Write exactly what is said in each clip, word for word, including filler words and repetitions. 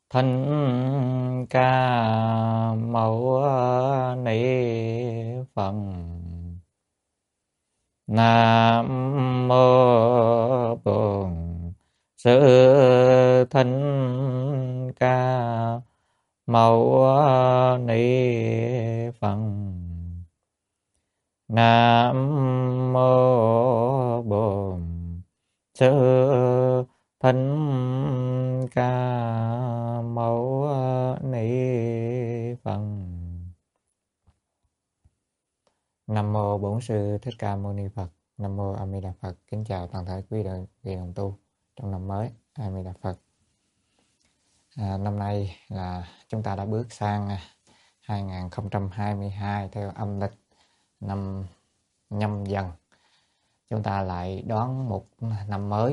Thanh ca mâu ni Phật. Nam mô Bổn Sư Thích Ca Mâu Ni Phật. Nam mô Bổn Sư Thích Ca Mâu Ni Phật. Nam mô Bổn Sư Thích Ca Mâu Ni Phật. Nam mô A Di Đà Phật. Kính chào toàn thể quý vị vị đồng tu trong năm mới. A Di Đà Phật. À, năm nay là chúng ta đã bước sang hai nghìn không trăm hai mươi hai theo âm lịch năm Nhâm Dần. Chúng ta lại đón một năm mới.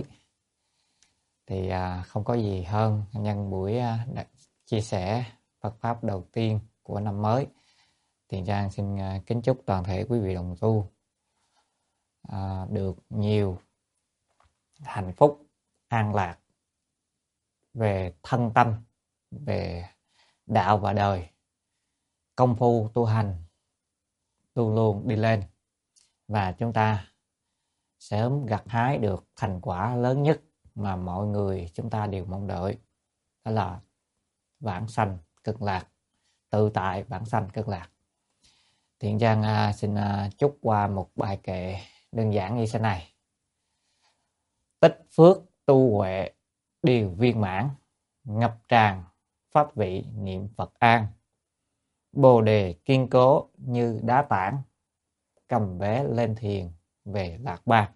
Thì à, không có gì hơn nhân buổi à, chia sẻ Phật pháp đầu tiên của năm mới. Thiện Trang xin à, kính chúc toàn thể quý vị đồng tu à, được nhiều hạnh phúc, an lạc về thân tâm, về đạo và đời, công phu tu hành luôn luôn đi lên, và chúng ta sớm gặt hái được thành quả lớn nhất mà mọi người chúng ta đều mong đợi, đó là vãng sanh cực lạc, tự tại vãng sanh cực lạc. Thiện Trang à, xin à, chúc qua một bài kệ đơn giản như thế này: tích phước tu huệ đều viên mãn, ngập tràn pháp vị niệm Phật an, bồ đề kiên cố như đá tảng, cầm vé lên thiền về lạc bang.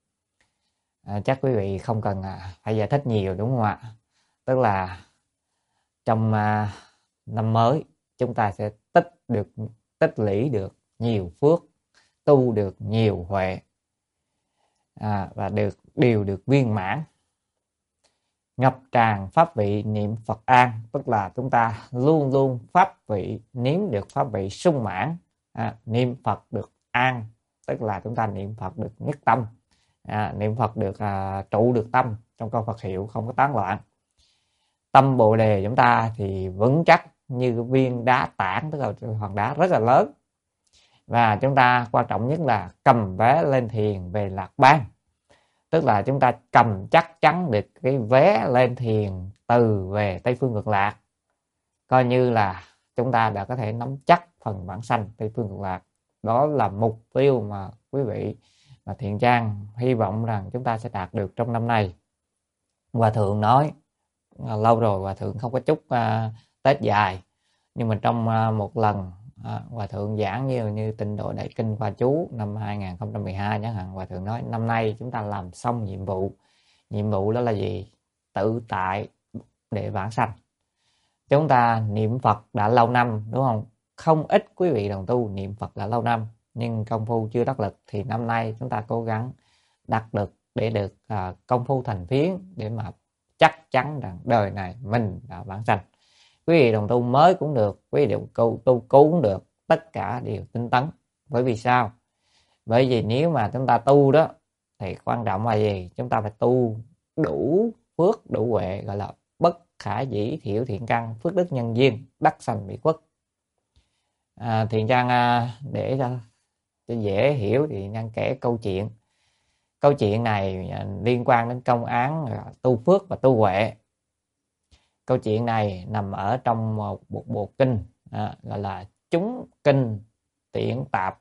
À, chắc quý vị không cần à, phải giải thích nhiều đúng không ạ? Tức là trong à, năm mới chúng ta sẽ tích được tích lũy được nhiều phước, tu được nhiều huệ, à, và được đều được viên mãn, ngập tràn pháp vị niệm Phật an, tức là chúng ta luôn luôn pháp vị nếm được pháp vị sung mãn, à, niệm Phật được an, tức là chúng ta niệm Phật được nhất tâm, à, niệm Phật được à, trụ được tâm trong câu Phật hiệu, không có tán loạn. Tâm bồ đề chúng ta thì vững chắc như viên đá tảng, tức là hòn đá rất là lớn. Và chúng ta quan trọng nhất là cầm vé lên thiền về lạc bang, tức là chúng ta cầm chắc chắn được cái vé lên thiền từ về Tây Phương Cực Lạc, coi như là chúng ta đã có thể nắm chắc phần vãng sanh Tây Phương Cực Lạc. Đó là mục tiêu mà quý vị và Thiện Trang hy vọng rằng chúng ta sẽ đạt được trong năm nay. Hòa thượng nói lâu rồi Hòa thượng không có chúc uh, Tết dài, nhưng mà trong uh, một lần À, Hòa thượng giảng như như Tịnh Độ Đại Kinh Khoa Chú năm hai nghìn không trăm mười hai chẳng hạn. Hòa thượng nói năm nay chúng ta làm xong nhiệm vụ. Nhiệm vụ đó là gì? Tự tại để vãng sanh. Chúng ta niệm Phật đã lâu năm đúng không? Không ít quý vị đồng tu niệm Phật đã lâu năm, nhưng công phu chưa đắc lực. Thì năm nay chúng ta cố gắng đắc lực để được à, công phu thành phiến, để mà chắc chắn rằng đời này mình đã vãng sanh. Quý vị đồng tu mới cũng được, quý vị đồng tu, tu cũ cũng được, tất cả đều tinh tấn. Bởi vì sao? Bởi vì nếu mà chúng ta tu đó thì quan trọng là gì? Chúng ta phải tu đủ phước, đủ huệ, gọi là bất khả dĩ thiểu thiện căn, phước đức nhân duyên, đắc sanh mỹ quốc. À, Thiện Trang à, để cho, cho dễ hiểu thì Trang kể câu chuyện. Câu chuyện này à, liên quan đến công án à, tu phước và tu huệ. Câu chuyện này nằm ở trong một bộ, bộ kinh à, gọi là Chúng Kinh Tiện Tạp.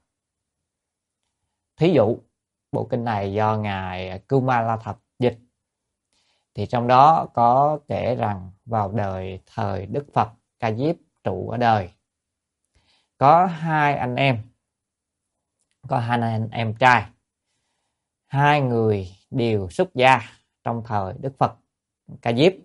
Thí dụ, bộ kinh này do Ngài Kumala Thập dịch. Thì trong đó có kể rằng vào đời thời Đức Phật Ca Diếp trụ ở đời, có hai anh em, có hai anh em trai. Hai người đều xuất gia trong thời Đức Phật Ca Diếp.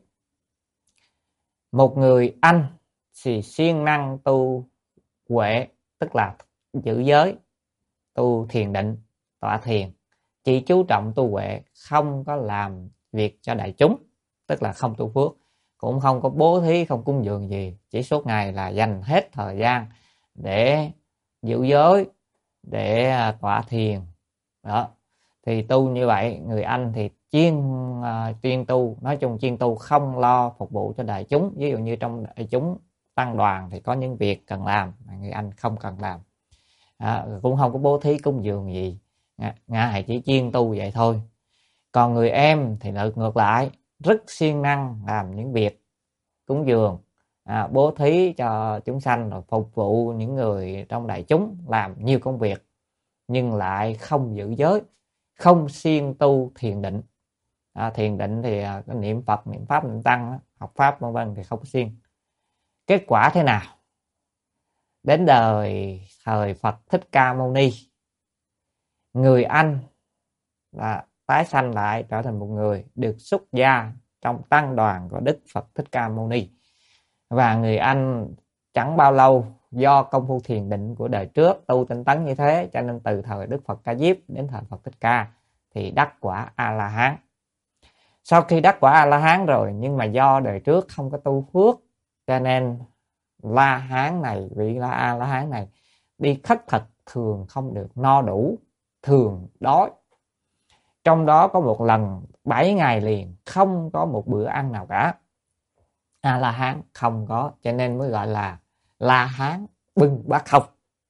Một người anh thì siêng năng tu huệ, tức là giữ giới, tu thiền định, tọa thiền, chỉ chú trọng tu huệ, không có làm việc cho đại chúng, tức là không tu phước, cũng không có bố thí, không cúng dường gì, chỉ suốt ngày là dành hết thời gian để giữ giới, để tọa thiền. Đó. Thì tu như vậy, người Anh thì chuyên uh, chuyên tu, nói chung chuyên tu không lo phục vụ cho đại chúng. Ví dụ như trong đại chúng tăng đoàn thì có những việc cần làm mà người Anh không cần làm, à, cũng không có bố thí cúng dường gì, ngài chỉ chuyên tu vậy thôi. Còn người em thì ngược lại, rất siêng năng làm những việc cúng dường, à, bố thí cho chúng sanh, rồi phục vụ những người trong đại chúng, làm nhiều công việc, nhưng lại không giữ giới, không siêng tu thiền định. À, thiền định thì à, niệm Phật, niệm Pháp, niệm Tăng, học Pháp vân vân thì không siêng. Kết quả thế nào? Đến đời thời Phật Thích Ca Mâu Ni, người Anh là tái sanh lại trở thành một người được xuất gia trong tăng đoàn của Đức Phật Thích Ca Mâu Ni. Và người Anh chẳng bao lâu, do công phu thiền định của đời trước tu tinh tấn như thế, cho nên từ thời Đức Phật Ca Diếp đến thời Phật Thích Ca thì đắc quả A La Hán. Sau khi đắc quả A La Hán rồi, nhưng mà do đời trước không có tu phước, cho nên La Hán này, vị La A La Hán này đi khất thực thường không được no đủ, thường đói. Trong đó có một lần bảy ngày liền không có một bữa ăn nào cả. A La Hán không có, cho nên mới gọi là La Hán bưng bát không.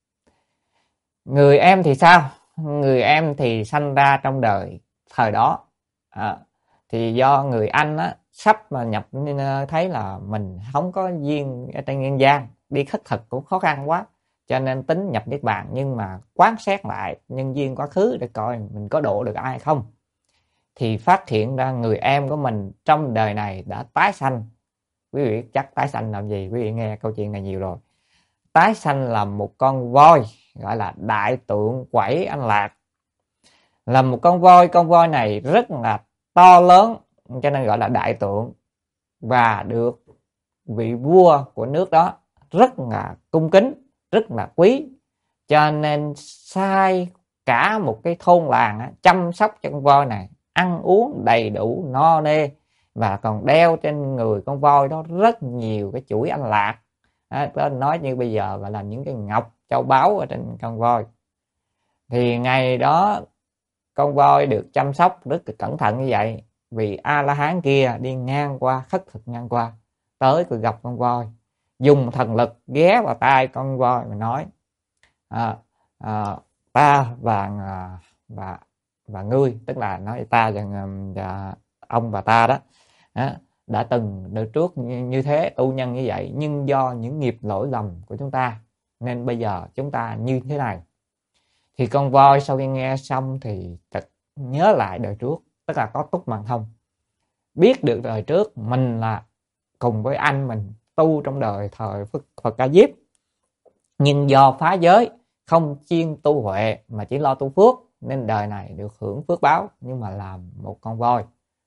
Người em thì sao? Người em thì sanh ra trong đời thời đó, à, thì do người Anh á, sắp mà nhập thấy là mình không có duyên ở trên nhân gian, đi khất thực cũng khó khăn quá, cho nên tính nhập niết bàn. Nhưng mà quán xét lại nhân duyên quá khứ để coi mình có độ được ai không, thì phát hiện ra người em của mình trong đời này đã tái sanh. Quý vị chắc tái sanh làm gì? Quý vị nghe câu chuyện này nhiều rồi. Tái sanh là một con voi, gọi là đại tượng Quẩy Anh Lạc. Là một con voi, con voi này rất là to lớn, cho nên gọi là đại tượng, và được vị vua của nước đó rất là cung kính, rất là quý, cho nên sai cả một cái thôn làng chăm sóc cho con voi này, ăn uống đầy đủ no nê, và còn đeo trên người con voi đó rất nhiều cái chuỗi anh lạc. Đó, nói như bây giờ gọi là những cái ngọc châu báu ở trên con voi. Thì ngày đó con voi được chăm sóc rất là cẩn thận như vậy, vì A La Hán kia đi ngang qua, khất thực ngang qua, tới cứ gặp con voi, dùng thần lực ghé vào tai con voi mà nói: à, à, ta và và và ngươi, tức là nói ta và, và ông và ta đó, đó đã từng đời trước như, như thế, tu nhân như vậy, nhưng do những nghiệp lỗi lầm của chúng ta nên bây giờ chúng ta như thế này. Thì con voi sau khi nghe xong thì nhớ lại đời trước, tức là có túc màn thông, biết được đời trước mình là cùng với anh mình tu trong đời thời Phật, Phật Ca Diếp, nhưng do phá giới, không chuyên tu huệ mà chỉ lo tu phước, nên đời này được hưởng phước báo nhưng mà làm một con voi.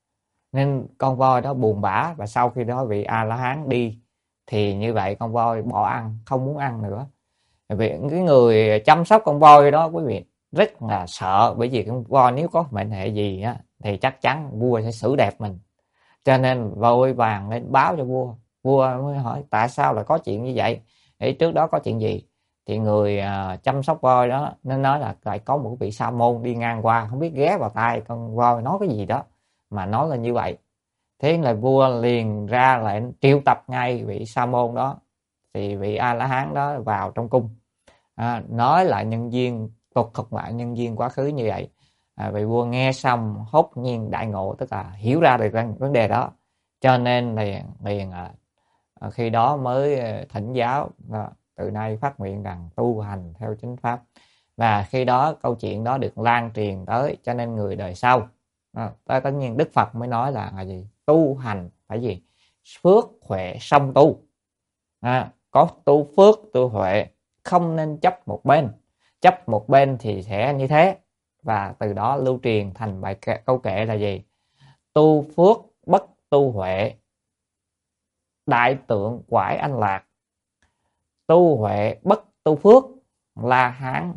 Nên con voi đó buồn bã, và sau khi đó vị A La Hán đi thì như vậy con voi bỏ ăn, không muốn ăn nữa. Vì cái người chăm sóc con voi đó quý vị rất là sợ, bởi vì con voi nếu có mệnh hệ gì á thì chắc chắn vua sẽ xử đẹp mình, cho nên vội vàng lên báo cho vua. Vua mới hỏi tại sao lại có chuyện như vậy, thì trước đó có chuyện gì. Thì người uh, chăm sóc voi đó nên nói là lại có một vị sa môn đi ngang qua, không biết ghé vào tai con voi nói cái gì đó mà nói là như vậy. Thế là vua liền ra lệnh triệu tập ngay vị sa môn đó. Thì vị A La Hán đó vào trong cung, à, nói lại nhân duyên, thuật thuật lại nhân duyên quá khứ như vậy. À, vị vua nghe xong hốt nhiên đại ngộ, tức là hiểu ra được vấn đề đó, cho nên liền liền à, khi đó mới thỉnh giáo, à, từ nay phát nguyện rằng tu hành theo chính pháp. Và khi đó câu chuyện đó được lan truyền tới, cho nên người đời sau, à, tất nhiên Đức Phật mới nói là, là gì? Tu hành phải gì? Phước huệ song tu, à, có tu phước tu huệ, không nên chấp một bên. Chấp một bên thì sẽ như thế. Và từ đó lưu truyền thành bài kệ, câu kệ là gì? Tu phước bất tu huệ, đại tượng Quải Anh Lạc. Tu huệ bất tu phước, La Hán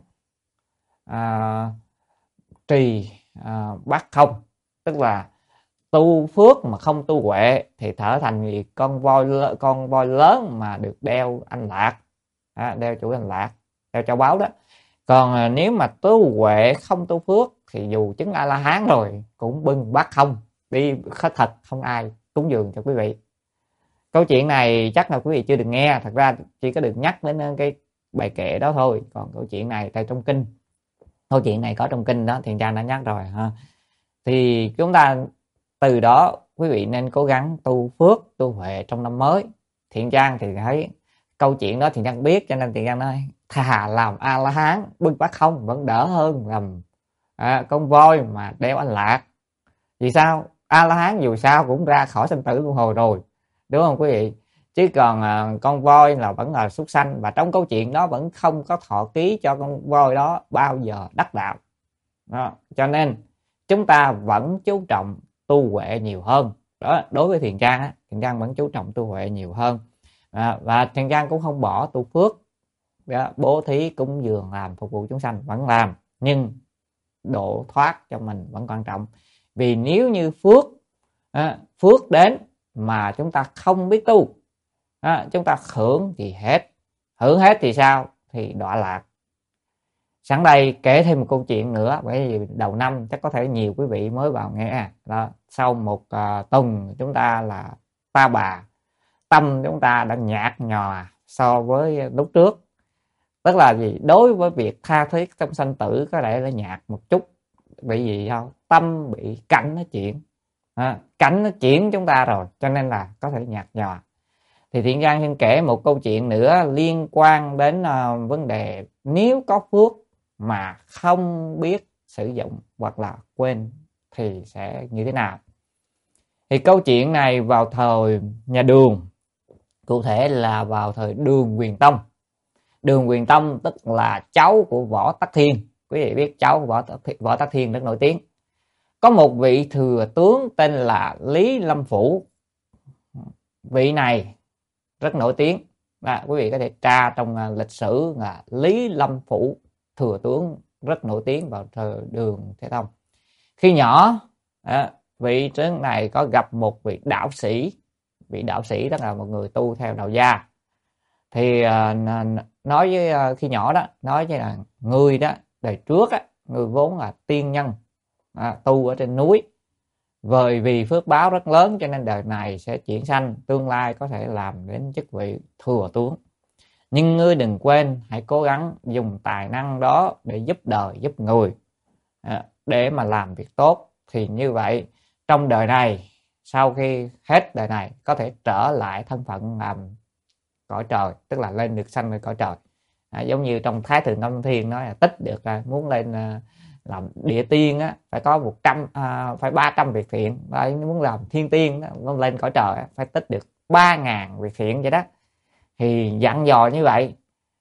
à, trì à, bát không. Tức là tu phước mà không tu huệ thì trở thành gì? Con voi con voi lớn mà được đeo anh lạc, à, đeo chuỗi anh lạc, đeo châu báu đó. Còn nếu mà tu huệ không tu phước thì dù chứng A La Hán rồi cũng bưng bát không, đi khất thật, không ai cúng dường cho quý vị. Câu chuyện này chắc là quý vị chưa được nghe, thật ra chỉ có được nhắc đến cái bài kệ đó thôi. Còn câu chuyện này tại trong kinh, câu chuyện này có trong kinh đó, Thiện Trang đã nhắc rồi ha. Thì chúng ta từ đó quý vị nên cố gắng tu phước, tu huệ trong năm mới. Thiện Trang thì thấy câu chuyện đó Thiện Trang biết, cho nên Thiện Trang nói thà làm A La Hán bưng bát không vẫn đỡ hơn làm à, con voi mà đeo anh lạc. Vì sao? A La Hán dù sao cũng ra khỏi sinh tử luân hồi rồi, đúng không quý vị? Chứ còn à, con voi là vẫn là súc sanh, và trong câu chuyện đó vẫn không có thọ ký cho con voi đó bao giờ đắc đạo đó. Cho nên chúng ta vẫn chú trọng tu huệ nhiều hơn đó. Đối với Thiện Trang á, Thiện Trang vẫn chú trọng tu huệ nhiều hơn à, và Thiện Trang cũng không bỏ tu phước đó, bố thí cúng dường làm phục vụ chúng sanh vẫn làm, nhưng độ thoát cho mình vẫn quan trọng. Vì nếu như phước à, phước đến mà chúng ta không biết tu à, chúng ta hưởng thì hết, hưởng hết thì sao? Thì đọa lạc. Sẵn đây kể thêm một câu chuyện nữa, bởi vì đầu năm chắc có thể nhiều quý vị mới vào nghe đó. Sau một uh, tuần chúng ta là ta bà, tâm chúng ta đã nhạt nhòa so với lúc trước. Tức là gì? Đối với việc tha thiết trong sanh tử có lẽ là nhạt một chút. Bởi vì sao? Tâm bị cảnh nó chuyển à, cảnh nó chuyển chúng ta rồi, cho nên là có thể nhạt nhòa. Thì Thiện Trang xin kể một câu chuyện nữa liên quan đến uh, vấn đề nếu có phước mà không biết sử dụng hoặc là quên thì sẽ như thế nào. Thì câu chuyện này vào thời nhà Đường, cụ thể là vào thời Đường Quyền Tông. Đường Quyền Tông tức là cháu của Võ Tắc Thiên. Quý vị biết cháu của Võ Tắc Thiên, Võ Tắc Thiên rất nổi tiếng. Có một vị thừa tướng tên là Lý Lâm Phủ. Vị này rất nổi tiếng. À, quý vị có thể tra trong uh, lịch sử là Lý Lâm Phủ, thừa tướng rất nổi tiếng vào thời Đường Thế Tông. Khi nhỏ, à, vị tướng này có gặp một vị đạo sĩ. Vị đạo sĩ đó là một người tu theo đạo gia. Thì uh, nói với uh, khi nhỏ đó, nói với là người đó đời trước á, người vốn là tiên nhân à, tu ở trên núi, bởi vì phước báo rất lớn cho nên đời này sẽ chuyển sanh, tương lai có thể làm đến chức vị thừa tướng. Nhưng ngươi đừng quên, hãy cố gắng dùng tài năng đó để giúp đời, giúp người à, để mà làm việc tốt. Thì như vậy trong đời này, sau khi hết đời này có thể trở lại thân phận làm cõi trời, tức là lên được sanh lên cõi trời. À, giống như trong Thái Thượng Âm Thiên nói là tích được à, muốn lên à, làm địa tiên á, phải có một trăm à, phải ba trăm việc thiện. Đấy, muốn làm thiên tiên đó, muốn lên cõi trời á, phải tích được ba ngàn việc thiện vậy đó. Thì dặn dò như vậy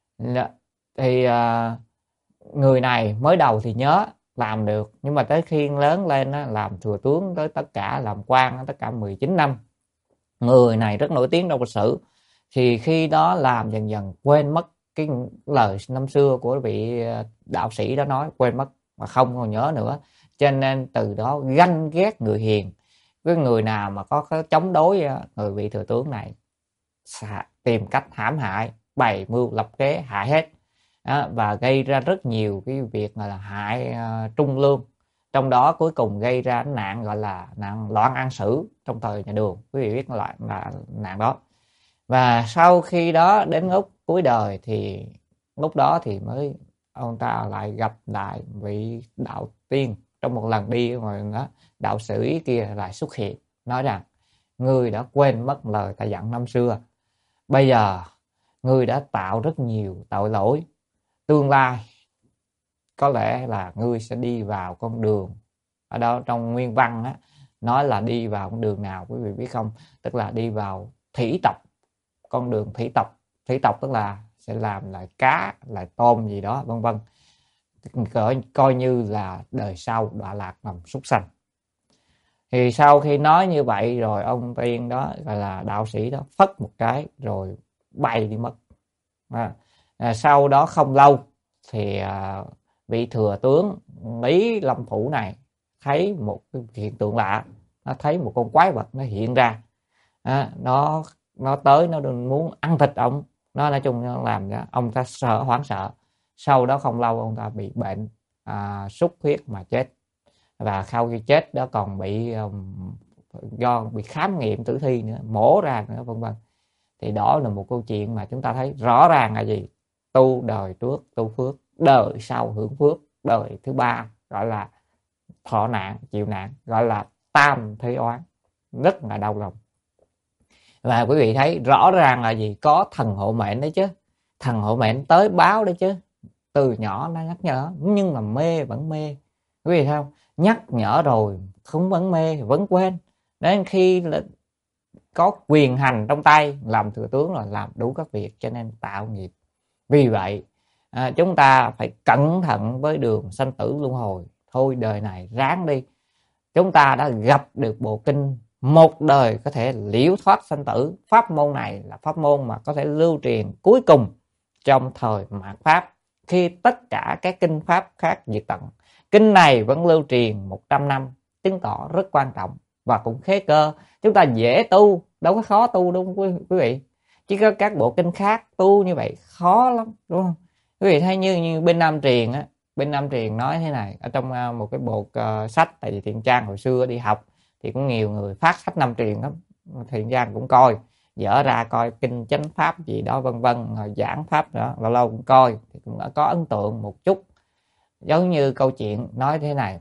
thì à, người này mới đầu thì nhớ làm được, nhưng mà tới khi lớn lên á, làm thừa tướng tới tất cả làm quan tất cả mười chín năm, người này rất nổi tiếng trong lịch sử. Thì khi đó làm dần dần quên mất cái lời năm xưa của vị đạo sĩ đó nói, quên mất mà không còn nhớ nữa. Cho nên từ đó ganh ghét người hiền. Cái người nào mà có cái chống đối người vị thừa tướng này, tìm cách hãm hại, bày mưu lập kế hại hết đó, và gây ra rất nhiều cái việc là hại uh, trung lương. Trong đó cuối cùng gây ra nạn gọi là nạn loạn an sử trong thời nhà Đường. Quý vị biết loại là nạn đó. Và sau khi đó đến lúc cuối đời thì lúc đó thì mới ông ta lại gặp lại vị đạo tiên. Trong một lần đi ngoài đó, đạo sĩ kia lại xuất hiện nói rằng ngươi đã quên mất lời ta dặn năm xưa. Bây giờ ngươi đã tạo rất nhiều tội lỗi, tương lai có lẽ là ngươi sẽ đi vào con đường, ở đó trong nguyên văn á, nói là đi vào con đường nào quý vị biết không? Tức là đi vào thủy tộc, con đường thủy tộc. Thủy tộc tức là sẽ làm lại cá, lại tôm gì đó vân vân, coi, coi như là đời sau đọa lạc làm súc sanh. Thì sau khi nói như vậy rồi, ông tiên đó gọi là đạo sĩ đó phất một cái rồi bay đi mất. À, à, sau đó không lâu thì à, vị thừa tướng Lý Lâm Phủ này thấy một cái hiện tượng lạ. Nó thấy một con quái vật nó hiện ra, à, nó nó tới nó muốn ăn thịt ông. Nó nói chung nó làm cho ông ta sợ, hoảng sợ. Sau đó không lâu ông ta bị bệnh à, xuất huyết mà chết. và sau khi chết đó còn bị um, do bị khám nghiệm tử thi nữa, mổ ra nữa, vân vân. Thì đó là một câu chuyện mà chúng ta thấy rõ ràng là gì? Tu đời trước tu phước, đời sau hưởng phước, đời thứ ba gọi là thọ nạn chịu nạn, gọi là tam thế oán, rất là đau lòng. Và quý vị thấy rõ ràng là gì? Có thần hộ mệnh đấy chứ, thần hộ mệnh tới báo đấy chứ, từ nhỏ nó nhắc nhở, nhưng mà mê vẫn mê. Quý vị thấy không? Nhắc nhở rồi không, vẫn mê, vẫn quên. Đến khi là có quyền hành trong tay, làm thừa tướng là làm đủ các việc, cho nên tạo nghiệp. Vì vậy à, chúng ta phải cẩn thận với đường sanh tử luân hồi. Thôi đời này ráng đi. Chúng ta đã gặp được bộ kinh một đời có thể liễu thoát sanh tử. Pháp môn này là pháp môn mà có thể lưu truyền cuối cùng trong thời mạt Pháp, khi tất cả các kinh Pháp khác diệt tận. Kinh này vẫn lưu truyền một trăm năm, chứng tỏ rất quan trọng và cũng khế cơ. Chúng ta dễ tu, đâu có khó tu đâu quý vị. Chỉ có các bộ kinh khác tu như vậy khó lắm, đúng không? Quý vị thấy như như bên Nam Truyền á, bên Nam Truyền nói thế này ở trong uh, một cái bộ uh, sách. Tại vì Thiện Trang hồi xưa đi học thì cũng nhiều người phát sách Nam Truyền lắm, Thiện Trang cũng coi, dở ra coi kinh chánh pháp gì đó vân vân, giảng pháp đó lâu lâu cũng coi, thì cũng đã có ấn tượng một chút. Giống như câu chuyện nói thế này: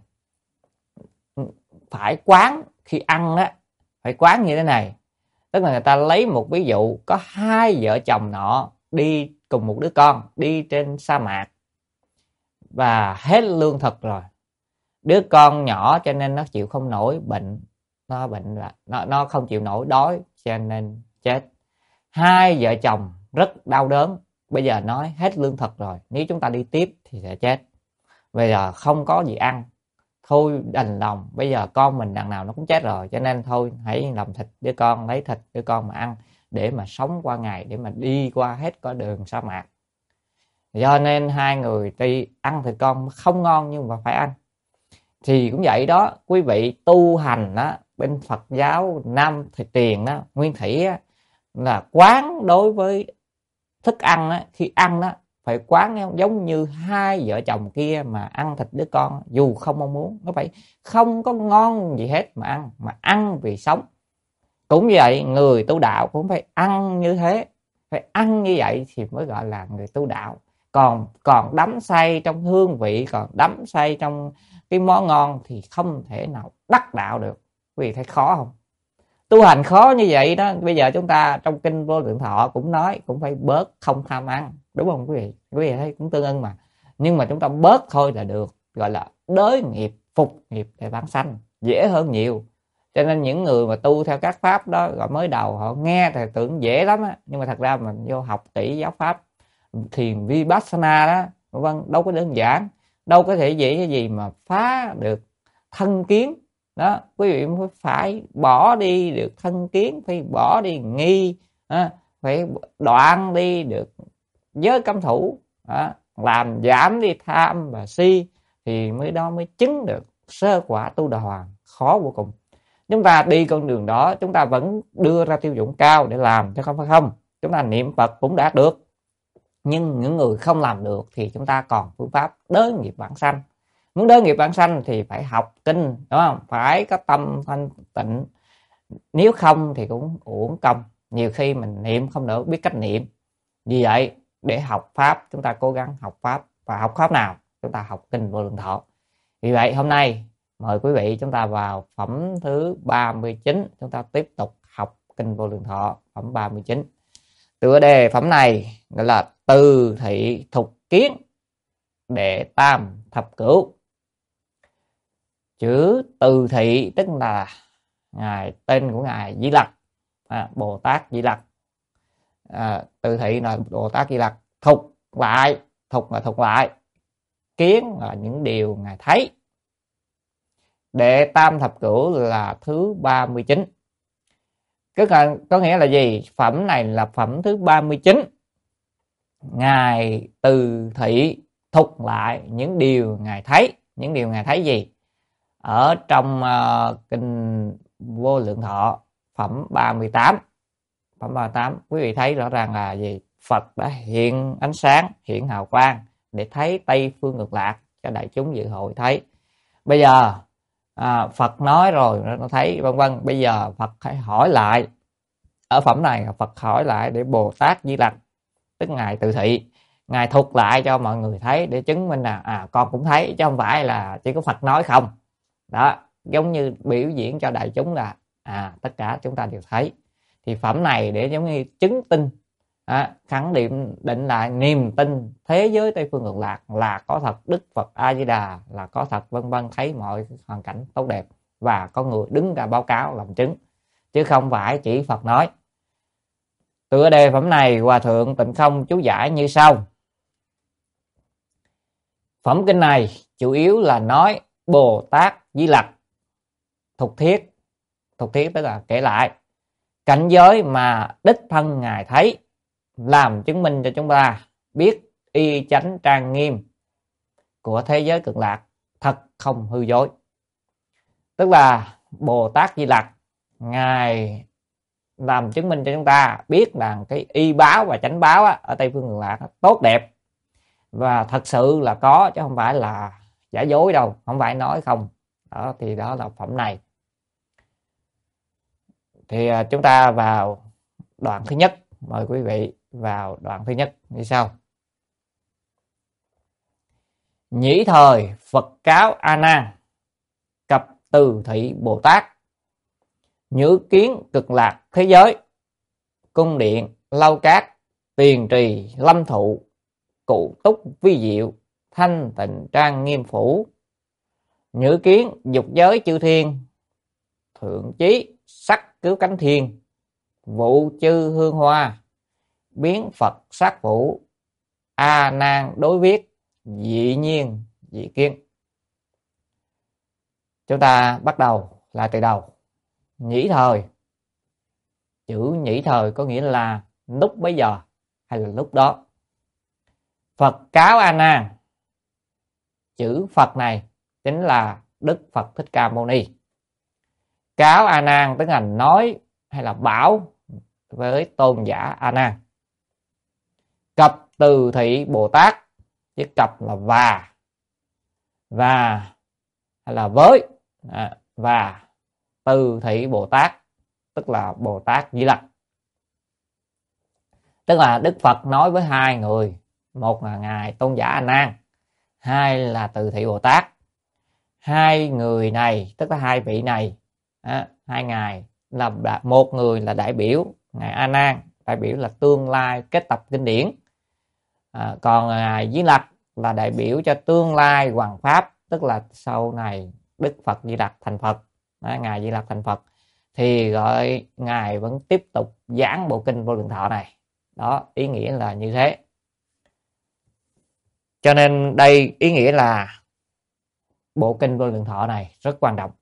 phải quán khi ăn đó, phải quán như thế này. Tức là người ta lấy một ví dụ, có hai vợ chồng nọ đi cùng một đứa con, đi trên sa mạc và hết lương thực rồi. Đứa con nhỏ cho nên nó chịu không nổi bệnh, nó bệnh là nó, nó không chịu nổi đói cho nên chết. Hai vợ chồng rất đau đớn, bây giờ nói hết lương thực rồi, nếu chúng ta đi tiếp thì sẽ chết, bây giờ không có gì ăn, thôi đành lòng, bây giờ con mình đằng nào nó cũng chết rồi, cho nên thôi hãy làm thịt đứa con, lấy thịt đứa con mà ăn để mà sống qua ngày, để mà đi qua hết con đường sa mạc. Do nên hai người tuy ăn thịt con không ngon nhưng mà phải ăn. Thì cũng vậy đó quý vị, tu hành đó, bên Phật giáo Nam thì tiền đó, Nguyên Thủy đó, là quán đối với thức ăn đó, khi ăn đó phải quán giống như hai vợ chồng kia mà ăn thịt đứa con, dù không mong muốn, nó phải không có ngon gì hết mà ăn, mà ăn vì sống. Cũng vậy, người tu đạo cũng phải ăn như thế, phải ăn như vậy thì mới gọi là người tu đạo. Còn còn đắm say trong hương vị, còn đắm say trong cái món ngon thì không thể nào đắc đạo được. Quý vị thấy khó không? Tu hành khó như vậy đó. Bây giờ chúng ta trong kinh Vô Lượng Thọ cũng nói, cũng phải bớt không tham ăn, đúng không quý vị? Quý vị thấy cũng tương ưng mà. Nhưng mà chúng ta bớt thôi là được, gọi là đới nghiệp, phục nghiệp để vãng sanh, dễ hơn nhiều. Cho nên những người mà tu theo các pháp đó, gọi mới đầu họ nghe thì tưởng dễ lắm á, nhưng mà thật ra mình vô học kỹ giáo pháp thiền Vipassana đó, vâng, đâu có đơn giản, đâu có thể dễ cái gì mà phá được thân kiến đó. Quý vị phải bỏ đi được thân kiến, phải bỏ đi nghi, phải đoạn đi được giới cấm thủ, làm giảm đi tham và si, thì mới đó mới chứng được sơ quả tu đà hoàng. Khó vô cùng. Chúng ta đi con đường đó, chúng ta vẫn đưa ra tiêu chuẩn cao để làm, chứ không phải không. Chúng ta niệm Phật cũng đạt được, nhưng những người không làm được thì chúng ta còn phương pháp đới nghiệp vãng sanh. Muốn đới nghiệp vãng sanh thì phải học kinh, đúng không? Phải có tâm thanh tịnh, nếu không thì cũng uổng công. Nhiều khi mình niệm không được biết cách niệm. Vì vậy để học pháp, chúng ta cố gắng học pháp. Và học pháp nào? Chúng ta học kinh Vô Lượng Thọ. Vì vậy hôm nay mời quý vị chúng ta vào phẩm thứ ba mươi chín, chúng ta tiếp tục học kinh Vô Lượng Thọ, phẩm ba mươi chín. Tựa đề phẩm này gọi là Từ Thị Thục Kiến Đệ Tam Thập Cửu. Chữ Từ Thị tức là ngài, tên của ngài Di Lặc, à, Bồ Tát Di Lặc. À, Từ Thị là Bồ Tát Di Lặc. Thục lại, thục là thục lại, kiến là những điều ngài thấy. Đệ Tam Thập Cửu là thứ ba mươi chín. Có, có nghĩa là gì? Phẩm này là phẩm thứ ba mươi chín. Ngài Từ Thị thục lại những điều ngài thấy. Những điều ngài thấy gì? Ở trong uh, kinh Vô Lượng Thọ phẩm ba mươi tám. Phẩm ba mươi tám quý vị thấy rõ ràng là gì? Phật đã hiện ánh sáng, hiện hào quang để thấy Tây Phương Cực Lạc cho đại chúng dự hội thấy. Bây giờ à, Phật nói rồi nó thấy vân vân. Bây giờ Phật hãy hỏi lại, ở phẩm này Phật hỏi lại để Bồ Tát Di Lặc, tức ngài tự thị, ngài thuật lại cho mọi người thấy để chứng minh là à con cũng thấy chứ không phải là chỉ có Phật nói không. Đó, giống như biểu diễn cho đại chúng là à tất cả chúng ta đều thấy. Thì phẩm này để giống như chứng tin, à, khẳng định định lại niềm tin thế giới Tây phương cực lạc là có thật, Đức Phật A Di Đà là có thật, vân vân, thấy mọi hoàn cảnh tốt đẹp và có người đứng ra báo cáo làm chứng, chứ không phải chỉ Phật nói. Tựa đề phẩm này Hòa thượng Tịnh Không chú giải như sau: phẩm kinh này chủ yếu là nói Bồ Tát Di Lặc thục thiết, thục thiết tức là kể lại cảnh giới mà đích thân ngài thấy, làm chứng minh cho chúng ta biết y chánh trang nghiêm của thế giới cực lạc thật không hư dối. Tức là Bồ Tát Di Lặc ngài làm chứng minh cho chúng ta biết là cái y báo và chánh báo á, ở Tây phương cực lạc tốt đẹp và thật sự là có, chứ không phải là giả dối đâu, không phải nói không. Đó thì đó là phẩm này. Thì chúng ta vào đoạn thứ nhất, mời quý vị vào đoạn thứ nhất như sau: nhĩ thời Phật cáo A Nan cập từ thị Bồ Tát, nhữ kiến cực lạc thế giới, cung điện lâu cát, tiền trì lâm thụ, cụ túc vi diệu, thanh tịnh trang nghiêm phủ, nhữ kiến dục giới chư thiên, thượng chí sắc cứu cánh thiên, vụ chư hương hoa, biến Phật sát vũ, A Nan đối viết, dị nhiên dị kiến. Chúng ta bắt đầu lại từ đầu. Nhĩ thời, chữ nhĩ thời có nghĩa là lúc bấy giờ hay là lúc đó. Phật cáo A Nan, chữ Phật này chính là Đức Phật Thích Ca Mâu Ni. Cáo A Nan tức là nói hay là bảo với tôn giả A Nan. Cập từ thị Bồ Tát, chứ cập là và, và hay là với, à, và từ thị Bồ Tát tức là Bồ Tát Di Lặc. Tức là Đức Phật nói với hai người, một là ngài tôn giả A Nan, hai là từ thị Bồ Tát. Hai người này tức là hai vị này, à, hai ngài là một người là đại biểu ngài A Nan, đại biểu là tương lai kết tập kinh điển, à, còn ngài Di Lặc là đại biểu cho tương lai hoằng pháp, tức là sau này Đức Phật Di Lặc thành Phật, à, ngài Di Lặc thành Phật thì gọi ngài vẫn tiếp tục giảng bộ kinh Vô Lượng Thọ này. Đó, ý nghĩa là như thế. Cho nên đây ý nghĩa là bộ kinh Vô Lượng Thọ này rất quan trọng.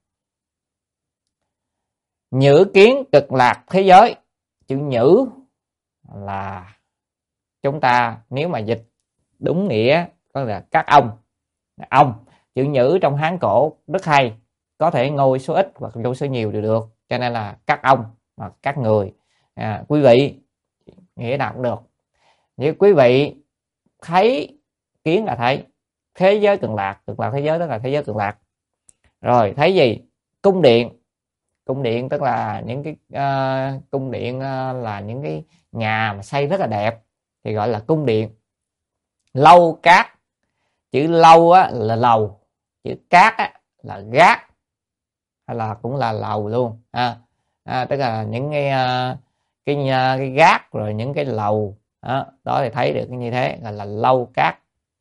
Nhữ kiến cực lạc thế giới, chữ nhữ là chúng ta nếu mà dịch đúng nghĩa có là các ông. Ông, chữ nhữ trong Hán cổ rất hay, có thể ngôi số ít hoặc ngôi số nhiều đều được, cho nên là các ông hoặc các người, à, quý vị nghĩa nào cũng được. Nếu quý vị thấy, kiến là thấy thế giới cực lạc, cực lạc thế giới tức là thế giới cực lạc. Rồi thấy gì? Cung điện. Cung điện tức là những cái uh, cung điện uh, là những cái nhà mà xây rất là đẹp thì gọi là cung điện. Lâu cát, chữ lâu á, là lầu, chữ cát á, là gác hay là cũng là lầu luôn, à, à, tức là những cái uh, cái, uh, cái gác rồi những cái lầu đó, đó thì thấy được như thế là là lâu cát.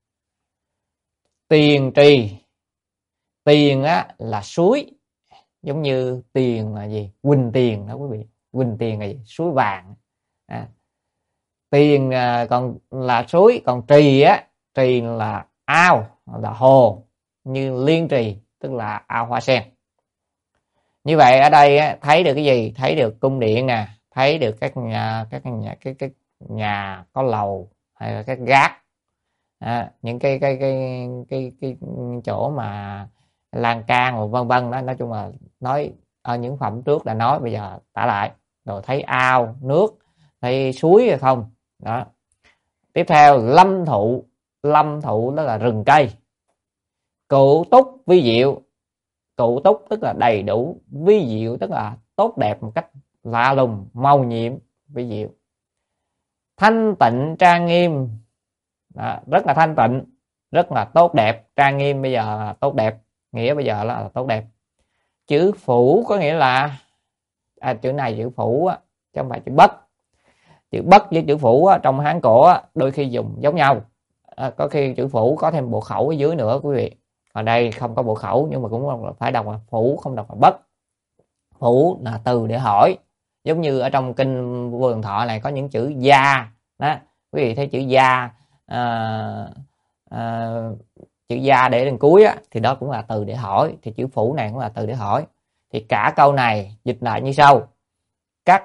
Tiền trì, tiền á là suối, giống như tiền là gì? Quỳnh tiền đó quý vị. Quỳnh tiền là gì? Suối vàng. À, tiền à, còn là suối, còn trì á, trì là ao, là hồ, như liên trì tức là ao hoa sen. Như vậy ở đây á, thấy được cái gì? Thấy được cung điện nè, thấy được các nhà, các nhà, cái cái nhà có lầu hay là các gác, à, những cái cái cái cái cái, cái chỗ mà lan can và vân vân đó. Nói chung là nói ở những phẩm trước đã nói, bây giờ tả lại. Rồi thấy ao nước, thấy suối hay không đó. Tiếp theo lâm thụ, lâm thụ đó là rừng cây. Cụ túc vi diệu, cụ túc tức là đầy đủ, vi diệu tức là tốt đẹp một cách lạ lùng, màu nhiệm, vi diệu. Thanh tịnh trang nghiêm, đó, rất là thanh tịnh, rất là tốt đẹp. Trang nghiêm bây giờ là tốt đẹp, nghĩa bây giờ là, là tốt đẹp. Chữ phủ có nghĩa là à, chữ này chữ phủ á, chứ không phải chữ bất. Chữ bất với chữ phủ á, trong Hán cổ á, đôi khi dùng giống nhau. À, có khi chữ phủ có thêm bộ khẩu ở dưới nữa quý vị. Ở đây không có bộ khẩu nhưng mà cũng phải đọc là phủ, không đọc là bất. Phủ là từ để hỏi, giống như ở trong kinh Vô Lượng Thọ này có những chữ gia đó, quý vị thấy chữ gia à, à, chữ gia để đến cuối á, thì đó cũng là từ để hỏi, thì chữ phủ này cũng là từ để hỏi. Thì cả câu này dịch lại như sau: các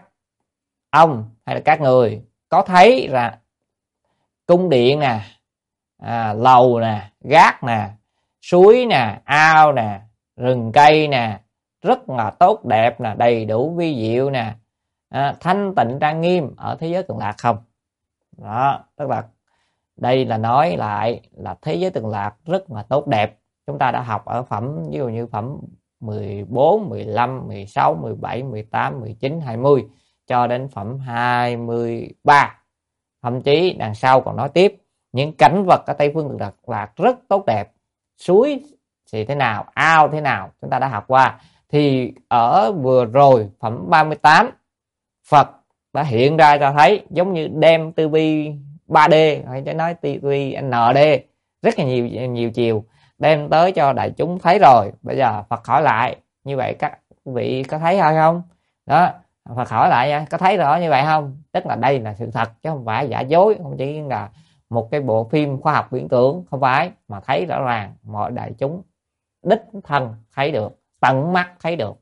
ông hay là các người có thấy là cung điện nè, à, lầu nè, gác nè, suối nè, ao nè, rừng cây nè, rất là tốt đẹp nè, đầy đủ vi diệu nè, à, thanh tịnh trang nghiêm ở thế giới Cực Lạc không? Đó, tức là đây là nói lại là thế giới Cực Lạc rất là tốt đẹp. Chúng ta đã học ở phẩm ví dụ như phẩm mười bốn, mười lăm, mười sáu, mười bảy, mười tám, mười chín, hai mươi cho đến phẩm hai mươi ba. Thậm chí đằng sau còn nói tiếp những cảnh vật ở Tây Phương Cực Lạc rất tốt đẹp. Suối thì thế nào, ao thế nào chúng ta đã học qua. Thì ở vừa rồi phẩm ba mươi tám, Phật đã hiện ra cho thấy giống như đem tư vi ba D hay cho nói tư vi en đê rất là nhiều nhiều chiều đem tới cho đại chúng thấy rồi. Bây giờ Phật hỏi lại như vậy các vị có thấy hay không? Đó, Phật hỏi lại nha, có thấy rõ như vậy không? Tức là đây là sự thật chứ không phải giả dối, không chỉ là một cái bộ phim khoa học viễn tưởng, không phải, mà thấy rõ ràng, mọi đại chúng đích thân thấy được, tận mắt thấy được.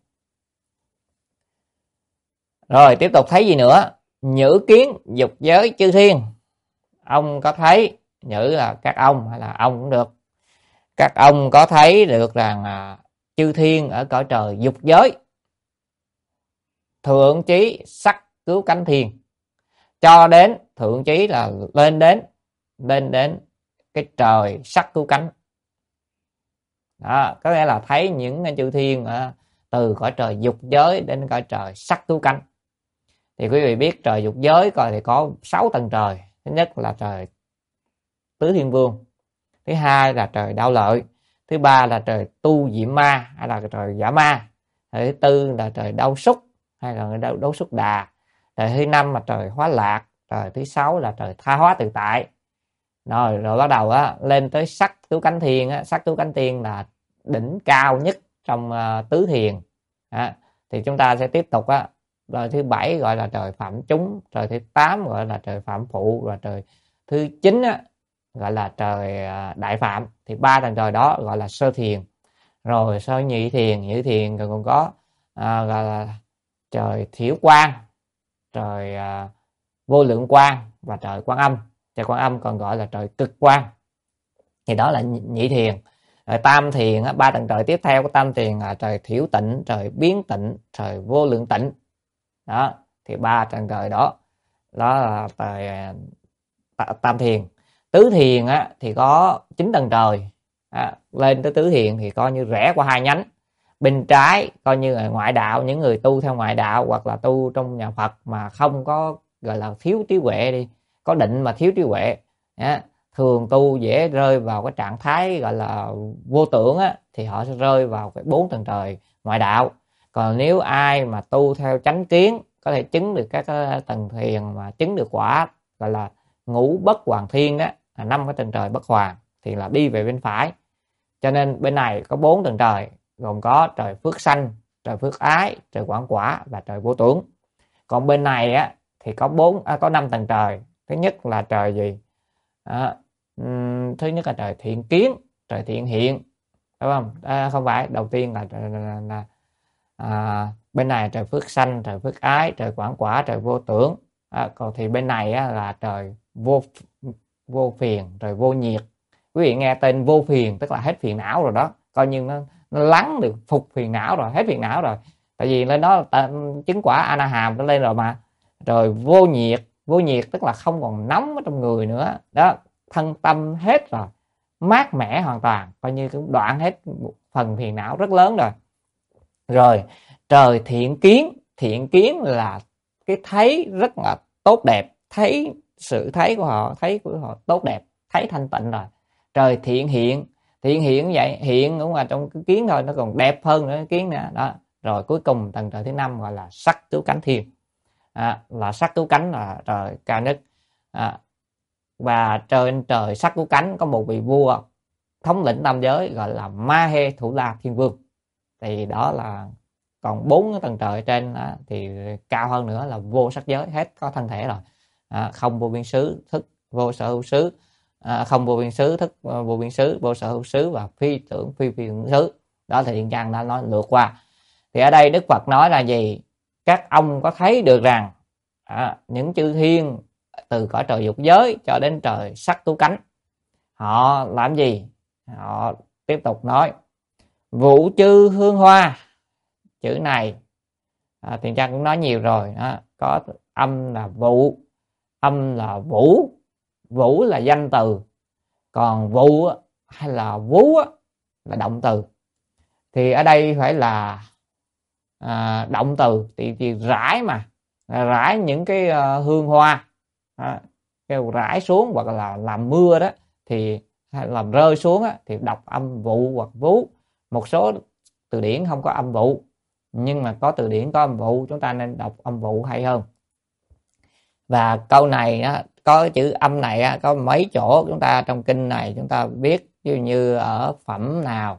Rồi tiếp tục thấy gì nữa? Nhữ kiến dục giới chư thiên. Ông có thấy, nhữ là các ông hay là ông cũng được, các ông có thấy được rằng à, chư thiên ở cõi trời dục giới thượng chí sắc cứu cánh thiên, cho đến thượng chí là lên đến lên đến cái trời sắc cứu cánh. Đó, có nghĩa là thấy những chư thiên à, từ cõi trời dục giới đến cõi trời sắc cứu cánh. Thì quý vị biết trời dục giới coi thì có sáu tầng trời. Thứ nhất là trời Tứ Thiên Vương, thứ hai là trời Đao Lợi, thứ ba là trời Tu Diệm Ma hay là trời Giả Ma, thứ tư là trời Đau Súc hay là Đau, Đau Súc Đà, trời thứ năm là trời Hóa Lạc, trời thứ sáu là trời Tha Hóa Tự Tại. Rồi rồi bắt đầu á lên tới sắc cứu cánh thiên á, sắc cứu cánh thiên là đỉnh cao nhất trong uh, tứ thiền. À, thì chúng ta sẽ tiếp tục á. Rồi thứ bảy gọi là trời Phạm Chúng, trời thứ tám gọi là trời Phạm Phụ, và trời thứ chín á, gọi là trời Đại Phạm. Thì ba tầng trời đó gọi là sơ thiền. Rồi sơ nhị thiền, nhị thiền còn có à, gọi là trời Thiểu Quang, trời à, Vô Lượng Quang và trời Quan Âm. Trời Quan Âm còn gọi là trời Cực Quang. Thì đó là nhị thiền. Rồi tam thiền á, ba tầng trời tiếp theo của tam thiền là trời Thiểu Tịnh, trời Biến Tịnh, trời Vô Lượng Tịnh. Đó, thì ba tầng trời đó đó là trời tam thiền. Tứ thiền á thì có chín tầng trời. À, lên tới tứ thiền thì coi như rẽ qua hai nhánh. Bên trái coi như là ngoại đạo, những người tu theo ngoại đạo hoặc là tu trong nhà Phật mà không có gọi là thiếu trí huệ đi, có định mà thiếu trí huệ á, thường tu dễ rơi vào cái trạng thái gọi là vô tưởng á, thì họ sẽ rơi vào cái bốn tầng trời ngoại đạo. Còn nếu ai mà tu theo chánh kiến có thể chứng được các tầng thiền mà chứng được quả gọi là ngũ bất hoàng thiên đó, là năm cái tầng trời bất hoàng, thì là đi về bên phải. Cho nên bên này có bốn tầng trời, gồm có trời phước sanh, trời phước ái, trời quảng quả và trời vô tưởng. Còn bên này á thì có bốn à, có năm tầng trời. Thứ nhất là trời gì? À, um, thứ nhất là trời thiện kiến, trời thiện hiện, đúng không? À, không phải, đầu tiên là, là, là, là à, bên này trời phước sanh, trời phước ái, trời quảng quả, trời vô tưởng. À, còn thì bên này á, là trời vô vô phiền, trời vô nhiệt. Quý vị nghe tên vô phiền tức là hết phiền não rồi đó, coi như nó, nó lắng được, phục phiền não rồi, hết phiền não rồi. Tại vì lên đó chứng quả A Na Hàm nó lên rồi mà. Rồi vô nhiệt, vô nhiệt tức là không còn nóng ở trong người nữa đó, thân tâm hết rồi, mát mẻ hoàn toàn, coi như cũng đoạn hết phần phiền não rất lớn rồi. Rồi trời thiện kiến, thiện kiến là cái thấy rất là tốt đẹp, thấy sự thấy của họ, thấy của họ tốt đẹp, thấy thanh tịnh rồi. Trời thiện hiện, thiện hiện vậy, hiện cũng là trong cái kiến thôi, nó còn đẹp hơn nữa cái kiến nè đó. Rồi cuối cùng tầng trời thứ năm gọi là sắc cứu cánh thiên, à, là sắc cứu cánh là trời cao nhất, à, và trên trời sắc cứu cánh có một vị vua thống lĩnh tam giới gọi là Ma Hê Thủ La Thiên Vương. Thì đó là còn bốn tầng trời trên đó, thì cao hơn nữa là vô sắc giới, hết có thân thể rồi, à, không vô biên xứ, thức vô sở hữu xứ, à, không vô biên xứ, thức vô biên xứ, vô sở hữu xứ và phi tưởng phi phi tưởng xứ. Đó thì Thiện Trang đã nói lượt qua. Thì ở đây Đức Phật nói là gì? Các ông có thấy được rằng à, những chư thiên từ cõi trời dục giới cho đến trời sắc cứu cánh, họ làm gì? Họ tiếp tục nói vũ chư hương hoa. Chữ này à, Thiện Trang cũng nói nhiều rồi đó. Có âm là vũ, âm là vũ, vũ là danh từ, còn vụ hay là vú là động từ. Thì ở đây phải là à, động từ thì, thì rải mà, rải những cái uh, hương hoa, à, kêu rải xuống hoặc là làm mưa đó, thì hay làm rơi xuống á, thì đọc âm vụ hoặc vú. Một số từ điển không có âm vụ, nhưng mà có từ điển có âm vụ, chúng ta nên đọc âm vụ hay hơn. Và câu này á, có chữ âm này á, có mấy chỗ chúng ta trong kinh này chúng ta biết, ví dụ như ở phẩm nào,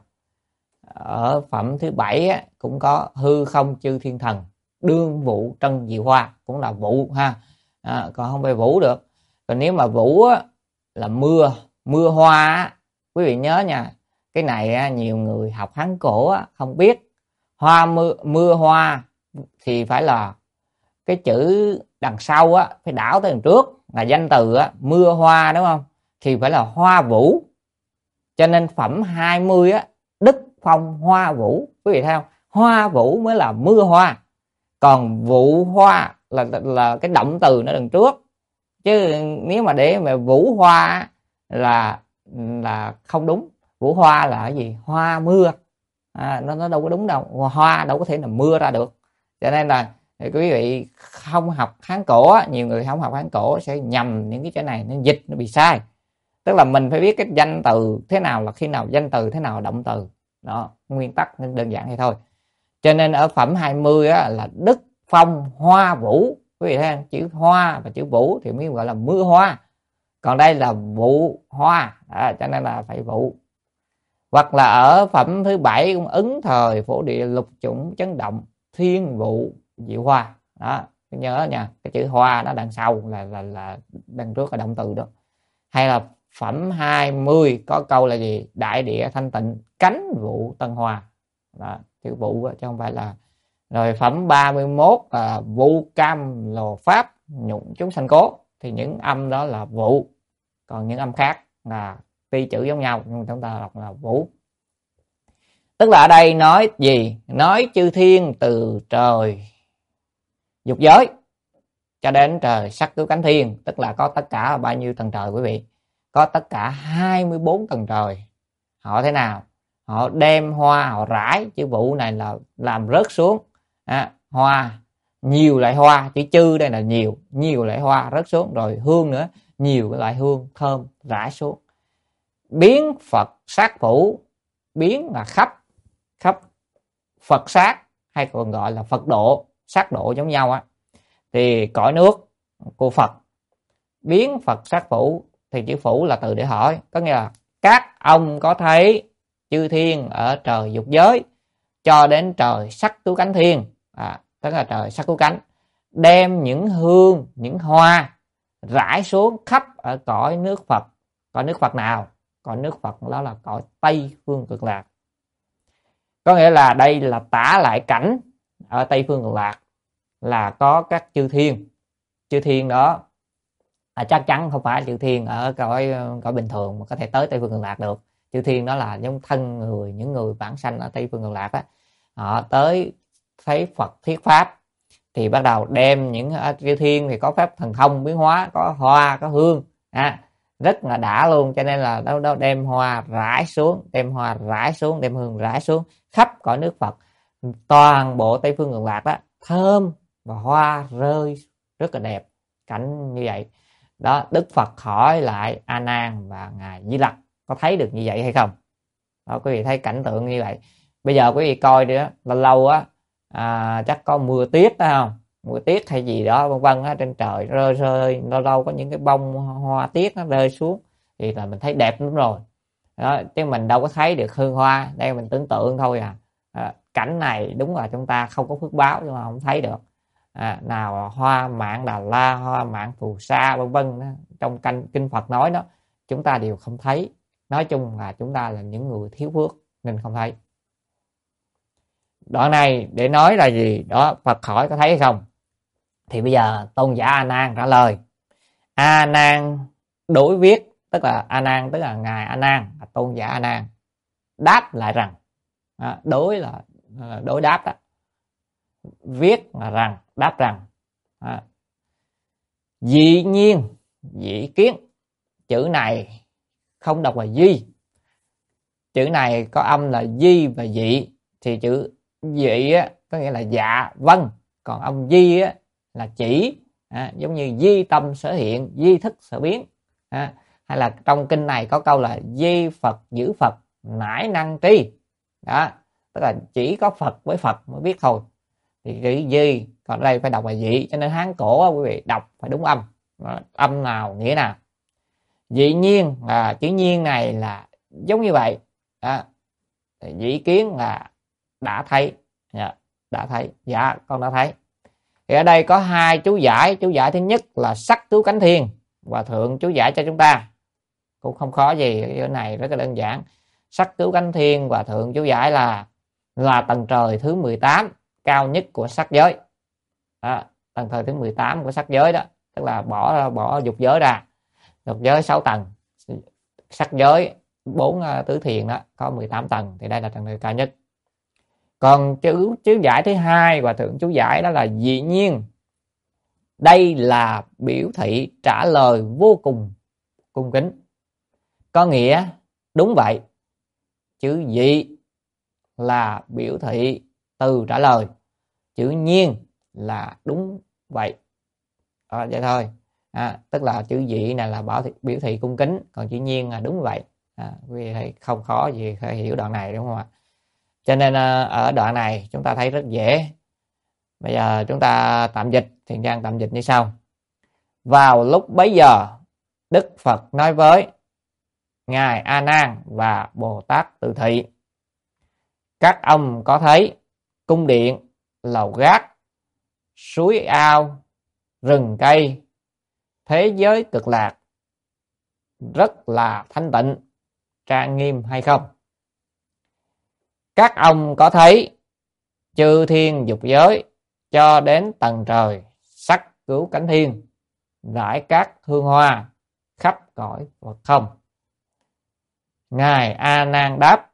ở phẩm thứ bảy á, cũng có hư không chư thiên thần đương vụ trân diệu hoa, cũng là vụ ha, à, còn không phải vũ được. Còn nếu mà vũ á, là mưa, mưa hoa á, quý vị nhớ nha, cái này á, nhiều người học Hán cổ á, không biết. Hoa mưa, mưa hoa thì phải là cái chữ đằng sau á, phải đảo tới đằng trước là danh từ á, mưa hoa đúng không, thì phải là hoa vũ. Cho nên phẩm hai mươi á, đức phong hoa vũ, quý vị thấy không, hoa vũ mới là mưa hoa, còn vụ hoa là là cái động từ nó đằng trước. Chứ nếu mà để mà vũ hoa là là không đúng. Vũ hoa là cái gì? Hoa mưa, à, nó nó đâu có đúng đâu, hoa đâu có thể là mưa ra được. Cho nên là quý vị không học Hán cổ, nhiều người không học Hán cổ sẽ nhầm những cái chỗ này, nó dịch nó bị sai. Tức là mình phải biết cái danh từ thế nào là khi nào danh từ, thế nào là động từ. Đó, nguyên tắc đơn giản vậy thôi. Cho nên ở phẩm hai mươi á, là đức phong hoa vũ, quý vị thấy không? Chữ hoa và chữ vũ thì mới gọi là mưa hoa, còn đây là vụ hoa, à, cho nên là phải vụ. Hoặc là ở phẩm thứ bảy cũng ứng thời phổ địa lục chủng chấn động thiên vụ diệu hoa. Đó, nhớ nha, cái chữ hoa nó đằng sau là là là đằng trước là động từ đó. Hay là phẩm hai mươi có câu là gì? Đại địa thanh tịnh cánh vụ tân hoa. Đó, chữ vụ chứ không phải là. Rồi phẩm ba mươi mốt là vụ cam lồ pháp nhụng chúng sanh cố, thì những âm đó là vụ, còn những âm khác là tuy chữ giống nhau nhưng chúng ta đọc là vũ. Tức là ở đây nói gì? Nói chư thiên từ trời dục giới cho đến trời sắc cứu cánh thiên, tức là có tất cả bao nhiêu tầng trời quý vị? Có tất cả hai mươi bốn tầng trời. Họ thế nào? Họ đem hoa họ rải, chữ vụ này là làm rớt xuống, à, hoa, nhiều loại hoa, chữ chư đây là nhiều, nhiều loại hoa rớt xuống, rồi hương nữa, nhiều cái loại hương thơm rải xuống. Biến Phật sát phủ, biến là khắp, khắp Phật sát, hay còn gọi là Phật độ, sát độ giống nhau á, thì cõi nước của Phật. Biến Phật sát phủ thì chữ phủ là từ để hỏi, có nghĩa là các ông có thấy chư thiên ở trời dục giới cho đến trời sắc cứu cánh thiên, à, tức là trời sắc cứu cánh, đem những hương, những hoa rải xuống khắp ở cõi nước Phật. Cõi nước Phật nào? Cõi nước Phật đó là cõi Tây Phương Cực Lạc. Có nghĩa là đây là tả lại cảnh ở Tây Phương Cực Lạc là có các chư thiên. Chư thiên đó à, chắc chắn không phải chư thiên ở cõi cõi bình thường mà có thể tới Tây Phương Cực Lạc được. Chư thiên đó là giống thân người, những người vãng sanh ở Tây Phương Cực Lạc á, họ tới thấy Phật thuyết pháp thì bắt đầu đem những chư thiên thì có phép thần thông biến hóa, có hoa, có hương, à, rất là đã luôn. Cho nên là đâu đâu đem hoa rải xuống, đem hoa rải xuống, đem hương rải xuống khắp cõi nước Phật, toàn bộ Tây Phương Cực Lạc đó thơm và hoa rơi rất là đẹp, cảnh như vậy đó. Đức Phật hỏi lại A Nan và ngài Di Lặc có thấy được như vậy hay không đó, quý vị thấy cảnh tượng như vậy. Bây giờ quý vị coi đi đó, lâu lâu á à, chắc có mưa tuyết đó không, mưa tuyết hay gì đó vân vân á, trên trời rơi rơi lâu lâu có những cái bông hoa tuyết nó rơi xuống thì là mình thấy đẹp lắm rồi đó, chứ mình đâu có thấy được hương hoa, đây mình tưởng tượng thôi à. À, cảnh này đúng là chúng ta không có phước báo nhưng mà không thấy được. À, nào hoa mạn Đà La, hoa mạn Phù Sa vân vân trong canh kinh Phật nói đó, chúng ta đều không thấy. Nói chung là chúng ta là những người thiếu phước nên không thấy. Đoạn này để nói là gì đó, Phật hỏi có thấy hay không, thì bây giờ tôn giả A Nan trả lời. A Nan đối viết, tức là A Nan tức là ngài A Nan, tôn giả A Nan đáp lại rằng, à, đối là đối đáp đó, viết là rằng, đáp rằng, à, dĩ nhiên, dĩ kiến, chữ này không đọc là di, chữ này có âm là di và dị, thì chữ dị á, có nghĩa là dạ vâng, còn âm di á, là chỉ, à, giống như di tâm sở hiện, di thức sở biến, à, hay là trong kinh này có câu là di Phật giữ Phật nải năng tri đó, tức là chỉ có Phật với Phật mới biết thôi, thì chữ di, còn đây phải đọc là dị, cho nên Hán cổ quý vị đọc phải đúng âm, âm nào nghĩa nào. Dĩ nhiên là chữ nhiên này là giống như vậy đó. Dĩ kiến là đã thấy, đã thấy, dạ con đã thấy. Thì ở đây có hai chú giải, chú giải thứ nhất là sắc cứu cánh thiên, Hòa thượng chú giải cho chúng ta cũng không khó gì, cái này rất là đơn giản. Sắc cứu cánh thiên, Hòa thượng chú giải là là tầng trời thứ mười tám cao nhất của sắc giới đó, tầng trời thứ mười tám của sắc giới đó, tức là bỏ bỏ dục giới ra, dục giới sáu tầng, sắc giới bốn tứ thiền đó có mười tám tầng, thì đây là tầng trời cao nhất. Còn chữ chú giải thứ hai Hòa thượng chú giải đó là dĩ nhiên, đây là biểu thị trả lời vô cùng cung kính, có nghĩa đúng vậy. Chữ dị là biểu thị từ trả lời, chữ nhiên là đúng vậy, à, vậy thôi. À, tức là chữ dị này là bảo thị, biểu thị cung kính, còn chữ nhiên là đúng vậy. À, quý vị thấy không khó gì phải hiểu đoạn này đúng không ạ? Cho nên ở đoạn này chúng ta thấy rất dễ. Bây giờ chúng ta tạm dịch, Thiện Trang tạm dịch như sau. Vào lúc bấy giờ, Đức Phật nói với ngài A Nan và Bồ Tát Từ Thị: các ông có thấy cung điện, lầu gác, suối ao, rừng cây, thế giới cực lạc rất là thanh tịnh, trang nghiêm hay không? Các ông có thấy chư thiên dục giới cho đến tầng trời sắc cứu cánh thiên, rải các hương hoa khắp cõi Phật không? Ngài A Nan đáp: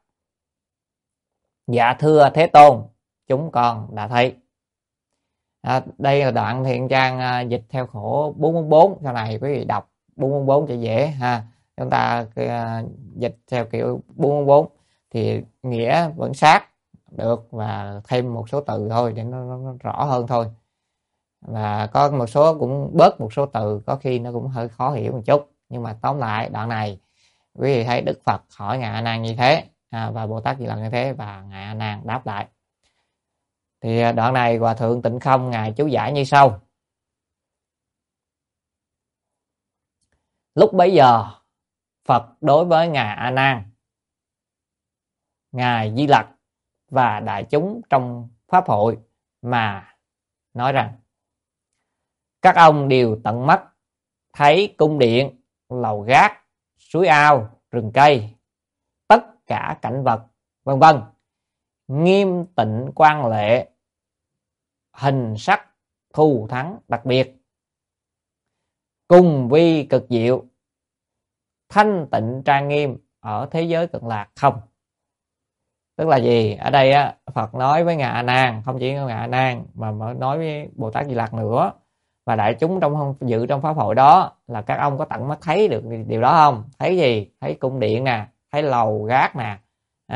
dạ thưa Thế Tôn, chúng con đã thấy. À, đây là đoạn Thiện Trang uh, dịch theo khổ bốn bốn bốn, sau này quý vị đọc bốn bốn bốn cho dễ ha. Chúng ta uh, dịch theo kiểu bốn bốn bốn thì nghĩa vẫn sát được, và thêm một số từ thôi để nó, nó, nó rõ hơn thôi. Và có một số cũng bớt một số từ, có khi nó cũng hơi khó hiểu một chút. Nhưng mà tóm lại đoạn này quý vị thấy Đức Phật hỏi ngài A Nan như thế, à, và Bồ Tát Di Lặc như thế, và ngài A Nan đáp lại. Thì đoạn này Hòa thượng Tịnh Không ngài chú giải như sau. Lúc bấy giờ Phật đối với ngài A Nan, ngài Di Lặc và đại chúng trong pháp hội mà nói rằng: các ông đều tận mắt thấy cung điện, lầu gác, suối ao, rừng cây, tất cả cảnh vật vân vân nghiêm tịnh quang lệ, hình sắc thù thắng đặc biệt, cùng vi cực diệu, thanh tịnh trang nghiêm ở thế giới cực lạc không? Tức là gì? Ở đây á, Phật nói với ngài A Nan, không chỉ có ngài A Nan mà nói với Bồ Tát Di Lặc nữa, và đại chúng trong dự trong pháp hội đó, là các ông có tận mắt thấy được điều đó không? Thấy gì? Thấy cung điện nè, thấy lầu gác nè, à,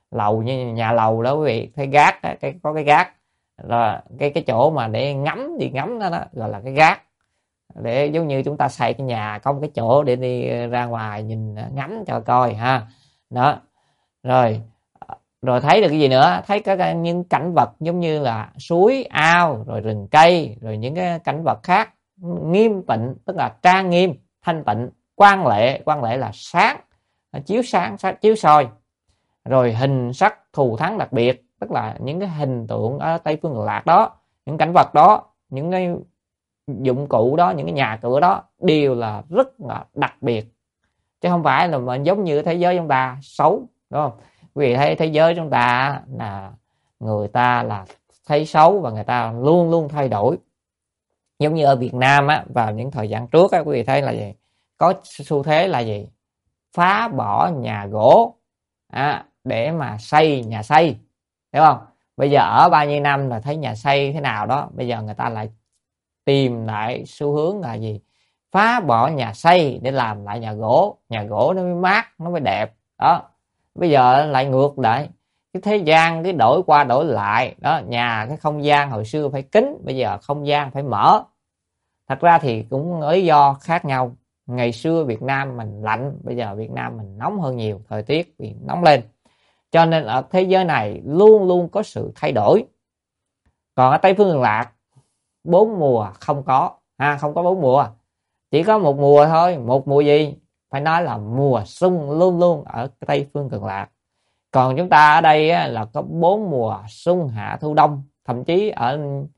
lầu như nhà lầu đó quý vị, thấy gác đó, cái có cái gác là cái cái chỗ mà để ngắm đi ngắm đó, đó gọi là cái gác, để giống như chúng ta xây cái nhà có một cái chỗ để đi ra ngoài nhìn ngắm cho coi ha. Đó rồi, rồi thấy được cái gì nữa, thấy các những cảnh vật giống như là suối ao, rồi rừng cây, rồi những cái cảnh vật khác nghiêm tịnh, tức là trang nghiêm, thanh tịnh, quang lệ. Quang lệ là sáng, chiếu sáng, chiếu soi. Rồi hình sắc thù thắng đặc biệt, tức là những cái hình tượng ở Tây Phương Cực Lạc đó, những cảnh vật đó, những cái dụng cụ đó, những cái nhà cửa đó đều là rất là đặc biệt, chứ không phải là mà giống như thế giới chúng ta xấu, đúng không? Quý vị thấy thế giới chúng ta là người ta là thấy xấu và người ta luôn luôn thay đổi. Giống như ở Việt Nam á, vào những thời gian trước á, quý vị thấy là gì? Có xu thế là gì? Phá bỏ nhà gỗ à, để mà xây nhà xây, hiểu không? Bây giờ ở bao nhiêu năm là thấy nhà xây thế nào đó, bây giờ người ta lại tìm lại xu hướng là gì? Phá bỏ nhà xây để làm lại nhà gỗ. Nhà gỗ nó mới mát, nó mới đẹp đó. Bây giờ lại ngược lại, cái thế gian cái đổi qua đổi lại đó, nhà cái không gian hồi xưa phải kín, bây giờ không gian phải mở. Thật ra thì cũng lý do khác nhau. Ngày xưa Việt Nam mình lạnh, bây giờ Việt Nam mình nóng hơn nhiều, thời tiết bị nóng lên, cho nên ở thế giới này luôn luôn có sự thay đổi. Còn ở Tây Phương Cực Lạc bốn mùa không có ha, không có bốn mùa, chỉ có một mùa thôi. Một mùa gì? Phải nói là mùa xuân luôn luôn ở Tây Phương Cực Lạc. Còn chúng ta ở đây á, là có bốn mùa xuân hạ thu đông. Thậm chí ở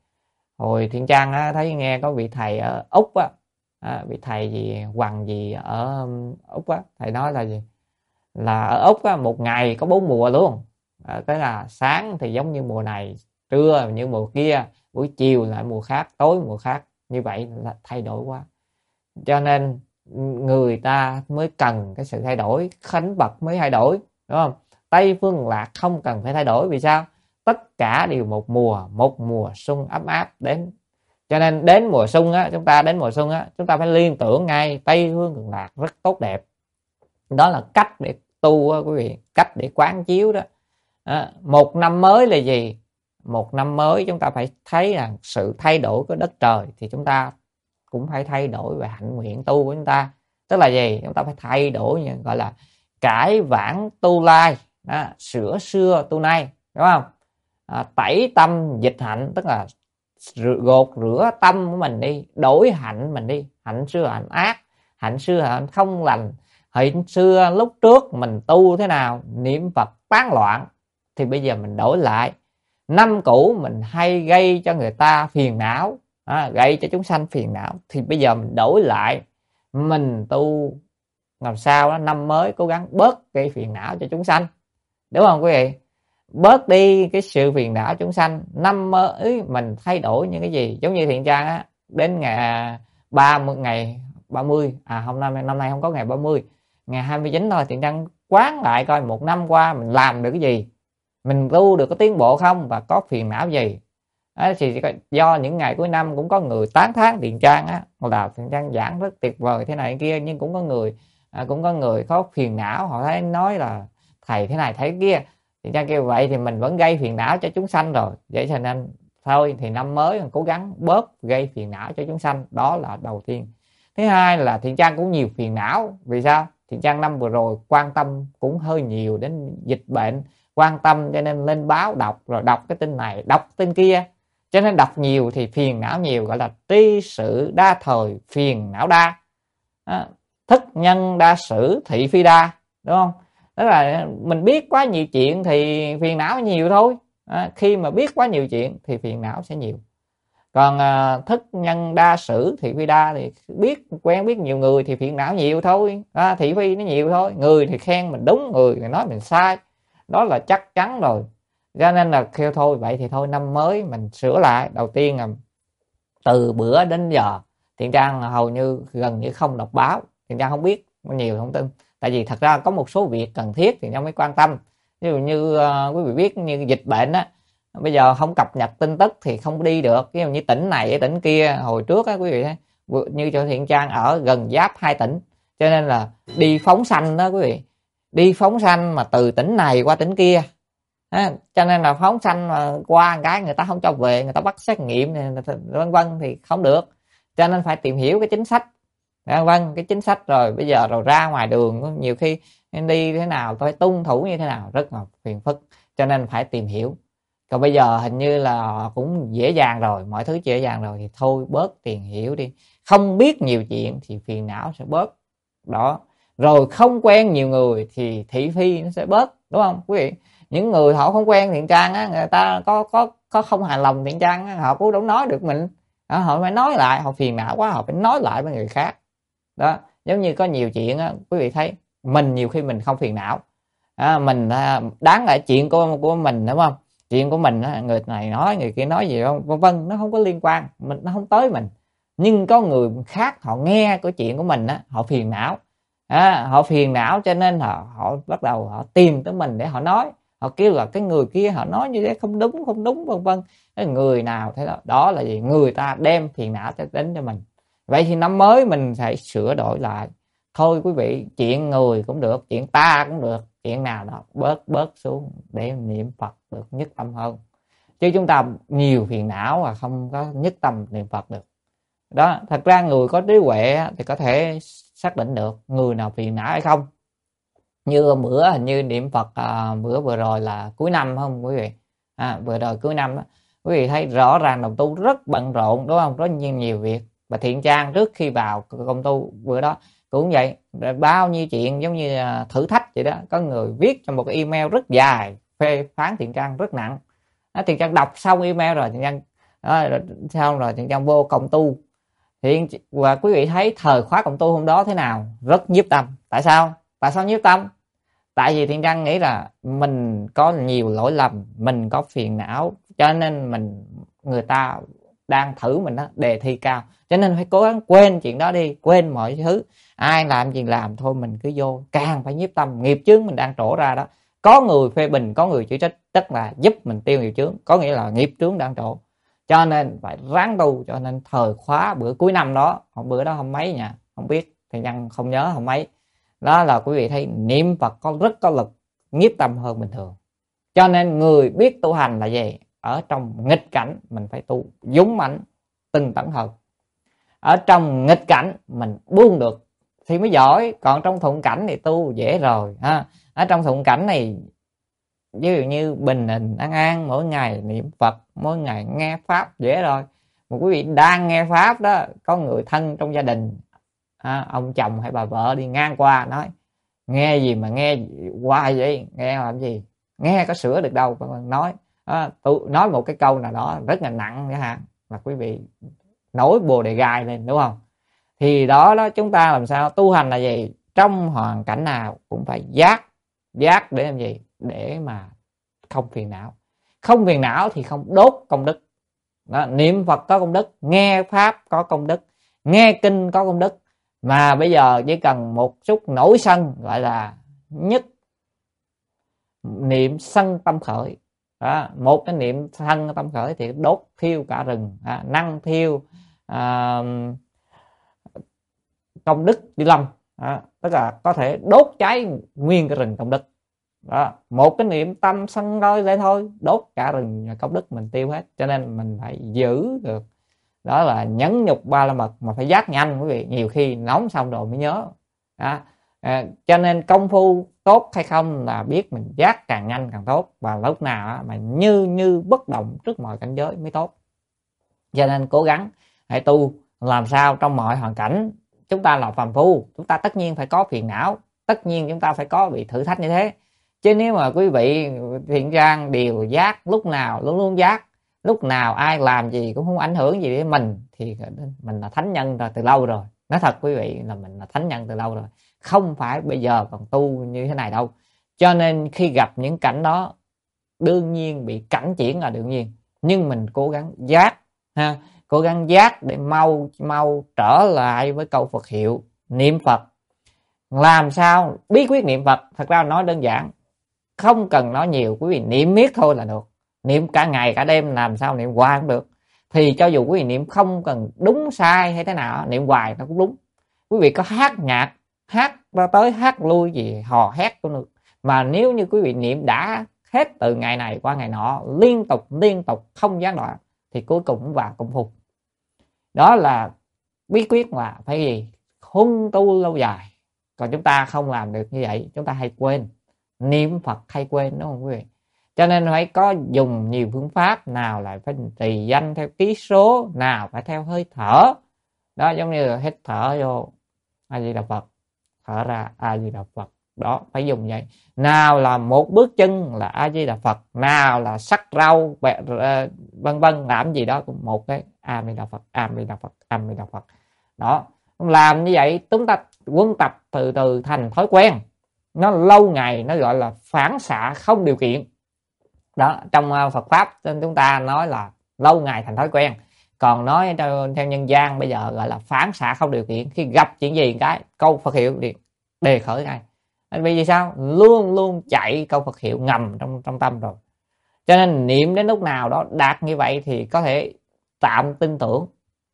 hồi Thiện Trang á, thấy nghe có vị thầy ở Úc á, à, vị thầy gì Hoàng gì ở Úc á, thầy nói là gì, là ở Úc á, một ngày có bốn mùa luôn. À, tức là sáng thì giống như mùa này, trưa như mùa kia, buổi chiều lại mùa khác, tối mùa khác. Như vậy là thay đổi quá, cho nên người ta mới cần cái sự thay đổi, khánh vật mới thay đổi, đúng không? Tây Phương Cực Lạc không cần phải thay đổi. Vì sao? Tất cả đều một mùa, một mùa xuân ấm áp đến. Cho nên đến mùa xuân á, chúng ta đến mùa xuân á, chúng ta phải liên tưởng ngay Tây Phương Cực Lạc rất tốt đẹp. Đó là cách để tu á, quý vị, cách để quán chiếu đó. À, một năm mới là gì? Một năm mới chúng ta phải thấy là sự thay đổi của đất trời, thì chúng ta cũng phải thay đổi về hạnh nguyện tu của chúng ta. Tức là gì? Chúng ta phải thay đổi, như gọi là cải vãng tu lai, đó, sửa xưa tu nay, đúng không? À, tẩy tâm dịch hạnh, tức là gột rửa tâm của mình đi, đổi hạnh mình đi. Hạnh xưa hạnh ác, hạnh xưa hạnh không lành. Hạnh xưa lúc trước mình tu thế nào, niệm Phật tán loạn, thì bây giờ mình đổi lại. Năm cũ mình hay gây cho người ta phiền não, à, gây cho chúng sanh phiền não, thì bây giờ mình đổi lại, mình tu làm sao đó, năm mới cố gắng bớt gây phiền não cho chúng sanh, đúng không quý vị? Bớt đi cái sự phiền não chúng sanh. Năm mới mình thay đổi những cái gì? Giống như Thiện Trang á, đến ngày ba mươi, ngày ba mươi, à hôm nay năm nay không có ngày ba mươi, ngày hai mươi chín thôi. Thiện Trang quán lại coi một năm qua mình làm được cái gì, mình tu được có tiến bộ không, và có phiền não gì. Đó, thì do những ngày cuối năm cũng có người tán thán Thiện Trang á, là Thiện Trang giảng rất tuyệt vời thế này kia, nhưng cũng có người à, cũng có người có phiền não, họ thấy nói là thầy thế này thế kia. Thiện Trang kêu vậy thì mình vẫn gây phiền não cho chúng sanh rồi, vậy cho nên thôi thì năm mới mình cố gắng bớt gây phiền não cho chúng sanh. Đó là đầu tiên. Thứ hai là Thiện Trang cũng nhiều phiền não. Vì sao? Thiện Trang năm vừa rồi quan tâm cũng hơi nhiều đến dịch bệnh, quan tâm cho nên lên báo đọc, rồi đọc cái tin này đọc tin kia, cho nên đọc nhiều thì phiền não nhiều, gọi là tri sự đa thời, phiền não đa. Đó. Thức nhân đa sử, thị phi đa, đúng không? Tức là mình biết quá nhiều chuyện thì phiền não nhiều thôi. À, khi mà biết quá nhiều chuyện thì phiền não sẽ nhiều. Còn à, thức nhân đa sử, thị phi đa thì biết quen biết nhiều người thì phiền não nhiều thôi. À, thị phi nó nhiều thôi. Người thì khen mình đúng, người thì nói mình sai, đó là chắc chắn rồi. Cho nên là kêu thôi vậy thì thôi, năm mới mình sửa lại. Đầu tiên là từ bữa đến giờ Thiện Trang hầu như gần như không đọc báo. Thiện Trang không biết nhiều thông tin, tại vì thật ra có một số việc cần thiết thì Trang mới quan tâm. Ví dụ như uh, quý vị biết như dịch bệnh á, bây giờ không cập nhật tin tức thì không đi được. Ví dụ như tỉnh này tỉnh kia, hồi trước á quý vị thấy, như cho Thiện Trang ở gần giáp hai tỉnh, cho nên là đi phóng sanh đó quý vị, đi phóng sanh mà từ tỉnh này qua tỉnh kia À, cho nên là phóng sanh mà qua cái người ta không cho về, người ta bắt xét nghiệm vân vân thì không được. Cho nên phải tìm hiểu cái chính sách, vân vân cái chính sách. Rồi bây giờ rồi ra ngoài đường nhiều khi đi thế nào phải tuân thủ như thế nào, rất là phiền phức, cho nên phải tìm hiểu. Còn bây giờ hình như là cũng dễ dàng rồi, mọi thứ dễ dàng rồi thì thôi bớt tìm hiểu đi, không biết nhiều chuyện thì phiền não sẽ bớt đó. Rồi không quen nhiều người thì thị phi nó sẽ bớt, đúng không quý vị? Những người họ không quen Thiện Trang á, người ta có có có không hài lòng Thiện Trang á, họ cũng đâu nói được mình đó, họ phải nói lại, họ phiền não quá họ phải nói lại với người khác đó. Giống như có nhiều chuyện á, quý vị thấy mình nhiều khi mình không phiền não à, mình đáng lẽ chuyện của của mình, đúng không? Chuyện của mình á, người này nói người kia nói gì không vân vân, nó không có liên quan mình, nó không tới mình. Nhưng có người khác họ nghe cái chuyện của mình á, họ phiền não à, họ phiền não cho nên họ họ bắt đầu họ tìm tới mình để họ nói, họ kêu là cái người kia họ nói như thế không đúng không đúng vân vân. Cái người nào thế đó, đó là gì? Người ta đem phiền não đến cho mình. Vậy thì năm mới mình phải sửa đổi lại thôi quý vị. Chuyện người cũng được, chuyện ta cũng được, chuyện nào đó bớt bớt xuống để niệm Phật được nhất tâm hơn. Chứ chúng ta nhiều phiền não mà không có nhất tâm niệm Phật được đó. Thật ra người có trí huệ thì có thể xác định được người nào phiền não hay không. Như bữa hình như niệm Phật à, bữa vừa rồi là cuối năm không quý vị à, vừa rồi cuối năm đó, quý vị thấy rõ ràng đồng tu rất bận rộn, đúng không? Rất nhiều, nhiều việc. Và Thiện Trang trước khi vào công tu bữa đó cũng vậy, bao nhiêu chuyện giống như thử thách vậy đó. Có người viết cho một cái email rất dài phê phán Thiện Trang rất nặng. Thiện Trang đọc xong email rồi Thiện Trang à, xong rồi Thiện Trang vô công tu. Thiện và quý vị thấy thời khóa công tu hôm đó thế nào? Rất nhiếp tâm. Tại sao? Tại sao nhiếp tâm? Tại vì Thiện Trang nghĩ là mình có nhiều lỗi lầm, mình có phiền não, cho nên mình người ta đang thử mình đó, đề thi cao, cho nên phải cố gắng quên chuyện đó đi, quên mọi thứ. Ai làm gì làm thôi, mình cứ vô, càng phải nhiếp tâm. Nghiệp chướng mình đang trổ ra đó, có người phê bình, có người chỉ trích, tức là giúp mình tiêu nghiệp chướng, có nghĩa là nghiệp chướng đang trổ, cho nên phải ráng tu. Cho nên thời khóa bữa cuối năm đó, bữa đó hôm mấy nha, không biết, Thiện Trang không nhớ hôm mấy. Đó là quý vị thấy niệm Phật có rất có lực nhiếp tâm hơn bình thường. Cho nên người biết tu hành là gì? Ở trong nghịch cảnh mình phải tu dũng mãnh tinh tấn hơn. Ở trong nghịch cảnh mình buông được thì mới giỏi, còn trong thuận cảnh thì tu dễ rồi ha. Ở trong thuận cảnh này ví dụ như bình định an an, mỗi ngày niệm Phật, mỗi ngày nghe pháp dễ rồi. Một quý vị đang nghe pháp đó, có người thân trong gia đình à, ông chồng hay bà vợ đi ngang qua nói nghe gì mà nghe hoài vậy, nghe làm gì, nghe có sửa được đâu. Nói à, tôi nói một cái câu nào đó rất là nặng nữa ha, là quý vị nổi bồ đề gai lên, đúng không? Thì đó đó, chúng ta làm sao tu hành là gì? Trong hoàn cảnh nào cũng phải giác. Giác để làm gì? Để mà không phiền não. Không phiền não thì không đốt công đức đó. Niệm Phật có công đức, nghe pháp có công đức, nghe kinh có công đức. Mà bây giờ chỉ cần một chút nổi sân, gọi là nhất niệm sân tâm khởi đó, một cái niệm sân tâm khởi thì đốt thiêu cả rừng à, năng thiêu à, công đức đi lâm à, tức là có thể đốt cháy nguyên cái rừng công đức đó. Một cái niệm tâm sân đôi lên thôi, đốt cả rừng công đức mình tiêu hết. Cho nên mình phải giữ được, đó là nhẫn nhục ba la mật, mà phải giác nhanh quý vị. Nhiều khi nóng xong rồi mới nhớ đó. À, cho nên công phu tốt hay không là biết mình giác càng nhanh càng tốt, và lúc nào mà như như bất động trước mọi cảnh giới mới tốt. Cho nên cố gắng hãy tu làm sao trong mọi hoàn cảnh. Chúng ta là phàm phu, chúng ta tất nhiên phải có phiền não, tất nhiên chúng ta phải có bị thử thách như thế. Chứ nếu mà quý vị Thiện Trang đều giác, lúc nào luôn luôn giác, lúc nào ai làm gì cũng không ảnh hưởng gì đến mình, thì mình là thánh nhân rồi từ lâu rồi. Nói thật quý vị là mình là thánh nhân từ lâu rồi, không phải bây giờ còn tu như thế này đâu. Cho nên khi gặp những cảnh đó, đương nhiên bị cảnh chuyển là đương nhiên, nhưng mình cố gắng giác ha, cố gắng giác để mau mau trở lại với câu Phật hiệu niệm Phật. Làm sao bí quyết niệm Phật? Thật ra nói đơn giản, không cần nói nhiều, quý vị niệm miết thôi là được. Niệm cả ngày cả đêm, làm sao niệm hoài cũng được. Thì cho dù quý vị niệm không cần đúng sai hay thế nào, niệm hoài nó cũng đúng. Quý vị có hát nhạc, hát ra tới hát lui gì hò hét cũng được. Mà nếu như quý vị niệm đã hết từ ngày này qua ngày nọ, liên tục liên tục không gián đoạn, thì cuối cùng cũng vào công phu. Đó là bí quyết là phải gì? Huân tu lâu dài. Còn chúng ta không làm được như vậy, chúng ta hay quên. Niệm Phật hay quên, đúng không quý vị? Cho nên phải có dùng nhiều phương pháp, nào là phải trì danh theo ký số, nào phải theo hơi thở. Đó, giống như là hít thở vô A Di Đà Phật, thở ra A Di Đà Phật. Đó, phải dùng vậy. Nào là một bước chân là A Di Đà Phật, nào là sắc rau vân vân, làm gì đó cũng một cái A Di Đà Phật, A Di Đà Phật, A Di Đà Phật. Đó, làm như vậy chúng ta quân tập từ từ thành thói quen. Nó lâu ngày, nó gọi là phản xạ không điều kiện. Đó, trong Phật pháp chúng ta nói là lâu ngày thành thói quen. Còn nói theo nhân gian bây giờ gọi là phản xạ không điều kiện. Khi gặp chuyện gì cái câu Phật hiệu liền đề khởi ngay. Vì vì sao? Luôn luôn chạy câu Phật hiệu ngầm trong trong tâm rồi. Cho nên niệm đến lúc nào đó đạt như vậy thì có thể tạm tin tưởng.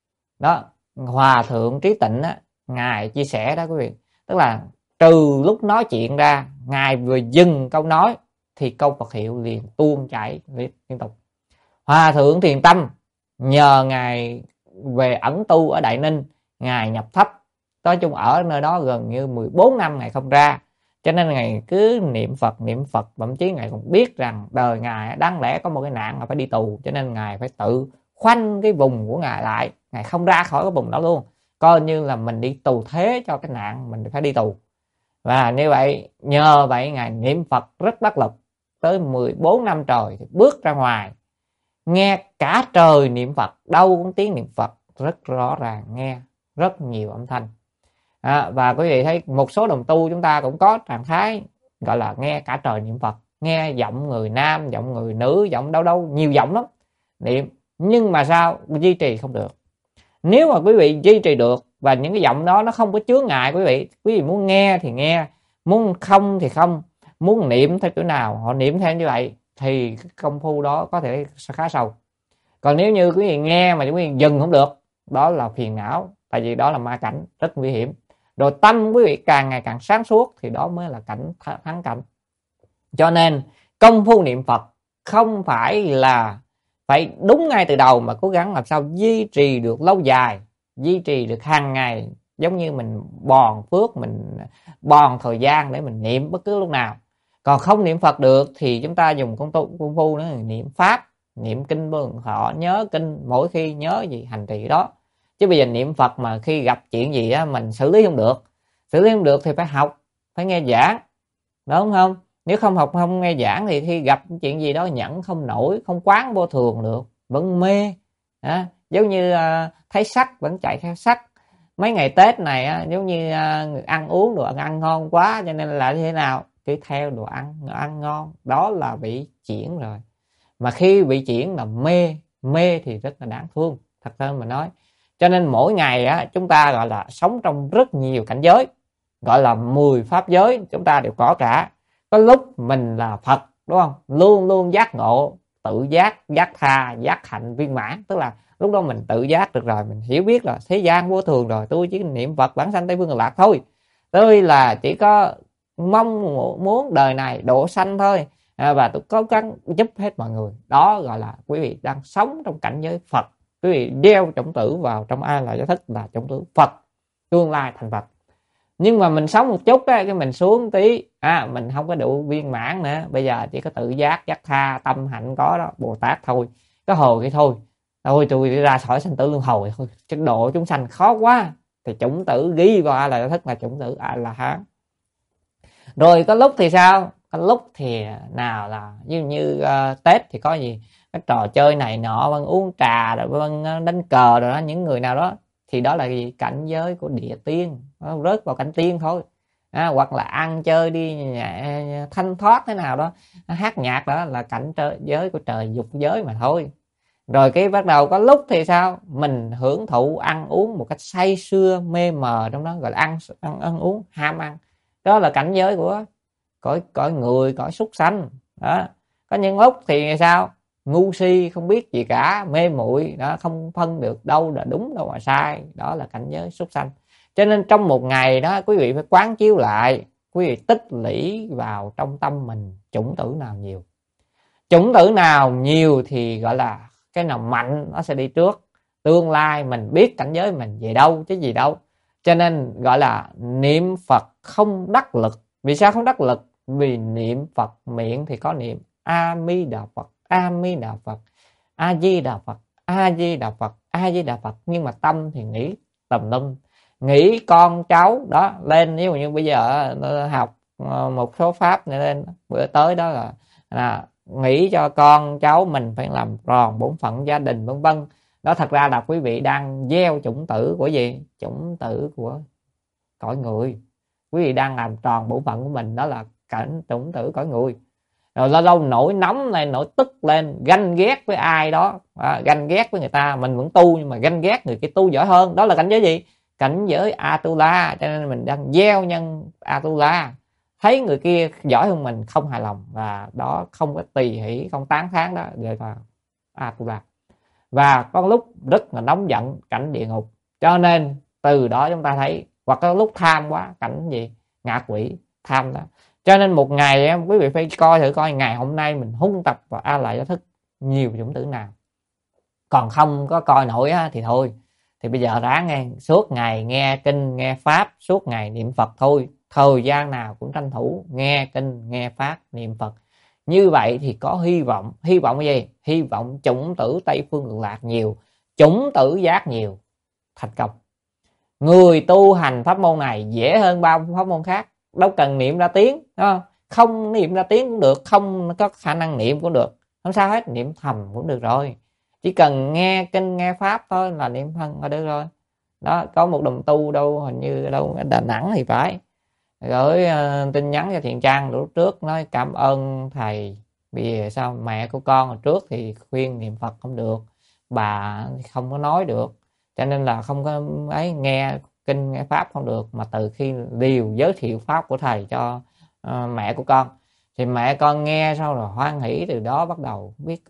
Đó, Hòa thượng Trí Tịnh á, ngài chia sẻ đó quý vị, tức là trừ lúc nói chuyện ra, ngài vừa dừng câu nói thì câu Phật hiệu liền tuôn chảy liên tục. Hòa thượng Thiền Tâm nhờ ngài về ẩn tu ở Đại Ninh, ngài nhập thấp, nói chung ở nơi đó gần như mười bốn năm ngài không ra, cho nên ngài cứ niệm Phật niệm Phật, thậm chí ngài cũng biết rằng đời ngài đáng lẽ có một cái nạn là phải đi tù, cho nên ngài phải tự khoanh cái vùng của ngài lại, ngài không ra khỏi cái vùng đó luôn, coi như là mình đi tù thế cho cái nạn mình phải đi tù. Và như vậy nhờ vậy ngài niệm Phật rất đắc lực tới mười bốn năm trời, thì bước ra ngoài nghe cả trời niệm Phật, đâu cũng tiếng niệm Phật rất rõ ràng, nghe rất nhiều âm thanh. À, và quý vị thấy một số đồng tu chúng ta cũng có trạng thái gọi là nghe cả trời niệm Phật, nghe giọng người nam, giọng người nữ, giọng đâu đâu nhiều giọng lắm niệm, nhưng mà sao duy trì không được. Nếu mà quý vị duy trì được và những cái giọng đó nó không có chướng ngại quý vị, quý vị muốn nghe thì nghe, muốn không thì không, muốn niệm theo chỗ nào họ niệm theo như vậy, thì công phu đó có thể khá sâu. Còn nếu như quý vị nghe mà quý vị dừng không được, đó là phiền não, tại vì đó là ma cảnh rất nguy hiểm. Rồi tâm quý vị càng ngày càng sáng suốt thì đó mới là cảnh thắng cảnh. Cho nên công phu niệm Phật không phải là phải đúng ngay từ đầu, mà cố gắng làm sao duy trì được lâu dài, duy trì được hàng ngày, giống như mình bòn phước, mình bòn thời gian để mình niệm bất cứ lúc nào. Còn không niệm Phật được thì chúng ta dùng công tu công phu nữa, niệm pháp, niệm kinh mừng thọ, nhớ kinh, mỗi khi nhớ gì hành trì đó. Chứ bây giờ niệm Phật mà khi gặp chuyện gì á mình xử lý không được, xử lý không được thì phải học, phải nghe giảng, đúng không? Nếu không học không nghe giảng thì khi gặp chuyện gì đó nhẫn không nổi, không quán vô thường được, vẫn mê. À, giống như à, thấy sắc vẫn chạy theo sắc. Mấy ngày Tết này á, giống như à, ăn uống đồ ăn, ăn ngon quá cho nên là như thế nào cứ theo đồ ăn, đồ ăn ngon, đó là bị chuyển rồi. Mà khi bị chuyển là mê, mê thì rất là đáng thương, thật hơn mà nói. Cho nên mỗi ngày á, chúng ta gọi là sống trong rất nhiều cảnh giới, gọi là mười pháp giới chúng ta đều có cả. Có lúc mình là Phật, đúng không? Luôn luôn giác ngộ, tự giác, giác tha, giác hạnh viên mãn. Tức là lúc đó mình tự giác được rồi, mình hiểu biết là thế gian vô thường rồi, tôi chỉ niệm Phật bản sanh Tây Phương Cực Lạc thôi. Tôi là chỉ có mong muốn đời này độ sanh thôi. À, và tôi cố gắng giúp hết mọi người. Đó gọi là quý vị đang sống trong cảnh giới Phật. Quý vị gieo種tử vào trong A Lại Gia Thức là種tử Phật, tương lai thành Phật. Nhưng mà mình sống một chút á, cái mình xuống tí, à, mình không có đủ viên mãn nữa. Bây giờ chỉ có tự giác, giác tha, tâm hạnh có đó, Bồ Tát thôi, có hồi cái thôi. Thôi tôi đi ra khỏi sanh tử luân hồi thôi, chứ độ chúng sanh khó quá. Thì chủng tử ghi vào A Lại Gia Thức là chủng tử A La Hán. Rồi có lúc thì sao? Có lúc thì nào là như như uh, Tết thì có gì cái trò chơi này nọ, vân uống trà rồi vân đánh cờ rồi đó, những người nào đó thì đó là gì? Cảnh giới của địa tiên, nó rớt vào cảnh tiên thôi. À, hoặc là ăn chơi đi nhẹ, thanh thoát thế nào đó, hát nhạc, đó là cảnh giới của trời dục giới mà thôi. Rồi cái bắt đầu có lúc thì sao? Mình hưởng thụ ăn uống một cách say sưa mê mờ trong đó, gọi là ăn ăn, ăn uống ham ăn. Đó là cảnh giới của cõi cõi người, cõi súc sanh. Đó. Có những lúc thì sao? Ngu si không biết gì cả, mê muội đó, không phân được đâu là đúng đâu là sai, đó là cảnh giới súc sanh. Cho nên trong một ngày đó quý vị phải quán chiếu lại, quý vị tích lũy vào trong tâm mình chủng tử nào nhiều. Chủng tử nào nhiều thì gọi là cái nào mạnh nó sẽ đi trước. Tương lai mình biết cảnh giới mình về đâu chứ gì đâu. Cho nên gọi là niệm Phật không đắc lực. Vì sao không đắc lực? Vì niệm Phật miệng thì có niệm A Di Đà Phật, A Di Đà Phật, A Di Đà Phật, A Di Đà Phật, A Di Đà Phật, nhưng mà tâm thì nghĩ tùm lum, nghĩ con cháu đó lên. Ví dụ như bây giờ học một số pháp này lên, bữa tới đó là, là nghĩ cho con cháu mình phải làm tròn bổn phận gia đình vân vân. Đó thật ra là quý vị đang gieo chủng tử của gì? Chủng tử của cõi người. Quý vị đang làm tròn bổn phận của mình, đó là cảnh chủng tử cõi người. Rồi lâu lâu nổi nóng này, nổi tức lên, ganh ghét với ai đó, à, ganh ghét với người ta, mình vẫn tu nhưng mà ganh ghét người kia tu giỏi hơn, đó là cảnh giới gì? Cảnh giới Atula. Cho nên mình đang gieo nhân Atula, thấy người kia giỏi hơn mình không hài lòng, và đó không có tùy hỷ, không tán thán, đó gọi là Atula. Và có lúc rất là nóng giận, cảnh địa ngục. Cho nên từ đó chúng ta thấy, hoặc có lúc tham quá, cảnh gì? Ngạ quỷ, tham đó. Cho nên một ngày em quý vị phải coi thử coi ngày hôm nay mình huân tập vào A Lại Gia Thức nhiều chủng tử nào. Còn không có coi nổi á, thì thôi. Thì bây giờ ráng nghe, suốt ngày nghe kinh, nghe pháp, suốt ngày niệm Phật thôi. Thời gian nào cũng tranh thủ nghe kinh, nghe pháp, niệm Phật. Như vậy thì có hy vọng. Hy vọng cái gì? Hy vọng chủng tử Tây Phương Cực Lạc nhiều, chủng tử giác nhiều, thành công. Người tu hành pháp môn này dễ hơn bao pháp môn khác. Đâu cần niệm ra tiếng, không? Không niệm ra tiếng cũng được, không có khả năng niệm cũng được, không sao hết, niệm thầm cũng được rồi. Chỉ cần nghe kinh nghe pháp thôi là niệm thân là được rồi. Đó, có một đồng tu đâu, hình như đâu ở Đà Nẵng thì phải, gửi uh, tin nhắn cho Thiện Trang lúc trước nói cảm ơn thầy, vì sao mẹ của con hồi trước thì khuyên niệm Phật không được, bà không có nói được, cho nên là không có ấy, nghe kinh nghe pháp không được. Mà từ khi điều giới thiệu pháp của thầy cho uh, mẹ của con thì mẹ con nghe sau rồi hoan hỷ, từ đó bắt đầu biết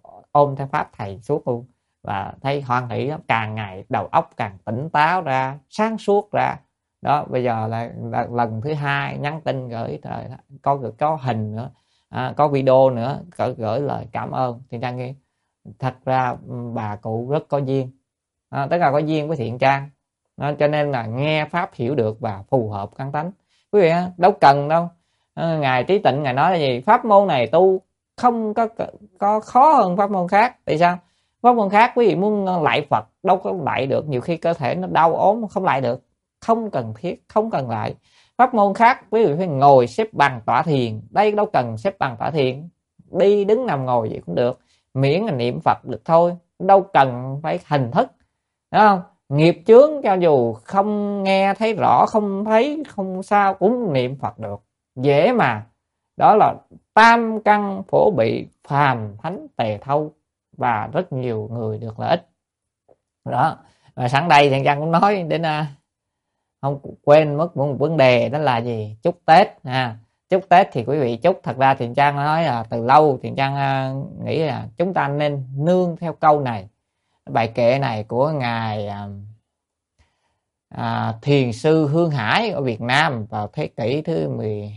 ôm theo pháp thầy suốt luôn, và thấy hoan hỷ lắm, càng ngày đầu óc càng tỉnh táo ra, sáng suốt ra. Đó, bây giờ là, là lần thứ hai nhắn tin gửi, trời, có có hình nữa, à, có video nữa, gửi, gửi lời cảm ơn Thiện Trang nghe. Thật ra bà cụ rất có duyên, à, tức là có duyên với Thiện Trang, à, cho nên là nghe pháp hiểu được và phù hợp căn tánh. Quý vị đâu cần đâu, à, ngài Trí Tịnh ngài nói là gì? Pháp môn này tu không có có khó hơn pháp môn khác. Tại sao? Pháp môn khác quý vị muốn lại Phật đâu có lại được, nhiều khi cơ thể nó đau ốm không lại được, không cần thiết, không cần lại. Pháp môn khác quý vị phải ngồi xếp bằng tọa thiền, đây đâu cần xếp bằng tọa thiền, đi đứng nằm ngồi gì cũng được, miễn là niệm Phật được thôi, đâu cần phải hình thức, đúng không? Nghiệp chướng cho dù không nghe thấy rõ, không thấy không sao, cũng niệm Phật được, dễ mà. Đó là tam căn phổ bị, phàm thánh tề thâu, và rất nhiều người được lợi ích đó. Và sẵn đây Thiện Trang cũng nói đến, không quên mất một vấn đề, đó là gì? Chúc Tết ha. Chúc Tết thì quý vị chúc, thật ra Thiện Trang nói là từ lâu Thiện Trang uh, nghĩ là chúng ta nên nương theo câu này, bài kệ này của ngài uh, uh, thiền sư Hương Hải ở Việt Nam vào thế kỷ thứ mười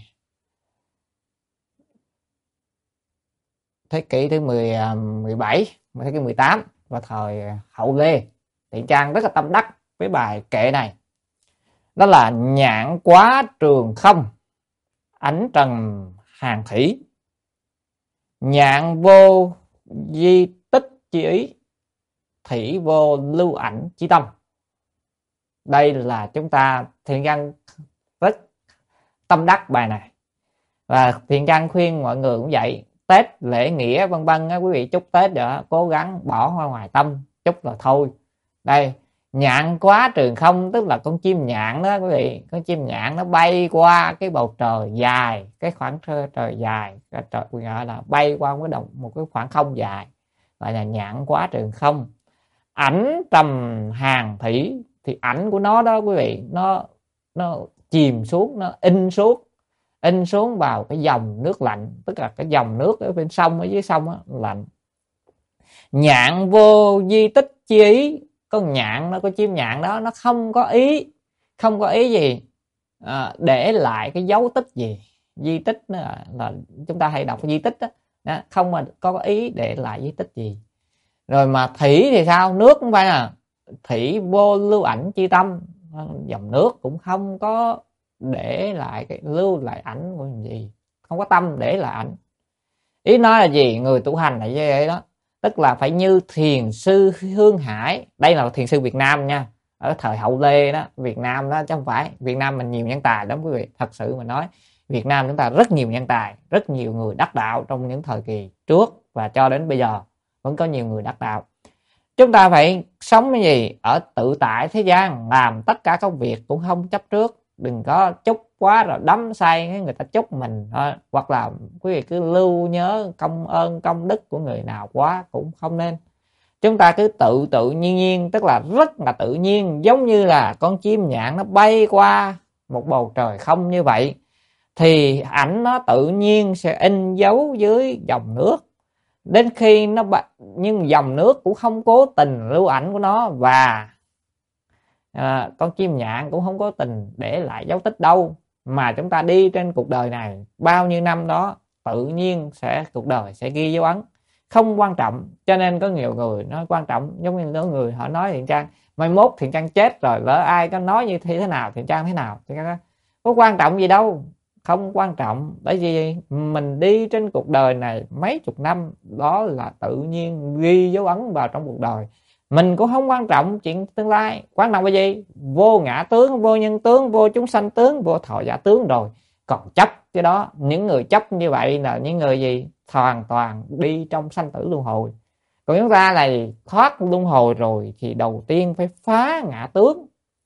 thế kỷ thứ mười, uh, mười bảy, thế kỷ mười tám và thời hậu Lê. Thiện Trang rất là tâm đắc với bài kệ này, đó là nhạn quá trường không, ánh trần hàng thủy, nhạn vô di tích chi ý, thủy vô lưu ảnh chi tâm. Đây là chúng ta Thiện Trang rất tâm đắc bài này, và Thiện Trang khuyên mọi người cũng vậy. Tết lễ nghĩa vân vân á, quý vị chúc Tết đó cố gắng bỏ ra ngoài tâm, chúc là thôi. Đây, nhạn quá trường không tức là con chim nhạn đó quý vị, con chim nhạn nó bay qua cái bầu trời dài, cái khoảng trời dài, cái trời gọi là bay qua cái đồng một cái khoảng không dài, gọi là nhạn quá trường không. Ảnh trầm hàng thủy, thì ảnh của nó đó quý vị, nó nó chìm xuống, nó in xuống in xuống vào cái dòng nước lạnh, tức là cái dòng nước ở bên sông, ở dưới sông á, lạnh. Nhạn vô di tích chi ý, con nhạn nó, con chim nhạn đó nó không có ý, không có ý gì à, để lại cái dấu tích gì. Di tích là, là chúng ta hay đọc di tích đó, đó, không mà có ý để lại di tích gì. Rồi mà thủy thì sao? Nước cũng phải à, thủy vô lưu ảnh chi tâm, dòng nước cũng không có để lại cái lưu lại ảnh của gì, không có tâm để lại ảnh. Ý nói là gì? Người tu hành là như vậy đó, tức là phải như thiền sư Hương Hải. Đây là thiền sư Việt Nam nha, ở thời hậu Lê đó, Việt Nam đó, chứ không phải Việt Nam mình nhiều nhân tài lắm quý vị. Thật sự mà nói, Việt Nam chúng ta rất nhiều nhân tài, rất nhiều người đắc đạo trong những thời kỳ trước và cho đến bây giờ vẫn có nhiều người đắc đạo. Chúng ta phải sống cái gì? Ở tự tại thế gian, làm tất cả công việc cũng không chấp trước, đừng có chúc quá rồi đắm say người ta chúc mình thôi. Hoặc là quý vị cứ lưu nhớ công ơn công đức của người nào quá cũng không nên. Chúng ta cứ tự tự nhiên nhiên, tức là rất là tự nhiên, giống như là con chim nhạn nó bay qua một bầu trời không như vậy, thì ảnh nó tự nhiên sẽ in dấu dưới dòng nước. Đến khi nó nhưng dòng nước cũng không cố tình lưu ảnh của nó, và à, con chim nhạn cũng không có tình để lại dấu tích đâu. Mà chúng ta đi trên cuộc đời này bao nhiêu năm đó, tự nhiên sẽ cuộc đời sẽ ghi dấu ấn, không quan trọng. Cho nên có nhiều người nói quan trọng, giống như có người họ nói Thiện Trang mai mốt Thiện Trang chết rồi, lỡ ai có nói như thế nào Thiện Trang thế nào, Thiện Trang có quan trọng gì đâu. Không quan trọng, bởi vì mình đi trên cuộc đời này mấy chục năm, đó là tự nhiên ghi dấu ấn vào trong cuộc đời. Mình cũng không quan trọng chuyện tương lai, quan trọng cái gì? Vô ngã tướng, vô nhân tướng, vô chúng sanh tướng, vô thọ giả tướng rồi. Còn chấp cái đó, những người chấp như vậy là những người gì? Hoàn toàn đi trong sanh tử luân hồi. Còn chúng ta là thoát luân hồi rồi thì đầu tiên phải phá ngã tướng.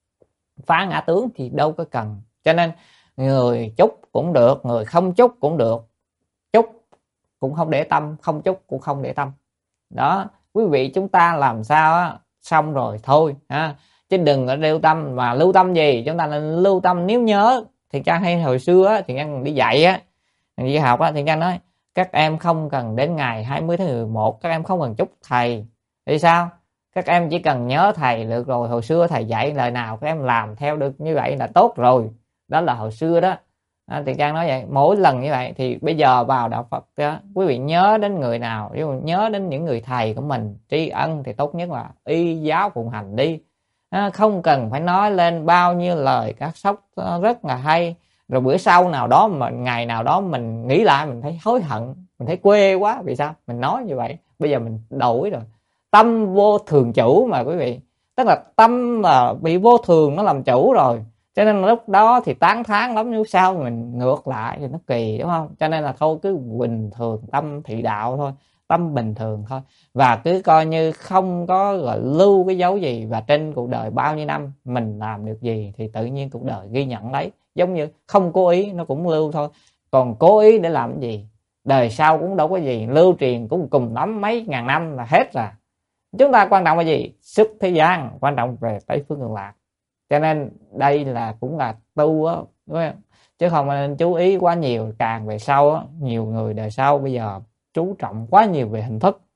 Phá ngã tướng thì đâu có cần. Cho nên người chúc cũng được, người không chúc cũng được. Chúc cũng không để tâm, không chúc cũng không để tâm. Đó, quý vị chúng ta làm sao á, xong rồi thôi ha. Chứ đừng có lưu tâm. Mà lưu tâm gì? Chúng ta nên lưu tâm nếu nhớ. Thì Trang hay hồi xưa á, thì Trang đi dạy á, đi học á, thì Trang nói các em không cần đến ngày hai mươi tháng mười một, các em không cần chúc thầy. Vì sao? Các em chỉ cần nhớ thầy được rồi. Hồi xưa thầy dạy lời nào các em làm theo được như vậy là tốt rồi. Đó là hồi xưa đó. À, thì Trang nói vậy, mỗi lần như vậy thì bây giờ vào đạo Phật đó, quý vị nhớ đến người nào, ví dụ nhớ đến những người thầy của mình tri ân thì tốt nhất là y giáo phụng hành đi. À, không cần phải nói lên bao nhiêu lời các sóc rất là hay, rồi bữa sau nào đó mà ngày nào đó mình nghĩ lại mình thấy hối hận, mình thấy quê quá. Vì sao mình nói như vậy? Bây giờ mình đổi rồi, tâm vô thường chủ mà quý vị, tức là tâm mà bị vô thường nó làm chủ rồi. Cho nên lúc đó thì tán thán lắm, nhưng sao mình ngược lại thì nó kỳ, đúng không? Cho nên là thôi cứ bình thường, tâm thị đạo thôi, tâm bình thường thôi, và cứ coi như không có gọi lưu cái dấu gì. Và trên cuộc đời bao nhiêu năm mình làm được gì thì tự nhiên cuộc đời ghi nhận đấy. Giống như không cố ý nó cũng lưu thôi, còn cố ý để làm cái gì? Đời sau cũng đâu có gì, lưu truyền cũng cùng lắm mấy ngàn năm là hết rồi. Chúng ta quan trọng là gì? Sức thế gian, quan trọng về Tây phương cực lạc. Cho nên đây là cũng là tu á, đúng không? Chứ không nên chú ý quá nhiều. Càng về sau á, nhiều người đời sau bây giờ chú trọng quá nhiều về hình thức,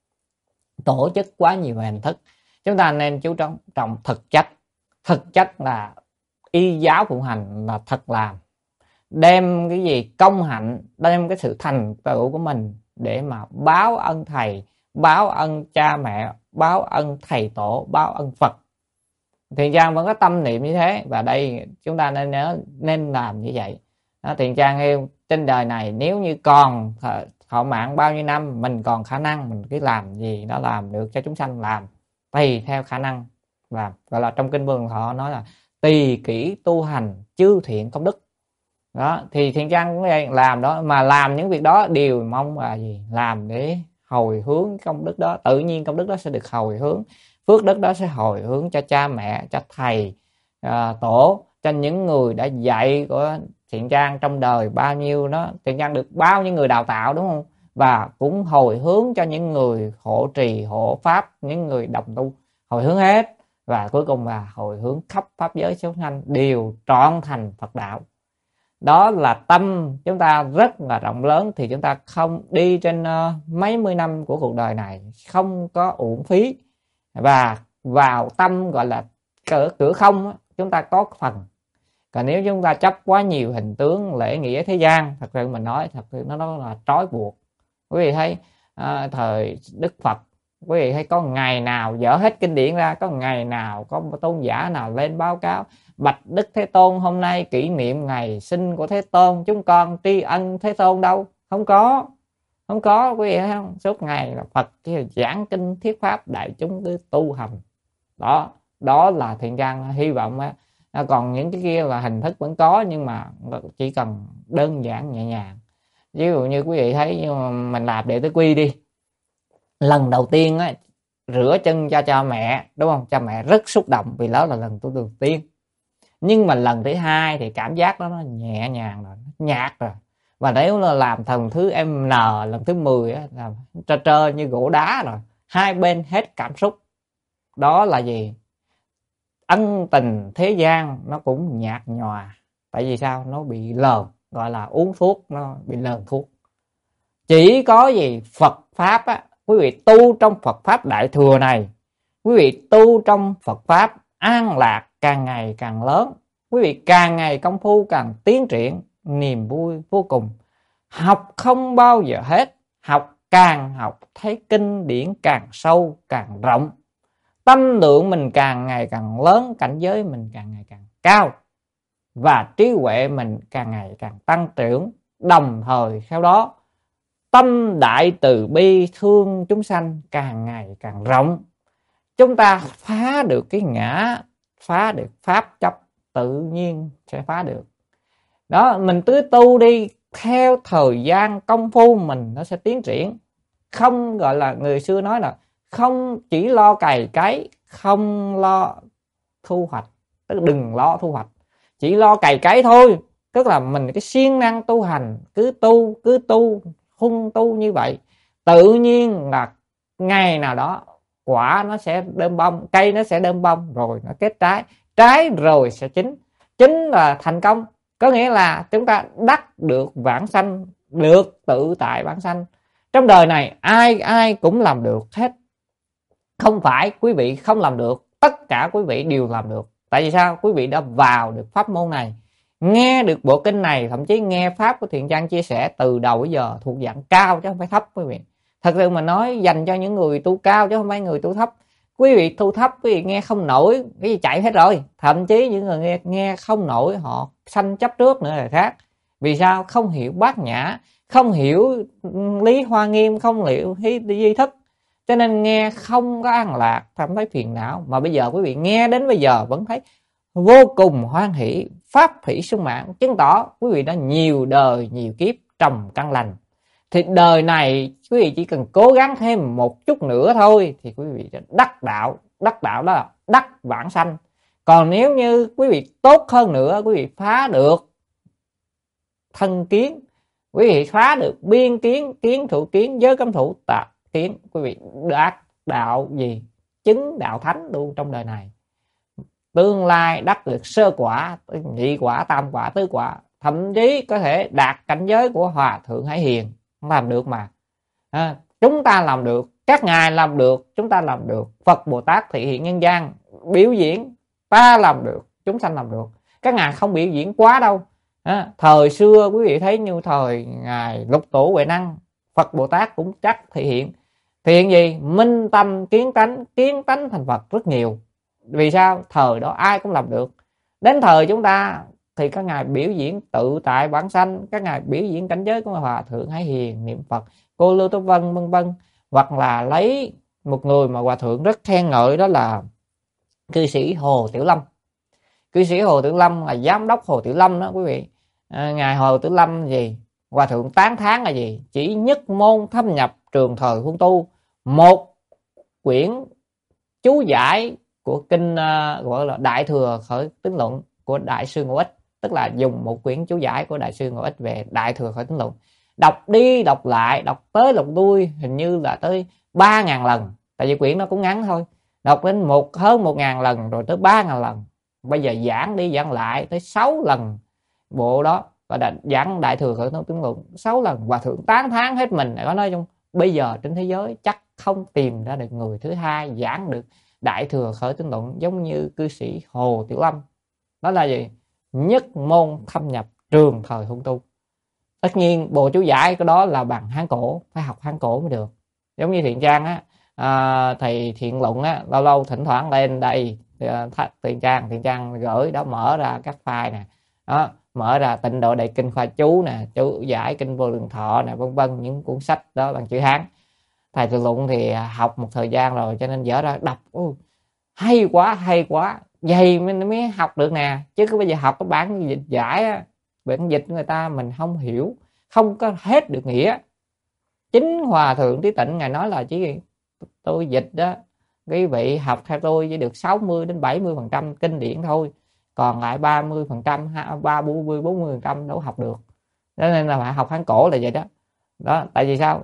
tổ chức quá nhiều về hình thức. Chúng ta nên chú trọng trọng thực chất. Thực chất là y giáo phụng hành, là thật làm, đem cái gì công hạnh, đem cái sự thành tựu của mình để mà báo ân thầy, báo ân cha mẹ, báo ân thầy tổ, báo ân Phật. Thiện Trang vẫn có tâm niệm như thế, và đây chúng ta nên nhớ, nên làm như vậy. Đó, Thiện Trang yêu trên đời này nếu như còn thọ mạng bao nhiêu năm, mình còn khả năng, mình cứ làm gì nó làm được cho chúng sanh, làm tùy theo khả năng làm. Gọi là trong kinh Vườn họ nói là tùy kỹ tu hành chư thiện công đức. Đó, thì Thiện Trang cũng vậy, làm đó, mà làm những việc đó đều mong là gì? Làm để hồi hướng công đức đó, tự nhiên công đức đó sẽ được hồi hướng, phước đức đó sẽ hồi hướng cho cha mẹ, cho thầy à, tổ, cho những người đã dạy của Thiện Trang trong đời bao nhiêu đó. Thiện Trang được bao nhiêu người đào tạo, đúng không? Và cũng hồi hướng cho những người hộ trì, hộ pháp, những người đồng tu, hồi hướng hết. Và cuối cùng là hồi hướng khắp pháp giới chúng sanh đều trọn thành Phật đạo. Đó là tâm chúng ta rất là rộng lớn, thì chúng ta không đi trên uh, mấy mươi năm của cuộc đời này không có uổng phí. Và vào tâm gọi là cửa, cửa không, chúng ta có phần. Còn nếu chúng ta chấp quá nhiều hình tướng lễ nghĩa thế gian, thật sự mình nói thật sự nó, nó là trói buộc. Quý vị thấy à, thời Đức Phật, quý vị thấy có ngày nào dở hết kinh điển ra, có ngày nào có một tôn giả nào lên báo cáo bạch Đức Thế Tôn hôm nay kỷ niệm ngày sinh của Thế Tôn, chúng con tri ân Thế Tôn đâu? Không có, không có. Quý vị thấy không? Suốt ngày là Phật chỉ giảng kinh thuyết pháp, đại chúng cứ tu hành. Đó, đó là thiện căn. Hy vọng á, còn những cái kia là hình thức vẫn có, nhưng mà chỉ cần đơn giản nhẹ nhàng. Ví dụ như quý vị thấy mình làm đệ tử quy đi, lần đầu tiên á, rửa chân cho cha mẹ, đúng không? Cha mẹ rất xúc động vì đó là lần tu đầu tiên. Nhưng mà lần thứ hai thì cảm giác đó nó nhẹ nhàng rồi, nó nhạt rồi. Và nếu là làm thần thứ M N lần thứ mười á, là trơ trơ như gỗ đá rồi, hai bên hết cảm xúc. Đó là gì? Ân tình thế gian nó cũng nhạt nhòa. Tại vì sao? Nó bị lờn, gọi là uống thuốc, nó bị lờn thuốc. Chỉ có gì Phật Pháp á, quý vị tu trong Phật Pháp Đại Thừa này, quý vị tu trong Phật Pháp an lạc càng ngày càng lớn, quý vị càng ngày công phu càng tiến triển, niềm vui vô cùng. Học không bao giờ hết, học càng học thấy kinh điển càng sâu càng rộng, tâm lượng mình càng ngày càng lớn, cảnh giới mình càng ngày càng cao, và trí huệ mình càng ngày càng tăng trưởng. Đồng thời theo đó, tâm đại từ bi thương chúng sanh càng ngày càng rộng. Chúng ta phá được cái ngã, phá được pháp chấp, tự nhiên sẽ phá được. Đó, mình cứ tu đi, theo thời gian công phu mình nó sẽ tiến triển. Không, gọi là người xưa nói là không chỉ lo cày cấy, không lo thu hoạch, tức đừng lo thu hoạch, chỉ lo cày cấy thôi. Tức là mình cái siêng năng tu hành, cứ tu, cứ tu, hung tu như vậy, tự nhiên là ngày nào đó quả nó sẽ đơm bông, cây nó sẽ đơm bông, rồi nó kết trái, trái rồi sẽ chín, chín là thành công. Có nghĩa là chúng ta đắc được vãng sanh, được tự tại vãng sanh. Trong đời này ai ai cũng làm được hết. Không phải quý vị không làm được, tất cả quý vị đều làm được. Tại vì sao? Quý vị đã vào được pháp môn này, nghe được bộ kinh này, thậm chí nghe pháp của Thiện Căn chia sẻ từ đầu đến giờ thuộc dạng cao chứ không phải thấp quý vị. Thật sự mà nói, dành cho những người tu cao chứ không phải người tu thấp. Quý vị tu thấp, quý vị nghe không nổi, cái gì chạy hết rồi. Thậm chí những người nghe, nghe không nổi, họ sanh chấp trước nữa là khác. Vì sao? Không hiểu bát nhã, không hiểu lý hoa nghiêm, không hiểu di thức, cho nên nghe không có an lạc, cảm thấy phiền não. Mà bây giờ quý vị nghe đến bây giờ vẫn thấy vô cùng hoan hỷ, pháp hỷ sung mãn, chứng tỏ quý vị đã nhiều đời nhiều kiếp trồng căn lành. Thì đời này quý vị chỉ cần cố gắng thêm một chút nữa thôi thì quý vị sẽ đắc đạo. Đắc đạo đó là đắc vãng sanh. Còn nếu như quý vị tốt hơn nữa, quý vị phá được thân kiến, quý vị phá được biên kiến, kiến thủ kiến, giới cấm thủ, tà kiến, quý vị đắc đạo gì? Chứng đạo thánh luôn trong đời này. Tương lai đắc được sơ quả, nhị quả, tam quả, tứ quả, thậm chí có thể đạt cảnh giới của Hòa Thượng Hải Hiền. Làm được mà. À, chúng ta làm được, các ngài làm được, chúng ta làm được. Phật Bồ Tát thị hiện nhân gian biểu diễn, ta làm được, chúng sanh làm được. Các ngài không biểu diễn quá đâu. À, thời xưa quý vị thấy như thời ngài Lục Tổ Huệ Năng, Phật Bồ Tát cũng chắc thị hiện. Thị hiện gì? Minh tâm kiến tánh, kiến tánh thành Phật rất nhiều. Vì sao? Thời đó ai cũng làm được. Đến thời chúng ta thì các ngài biểu diễn tự tại bản sanh, các ngài biểu diễn cảnh giới của Hòa Thượng Hải Hiền niệm Phật, Cô Lưu Tô Vân vân vân. Hoặc là lấy một người mà Hòa Thượng rất khen ngợi, đó là cư sĩ Hồ Tiểu Lâm. Cư sĩ Hồ Tiểu Lâm là giám đốc Hồ Tiểu Lâm đó quý vị. À, ngài Hồ Tiểu Lâm gì? Hòa Thượng tán thán là gì? Chỉ nhất môn thâm nhập trường thời huân tu, một quyển chú giải của kinh uh, gọi là Đại Thừa Khởi Tín Luận của Đại sư Ngũ Ích. Tức là dùng một quyển chú giải của Đại sư Ngũ Ích về Đại Thừa Khởi Tín Luận, đọc đi đọc lại, đọc tới đọc lui, hình như là tới ba ngàn lần. Tại vì quyển nó cũng ngắn thôi, đọc đến một hơn một ngàn lần, rồi tới ba ngàn lần. Bây giờ giảng đi giảng lại tới sáu lần bộ đó, và đã giảng Đại Thừa Khởi Tín Luận sáu lần. Hòa Thượng tán thán hết mình. Có nói chung bây giờ trên thế giới chắc không tìm ra được người thứ hai giảng được Đại Thừa Khởi Tín Luận giống như cư sĩ Hồ Tiểu Lâm. Đó là gì? Nhất môn thâm nhập trường thời huân tu. Tất nhiên bộ chú giải cái đó là bằng Hán cổ, phải học Hán cổ mới được. Giống như Thiện Trang á, à, thầy Thiện Luận á, lâu lâu thỉnh thoảng lên đây Thiện Trang Thiện Trang gửi đó, mở ra các file nè, đó, mở ra Tịnh Độ Đại Kinh Khoa Chú nè, chú giải Kinh Vô Lượng Thọ nè, vân vân, những cuốn sách đó bằng chữ Hán. Thầy Thiện Luận thì học một thời gian rồi cho nên dở ra đọc, ô, hay quá hay quá, vậy mới mới học được nè, chứ cứ bây giờ học cái bản dịch giải á, bản dịch người ta mình không hiểu, không có hết được nghĩa. Chính Hòa Thượng Trí Tịnh ngài nói là chỉ tôi dịch đó, quý vị học theo tôi chỉ được sáu mươi đến bảy mươi phần trăm kinh điển thôi, còn lại ba mươi phần trăm, ba mươi bốn mươi phần trăm đâu học được. Cho nên là phải học Hán cổ là vậy đó. Đó, tại vì sao?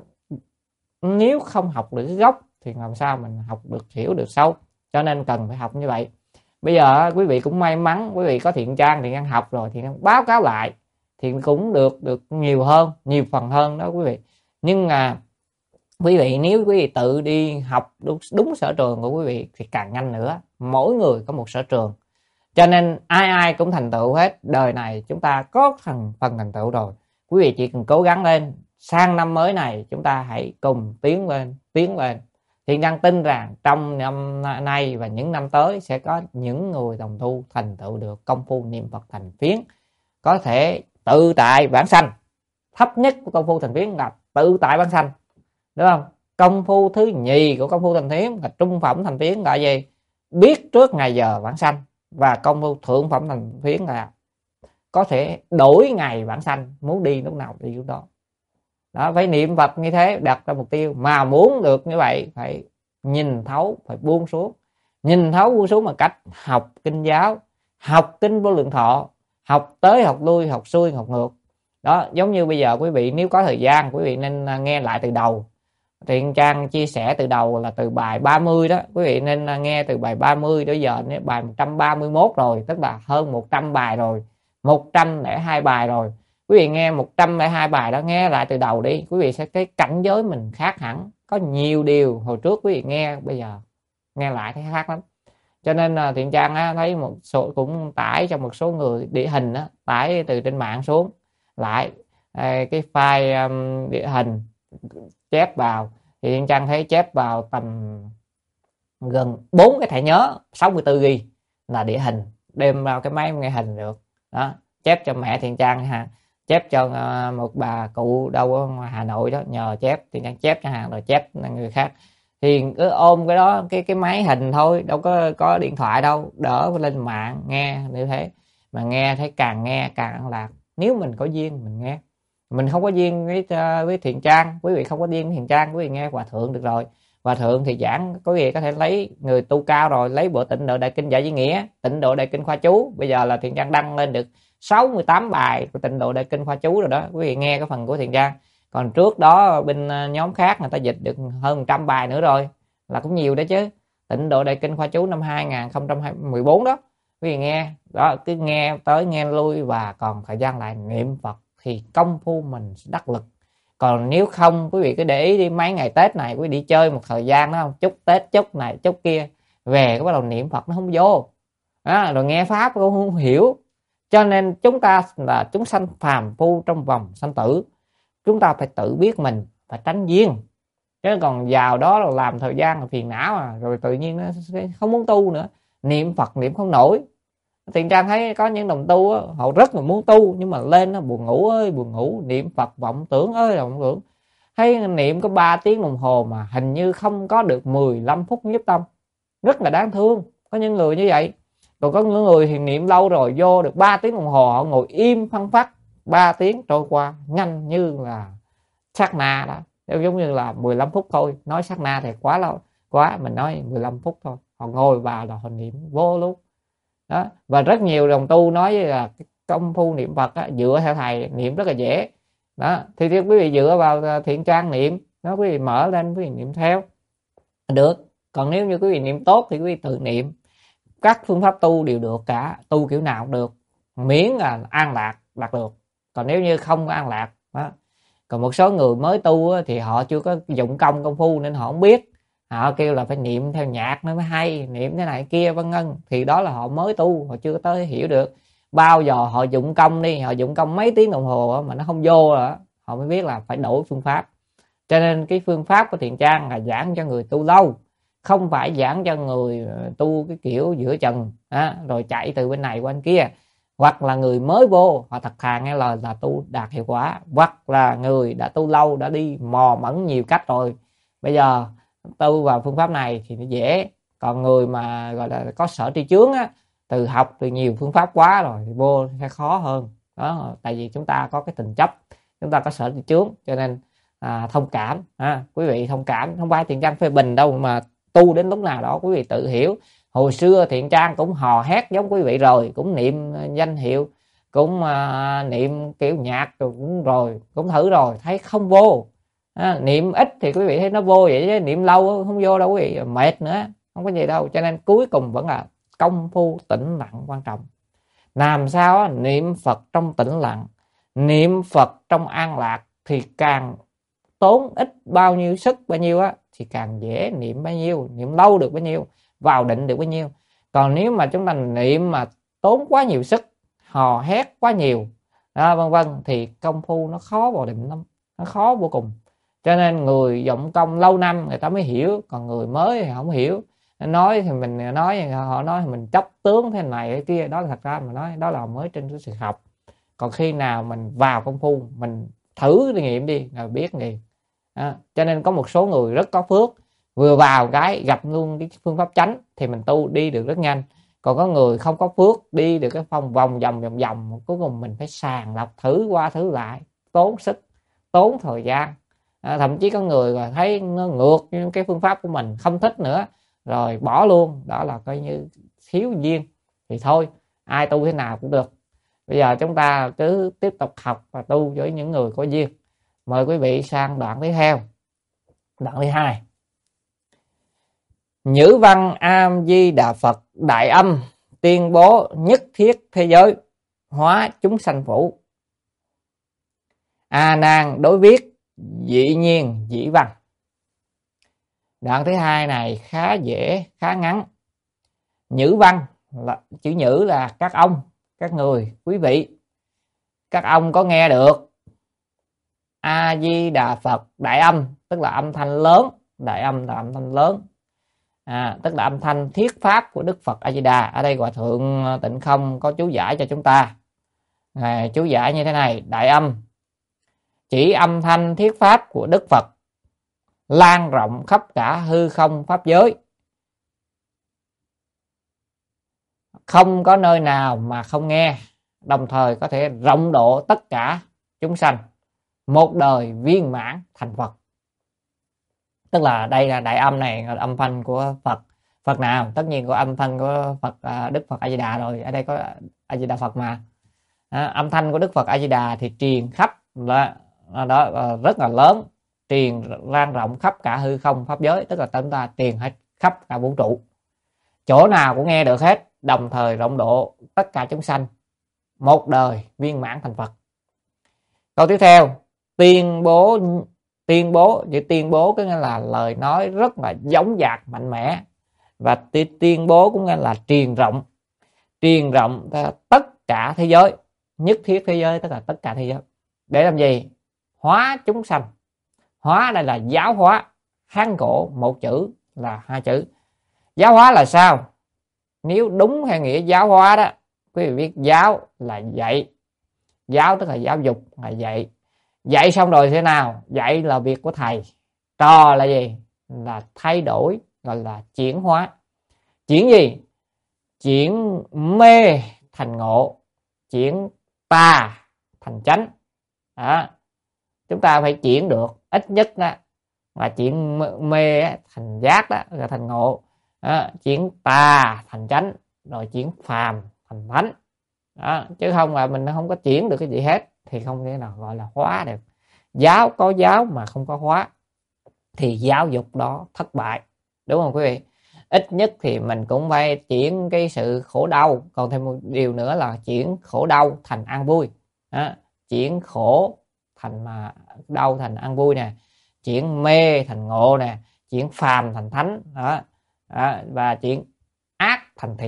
Nếu không học được cái gốc thì làm sao mình học được, hiểu được sâu. Cho nên cần phải học như vậy. Bây giờ quý vị cũng may mắn, quý vị có Thiện Trang, Thiện Trang học rồi, Thiện Trang báo cáo lại thì cũng được được nhiều hơn, nhiều phần hơn đó quý vị. Nhưng mà quý vị nếu quý vị tự đi học đúng, đúng sở trường của quý vị thì càng nhanh nữa. Mỗi người có một sở trường, cho nên ai ai cũng thành tựu hết. Đời này chúng ta có phần phần thành tựu rồi, quý vị chỉ cần cố gắng lên. Sang năm mới này chúng ta hãy cùng tiến lên, tiến lên. Thiện Trang tin rằng trong năm nay và những năm tới sẽ có những người đồng tu thành tựu được công phu niệm Phật thành phiến, có thể tự tại vãng sanh. Thấp nhất của công phu thành phiến là tự tại vãng sanh, đúng không? Công phu thứ nhì của công phu thành phiến là trung phẩm thành phiến là gì? Biết trước ngày giờ vãng sanh. Và công phu thượng phẩm thành phiến là có thể đổi ngày vãng sanh, muốn đi lúc nào đi lúc đó. Đó, phải niệm Phật như thế, đặt ra mục tiêu. Mà muốn được như vậy phải nhìn thấu, phải buông xuống. Nhìn thấu buông xuống bằng cách học kinh giáo, học kinh Vô Lượng Thọ, học tới học lui, học xuôi học ngược. Đó, giống như bây giờ quý vị nếu có thời gian, quý vị nên nghe lại từ đầu. Thiện Trang chia sẻ từ đầu là từ bài ba mươi đó, quý vị nên nghe từ bài ba mươi đến giờ đến bài một trăm ba mươi mốt rồi, tức là hơn một trăm bài rồi, một trăm lẻ hai bài rồi. Quý vị nghe một trăm lẻ hai bài đó, nghe lại từ đầu đi, quý vị sẽ cái cảnh giới mình khác hẳn. Có nhiều điều hồi trước quý vị nghe, bây giờ nghe lại thấy khác lắm. Cho nên là Thiện Trang á, thấy một số cũng tải cho một số người địa hình á, tải từ trên mạng xuống lại cái file um, địa hình chép vào, thì Thiện Trang thấy chép vào tầm gần bốn cái thẻ nhớ sáu mươi tư gi bi là địa hình, đem vào cái máy nghe hình được đó. Chép cho mẹ Thiện Trang ha, chép cho uh, một bà cụ đâu ở ngoài Hà Nội đó, nhờ chép Thiện Trang chép cho hàng rồi chép người khác, thì cứ ôm cái đó, cái cái máy hình thôi, đâu có có điện thoại đâu, đỡ lên mạng nghe như thế. Mà nghe thấy càng nghe càng an lạc. Nếu mình có duyên mình nghe, mình không có duyên với với Thiện Trang, quý vị không có duyên với Thiện Trang, quý vị nghe Hòa Thượng được rồi. Hòa Thượng thì giảng, quý vị có thể lấy người tu cao rồi, lấy bộ Tịnh Độ Đại Kinh Giải Di Nghĩa, Tịnh Độ Đại Kinh Khoa Chú. Bây giờ là Thiện Trang đăng lên được sáu mươi tám bài của Tịnh Độ Đại Kinh Khoa Chú rồi đó, quý vị nghe cái phần của Thiện Trang. Còn trước đó bên nhóm khác người ta dịch được hơn một trăm bài nữa rồi, là cũng nhiều đó chứ. Tịnh Độ Đại Kinh Khoa Chú năm hai nghìn không trăm mười bốn đó, quý vị nghe đó, cứ nghe tới nghe lui và còn thời gian lại niệm Phật thì công phu mình sẽ đắc lực. Còn nếu không, quý vị cứ để ý đi, mấy ngày Tết này quý vị đi chơi một thời gian đó, chúc Tết chúc này chúc kia, về cái bắt đầu niệm Phật nó không vô đó, rồi nghe pháp cũng không hiểu. Cho nên chúng ta là chúng sanh phàm phu trong vòng sanh tử, chúng ta phải tự biết mình, phải tránh duyên. Chứ còn vào đó là làm thời gian là phiền não à, rồi tự nhiên nó không muốn tu nữa, niệm Phật niệm không nổi. Thiện Trang thấy có những đồng tu á, họ rất là muốn tu nhưng mà lên nó buồn ngủ ơi buồn ngủ, niệm Phật vọng tưởng ơi là vọng tưởng. Hay niệm có ba tiếng đồng hồ mà hình như không có được mười lăm phút nhiếp tâm, rất là đáng thương. Có những người như vậy. Còn có những người thì niệm lâu rồi vô được ba tiếng đồng hồ, họ ngồi im phăng phắc, ba tiếng trôi qua nhanh như là sát na đó, giống như là mười lăm phút thôi. Nói sát na thì quá lâu quá, mình nói mười lăm phút thôi, họ ngồi vào là họ niệm vô luôn đó. Và rất nhiều đồng tu nói là cái công phu niệm Phật á, dựa theo thầy niệm rất là dễ đó, thì quý vị dựa vào Thiện Trang niệm nó, quý vị mở lên quý vị niệm theo được. Còn nếu như quý vị niệm tốt thì quý vị tự niệm. Các phương pháp tu đều được cả, tu kiểu nào cũng được, miễn là an lạc đạt được. Còn nếu như không có an lạc đó. Còn một số người mới tu á, thì họ chưa có dụng công công phu nên họ không biết, họ kêu là phải niệm theo nhạc nó mới hay, niệm thế này kia vân vân, thì đó là họ mới tu, họ chưa tới hiểu được. bao giờ họ dụng công đi, họ dụng công mấy tiếng đồng hồ mà nó không vô rồi, họ mới biết là phải đổi phương pháp. Cho nên cái phương pháp của Thiện Trang là giảng cho người tu lâu, không phải giảng cho người tu cái kiểu giữa chừng á, rồi chạy từ bên này qua bên kia, hoặc là người mới vô họ thật thà nghe lời là tu đạt hiệu quả, hoặc là người đã tu lâu, đã đi mò mẫm nhiều cách rồi, bây giờ tu vào phương pháp này thì nó dễ. Còn người mà gọi là có sở tri chướng á, từ học từ nhiều phương pháp quá rồi thì vô sẽ khó hơn đó, tại vì chúng ta có cái tình chấp, chúng ta có sở tri chướng, cho nên à, thông cảm à, quý vị thông cảm, không phải Thiện Trang phê bình đâu, mà tu đến lúc nào đó quý vị tự hiểu. Hồi xưa Thiện Trang cũng hò hét giống quý vị rồi, cũng niệm danh hiệu, cũng à, niệm kiểu nhạc rồi, cũng rồi cũng thử rồi thấy không vô. À, niệm ít thì quý vị thấy nó vô vậy, chứ niệm lâu không vô đâu quý vị, mệt nữa, không có gì đâu. Cho nên cuối cùng vẫn là công phu tĩnh lặng quan trọng. Làm sao niệm Phật trong tĩnh lặng, niệm Phật trong an lạc thì càng tốn ít bao nhiêu sức bao nhiêu á, thì càng dễ niệm bao nhiêu, niệm lâu được bao nhiêu, vào định được bao nhiêu. Còn nếu mà chúng ta niệm mà tốn quá nhiều sức, hò hét quá nhiều à, vân vân, thì công phu nó khó vào định lắm, nó khó vô cùng. Cho nên người dụng công lâu năm người ta mới hiểu, còn người mới thì không hiểu. Nói thì mình nói, họ nói thì mình chấp tướng thế này thế kia, đó là thật ra mà nói đó là mới trên cái sự học. Còn khi nào mình vào công phu, mình thử nghiệm đi rồi biết liền. À, cho nên có một số người rất có phước, vừa vào cái gặp luôn cái phương pháp chánh thì mình tu đi được rất nhanh. Còn có người không có phước, đi được cái phong vòng vòng vòng vòng, cuối cùng mình phải sàng lọc thử qua thử lại, tốn sức, tốn thời gian. À, thậm chí có người là thấy nó ngược những cái phương pháp của mình, không thích nữa rồi bỏ luôn, đó là coi như thiếu duyên. Thì thôi, ai tu thế nào cũng được, bây giờ chúng ta cứ tiếp tục học và tu với những người có duyên. Mời quý vị sang đoạn tiếp theo, đoạn thứ hai. Nhữ văn A Di Đà Phật Đại Âm tuyên bố nhất thiết thế giới, hóa chúng sanh phủ. A Nan đối viết dĩ nhiên dĩ văn. Đoạn thứ hai này khá dễ, khá ngắn. Nhữ văn là chữ nhữ là các ông, các người, quý vị. Các ông có nghe được A Di Đà Phật Đại Âm, tức là âm thanh lớn, Đại Âm là âm thanh lớn. À, tức là âm thanh thiết pháp của Đức Phật A Di Đà. Ở đây Hòa thượng Tịnh Không có chú giải cho chúng ta. À, chú giải như thế này: Đại Âm chỉ âm thanh thiết pháp của Đức Phật, lan rộng khắp cả hư không pháp giới, không có nơi nào mà không nghe, đồng thời có thể rộng độ tất cả chúng sanh, một đời viên mãn thành Phật. Tức là đây là Đại Âm này là âm thanh của Phật. Phật nào? Tất nhiên có âm thanh của Phật Đức Phật A Di Đà rồi, ở đây có A Di Đà Phật mà. À, âm thanh của Đức Phật A Di Đà thì truyền khắp là đó, rất là lớn, truyền lan rộng khắp cả hư không pháp giới, tức là chúng ta truyền hết khắp cả vũ trụ, chỗ nào cũng nghe được hết, đồng thời rộng độ tất cả chúng sanh, một đời viên mãn thành Phật. Câu tiếp theo, tuyên bố. Tuyên bố, chữ tuyên bố có nghĩa là lời nói rất là giống dạc mạnh mẽ, và tuyên bố cũng nghĩa là truyền rộng, truyền rộng tất cả thế giới, nhất thiết thế giới, tức là tất cả thế giới. Để làm gì? Hóa chúng sanh. Hóa đây là giáo hóa. Hán cổ một chữ là hai chữ. Giáo hóa là sao? Nếu đúng theo nghĩa giáo hóa đó, quý vị biết giáo là dạy. Giáo tức là giáo dục, là dạy. Dạy xong rồi thế nào? Dạy là việc của thầy. Trò là gì? Là thay đổi, gọi là chuyển hóa. Chuyển gì? Chuyển mê thành ngộ, chuyển tà thành chánh. Đó. Chúng ta phải chuyển được ít nhất đó là chuyển mê thành giác, đó là thành ngộ. Đó. Chuyển tà thành chánh, rồi chuyển phàm thành thánh. Đó. Chứ không là mình không có chuyển được cái gì hết thì không thể nào gọi là hóa được. Giáo có giáo mà không có hóa thì giáo dục đó thất bại, đúng không quý vị? Ít nhất thì mình cũng phải chuyển cái sự khổ đau, còn thêm một điều nữa là chuyển khổ đau thành an vui. Đó. Chuyển khổ thành mà đau thành an vui nè, chuyển mê thành ngộ nè, chuyển phàm thành thánh. Đó. Đó. Và chuyển ác thành thiện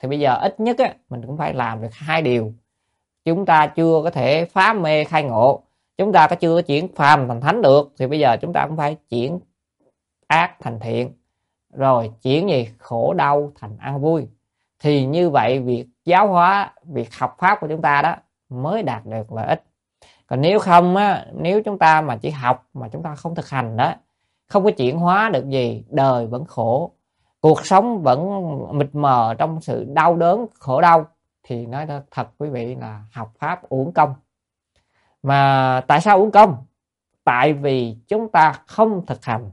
thì bây giờ ít nhất á, mình cũng phải làm được hai điều. Chúng ta chưa có thể phá mê khai ngộ, chúng ta có chưa có chuyển phàm thành thánh được, thì bây giờ chúng ta cũng phải chuyển ác thành thiện, rồi chuyển gì khổ đau thành an vui. Thì như vậy việc giáo hóa, việc học pháp của chúng ta đó mới đạt được lợi ích. Còn nếu không á, nếu chúng ta mà chỉ học mà chúng ta không thực hành đó, không có chuyển hóa được gì, đời vẫn khổ, cuộc sống vẫn mịt mờ trong sự đau đớn khổ đau, thì nói thật quý vị là học pháp uổng công. Mà tại sao uổng công? Tại vì chúng ta không thực hành,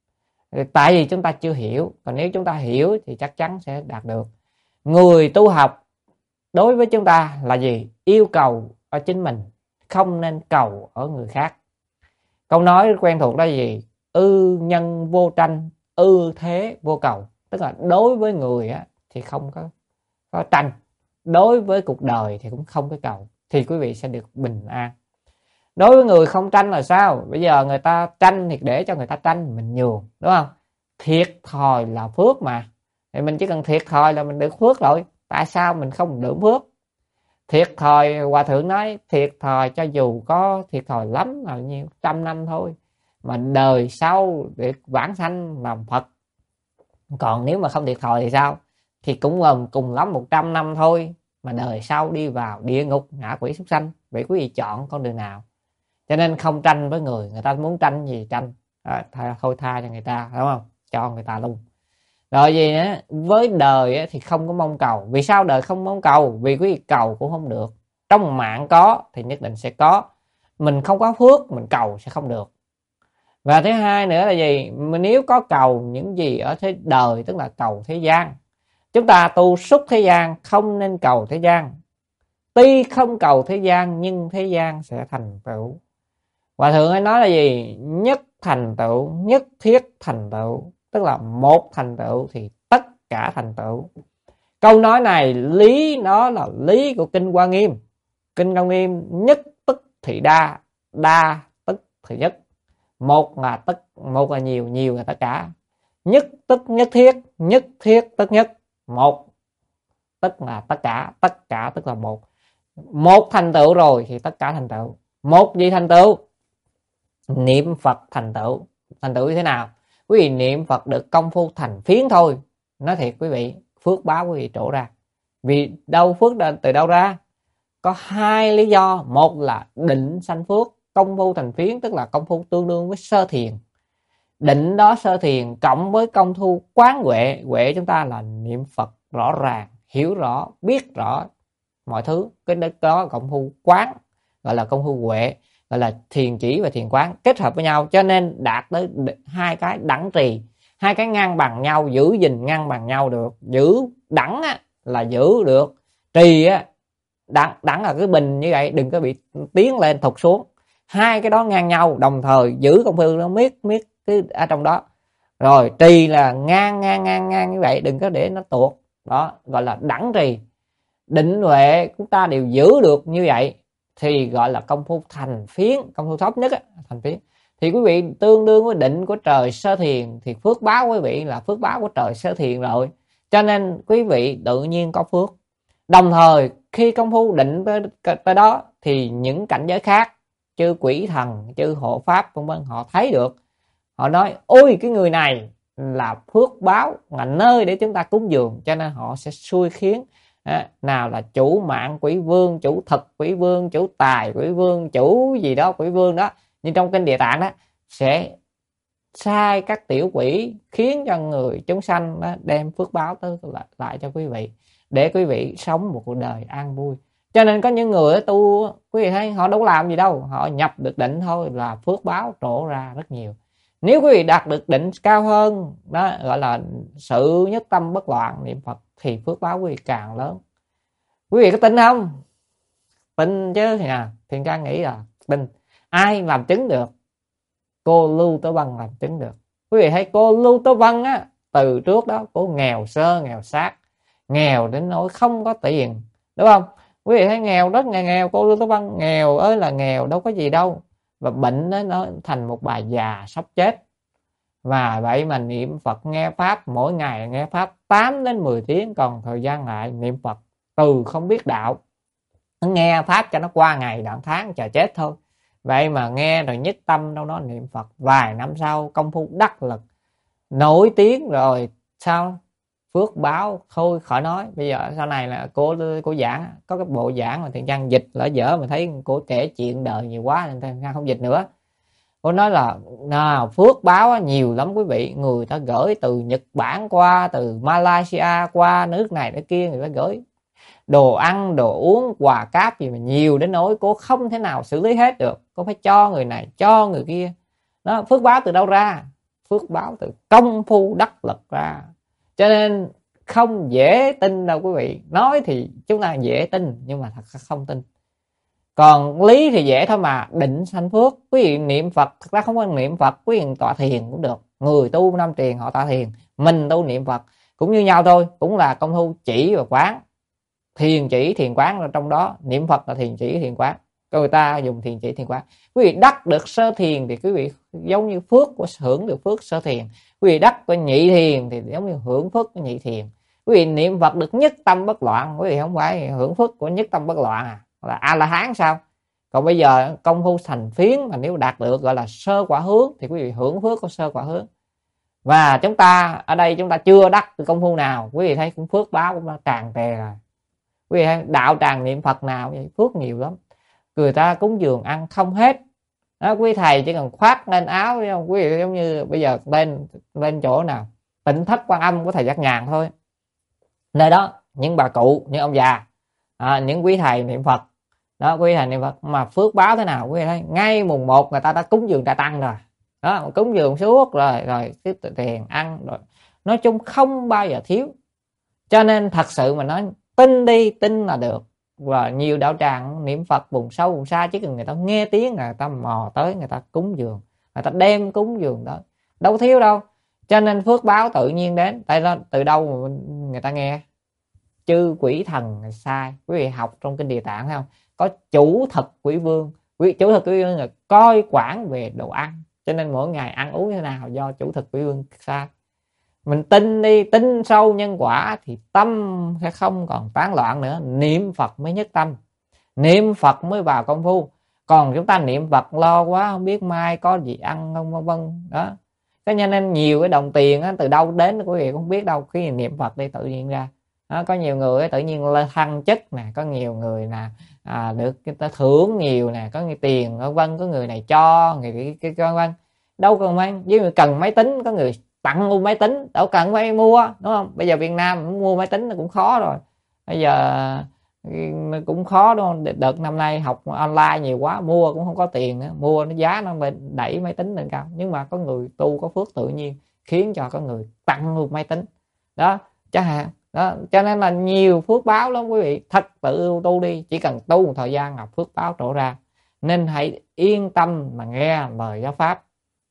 tại vì chúng ta chưa hiểu. Còn nếu chúng ta hiểu thì chắc chắn sẽ đạt được. Người tu học đối với chúng ta là gì? Yêu cầu ở chính mình, không nên cầu ở người khác. Câu nói quen thuộc đó là gì? Ư nhân vô tranh, ư thế vô cầu. Tức là đối với người á, thì không có, có tranh, đối với cuộc đời thì cũng không có cầu, thì quý vị sẽ được bình an. Đối với người không tranh là sao? Bây giờ người ta tranh thì để cho người ta tranh, mình nhường, đúng không? Thiệt thòi là phước mà, thì mình chỉ cần thiệt thòi là mình được phước rồi. Tại sao mình không được phước? Thiệt thòi, Hòa Thượng nói thiệt thòi cho dù có thiệt thòi lắm là nhiều trăm năm thôi, mà đời sau để vãng sanh làm Phật. Còn nếu mà không thiệt thòi thì sao? Thì cũng gồm cùng lắm một trăm năm thôi, mà đời sau đi vào địa ngục, ngạ quỷ súc sanh. Vậy quý vị chọn con đường nào? Cho nên không tranh với người, người ta muốn tranh gì tranh, à, thôi tha cho người ta, đúng không? Cho người ta luôn. Rồi gì nữa? Với đời thì không có mong cầu. Vì sao đời không mong cầu? Vì quý vị cầu cũng không được. Trong mạng có thì nhất định sẽ có, mình không có phước mình cầu sẽ không được. Và thứ hai nữa là gì? Nếu có cầu những gì ở thế đời, tức là cầu thế gian, chúng ta tu xuất thế gian, không nên cầu thế gian. Tuy không cầu thế gian nhưng thế gian sẽ thành tựu. Hòa Thượng ấy nói là gì? Nhất thành tựu, nhất thiết thành tựu. Tức là một thành tựu thì tất cả thành tựu. Câu nói này lý nó là lý của Kinh Hoa Nghiêm. Kinh Hoa Nghiêm nhất tức thì đa, đa tức thì nhất. Một là tất, một là nhiều, nhiều là tất cả. Nhất tức nhất thiết, nhất thiết tức nhất. Một tức là tất cả, tất cả tức là một. Một thành tựu rồi thì tất cả thành tựu. Một gì thành tựu? Niệm Phật thành tựu. Thành tựu như thế nào? Quý vị niệm Phật được công phu thành phiến thôi, nói thiệt quý vị, phước báo quý vị trổ ra. Vì đâu phước từ đâu ra? Có hai lý do. Một là định sanh phước, công phu thành phiến tức là công phu tương đương với sơ thiền. Định đó sơ thiền cộng với công phu quán huệ. Huệ chúng ta là niệm Phật rõ ràng, hiểu rõ, biết rõ mọi thứ. Cái đó công phu quán gọi là công phu huệ, gọi là thiền chỉ và thiền quán kết hợp với nhau, cho nên đạt tới hai cái đẳng trì, hai cái ngang bằng nhau, giữ gìn ngang bằng nhau được. Giữ đẳng á, là giữ được, trì á, đẳng, đẳng là cái bình như vậy, đừng có bị tiến lên thụt xuống. Hai cái đó ngang nhau, đồng thời giữ công phu nó miết miết cái ở trong đó. Rồi trì là ngang ngang ngang ngang như vậy, đừng có để nó tuột. Đó gọi là đẳng trì. Định huệ chúng ta đều giữ được như vậy thì gọi là công phu thành phiến, công phu thấp nhất á, thành phiến. Thì quý vị tương đương với định của trời sơ thiền, thì phước báo quý vị là phước báo của trời sơ thiền rồi. Cho nên quý vị tự nhiên có phước. Đồng thời khi công phu định tới, tới đó thì những cảnh giới khác, chư quỷ thần, chư hộ pháp vân vân, họ thấy được. Họ nói ôi cái người này là phước báo, là nơi để chúng ta cúng dường, cho nên họ sẽ xui khiến. À, nào là chủ mạng quỷ vương, chủ thực quỷ vương, chủ tài quỷ vương, chủ gì đó quỷ vương đó. Nhưng trong kinh Địa Tạng đó sẽ sai các tiểu quỷ, khiến cho người chúng sanh đó đem phước báo tới lại, lại cho quý vị, để quý vị sống một cuộc đời an vui. Cho nên có những người tu, quý vị thấy họ đâu làm gì đâu, họ nhập được định thôi là phước báo trổ ra rất nhiều. Nếu quý vị đạt được định cao hơn đó, gọi là sự nhất tâm bất loạn niệm Phật, thì phước báo quý vị càng lớn. Quý vị có tin không? Tin chứ thì nào. Thiền Trang nghĩ là tin. Ai làm chứng được? Cô Lưu Tố Vân làm chứng được. Quý vị thấy cô Lưu Tố Vân á, từ trước đó cô nghèo sơ nghèo sát, nghèo đến nỗi không có tiền, đúng không? Quý vị thấy nghèo, rất nghèo nghèo. Cô Lưu Tố Vân nghèo ơi là nghèo, đâu có gì đâu. Và bệnh đó, nó thành một bà già sắp chết. Và vậy mà niệm Phật nghe Pháp, mỗi ngày nghe Pháp tám đến mười tiếng, còn thời gian lại niệm Phật từ không biết đạo. Nó nghe Pháp cho nó qua ngày đoạn tháng chờ chết thôi. Vậy mà nghe rồi nhất tâm đâu đó niệm Phật, vài năm sau công phu đắc lực, nổi tiếng rồi sao? Phước báo thôi khỏi nói. Bây giờ sau này là cô cô giảng có cái bộ giảng mà Thiện Trang dịch lỡ dở, mà thấy cô kể chuyện đời nhiều quá nên Thiện Trang không dịch nữa. Cô nói là nào, phước báo nhiều lắm quý vị, người ta gửi từ Nhật Bản qua, từ Malaysia qua, nước này nước kia, người ta gửi đồ ăn, đồ uống, quà cáp gì mà nhiều đến nỗi cô không thể nào xử lý hết được. Cô phải cho người này, cho người kia. Đó, phước báo từ đâu ra? Phước báo từ công phu đắc lực ra. Cho nên không dễ tin đâu quý vị. Nói thì chúng ta dễ tin, nhưng mà thật không tin. Còn lý thì dễ thôi mà, định sanh phước. Quý vị niệm Phật, thật ra không có niệm Phật, quý vị tọa thiền cũng được. Người tu năm truyền họ tọa thiền, mình tu niệm Phật cũng như nhau thôi, cũng là công phu chỉ và quán. Thiền chỉ thiền quán, ở trong đó niệm Phật là thiền chỉ thiền quán. Người ta dùng thiền chỉ thiền quán. Quý vị đắc được sơ thiền thì quý vị giống như phước của hưởng được phước sơ thiền. Quý vị đắc của nhị thiền thì giống như hưởng phước của nhị thiền. Quý vị niệm Phật được nhất tâm bất loạn, quý vị không phải hưởng phước của nhất tâm bất loạn à, là A La Hán sao? Còn bây giờ công phu thành phiến mà nếu đạt được gọi là sơ quả hướng thì quý vị hưởng phước của sơ quả hướng. Và chúng ta ở đây chúng ta chưa đắc được công phu nào, quý vị thấy cũng phước báo cũng đã tràn trề rồi. Quý vị thấy đạo tràng niệm Phật nào vậy phước nhiều lắm. Người ta cúng dường ăn không hết. Đó, quý thầy chỉ cần khoác lên áo, không? Quý vị giống như bây giờ lên lên chỗ nào Tỉnh Thất Quan Âm của thầy Giác Nhàn thôi, nơi đó những bà cụ, những ông già, à, những quý thầy niệm Phật đó, quý thầy niệm Phật mà phước báo thế nào quý vị thấy, ngay mùng một người ta đã cúng dường Đại Tăng rồi đó, cúng dường suốt rồi rồi tiếp tiền ăn rồi, nói chung không bao giờ thiếu. Cho nên thật sự mà nói, tin đi, tin là được. Và nhiều đạo tràng niệm Phật vùng sâu vùng xa, chỉ cần người ta nghe tiếng người ta mò tới, người ta cúng dường, người ta đem cúng dường đó, đâu thiếu đâu. Cho nên phước báo tự nhiên đến. Tại đó từ đâu mà người ta nghe? Chư quỷ thần sai. Quý vị học trong kinh Địa Tạng thấy không? Có chủ thực quỷ vương. Chủ thực quỷ vương là coi quản về đồ ăn. Cho nên mỗi ngày ăn uống thế nào do chủ thực quỷ vương sai. Mình tin đi, tin sâu nhân quả thì tâm sẽ không còn tán loạn nữa. Niệm Phật mới nhất tâm, niệm Phật mới vào công phu. Còn chúng ta niệm Phật lo quá, không biết mai có gì ăn không, vân vân đó. Thế cho nên nhiều cái đồng tiền á, từ đâu đến quý vị cũng không biết đâu. Khi niệm Phật đi tự nhiên ra đó, có nhiều người tự nhiên lên thăng chức nè, có nhiều người là à, được người ta thưởng nhiều nè, có người tiền vân vân, có người này cho người cái vân vân. Đâu cần mang, với người cần máy tính có người tặng mua máy tính, đâu cần phải mua, đúng không? Bây giờ Việt Nam mua máy tính nó cũng khó rồi, bây giờ cũng khó đúng không? Đợt năm nay học online nhiều quá, mua cũng không có tiền nữa, mua nó giá nó đẩy máy tính lên cao. Nhưng mà có người tu có phước tự nhiên khiến cho có người tặng luôn máy tính đó chẳng hạn đó. Cho nên là nhiều phước báo lắm quý vị, thật tự tu đi, chỉ cần tu một thời gian là phước báo trổ ra. Nên hãy yên tâm mà nghe lời giáo pháp.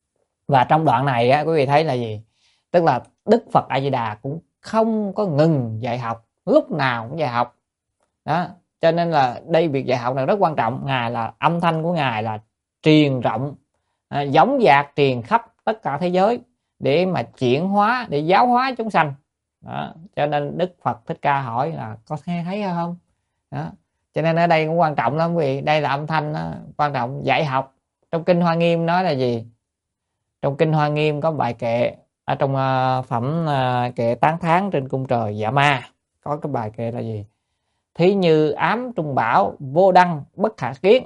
Và trong đoạn này á, quý vị thấy là gì? Tức là Đức Phật A Di Đà cũng không có ngừng dạy học, lúc nào cũng dạy học đó. Cho nên là đây, việc dạy học là rất quan trọng. Ngài là âm thanh của Ngài là truyền rộng, à, giống dạc truyền khắp tất cả thế giới để mà chuyển hóa, để giáo hóa chúng sanh đó. Cho nên Đức Phật Thích Ca hỏi là có nghe thấy không đó. Cho nên ở đây cũng quan trọng lắm quý vị. Đây là âm thanh đó, quan trọng dạy học. Trong Kinh Hoa Nghiêm nói là gì? Trong Kinh Hoa Nghiêm có bài kệ, ở trong uh, phẩm uh, kệ tán thán trên cung trời Dạ Ma, có cái bài kệ là gì? Thí như ám trung bảo, vô đăng bất khả kiến.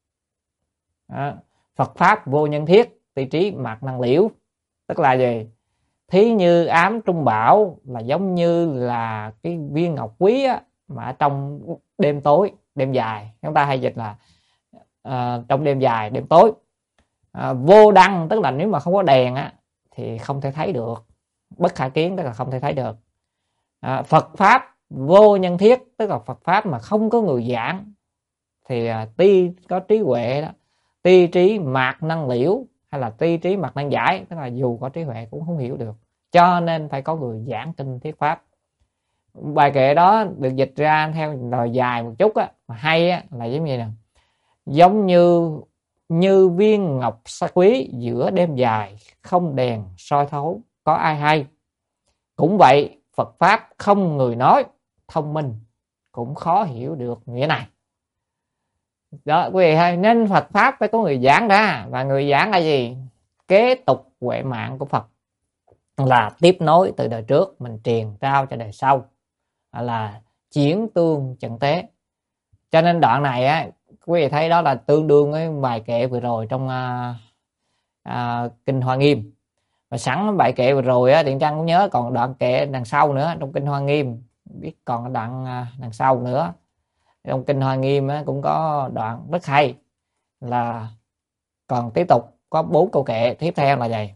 Đó. Phật pháp vô nhân thiết, tỳ trí mạc năng liễu. Tức là gì? Thí như ám trung bảo là giống như là cái viên ngọc quý á, mà ở trong đêm tối, đêm dài, chúng ta hay dịch là uh, trong đêm dài, đêm tối. À, vô đăng tức là nếu mà không có đèn á thì không thể thấy được. Bất khả kiến tức là không thể thấy được. À, Phật pháp vô nhân thiết tức là Phật pháp mà không có người giảng thì à, ti có trí huệ đó, ti trí mạc năng liễu hay là ti trí mạc năng giải, tức là dù có trí huệ cũng không hiểu được. Cho nên phải có người giảng kinh thuyết pháp. Bài kệ đó được dịch ra theo lời dài một chút á, mà hay á, là giống như nào? Giống như như viên ngọc sa quý giữa đêm dài, không đèn soi thấu có ai hay. Cũng vậy, Phật Pháp không người nói, thông minh cũng khó hiểu được nghĩa này. Đó quý vị ơi, nên Phật Pháp phải có người giảng ra. Và người giảng là gì? Kế tục huệ mạng của Phật, là tiếp nối từ đời trước mình truyền trao cho đời sau, là chuyển tương trận tế. Cho nên đoạn này á, quý vị thấy đó là tương đương với bài kệ vừa rồi trong uh, uh, Kinh Hoa Nghiêm. Và sẵn bài kệ vừa rồi á, Thiện Trang cũng nhớ còn đoạn kệ đằng sau nữa trong Kinh Hoa Nghiêm, biết còn đoạn uh, đằng sau nữa trong Kinh Hoa Nghiêm á, cũng có đoạn rất hay, là còn tiếp tục có bốn câu kệ tiếp theo là vậy: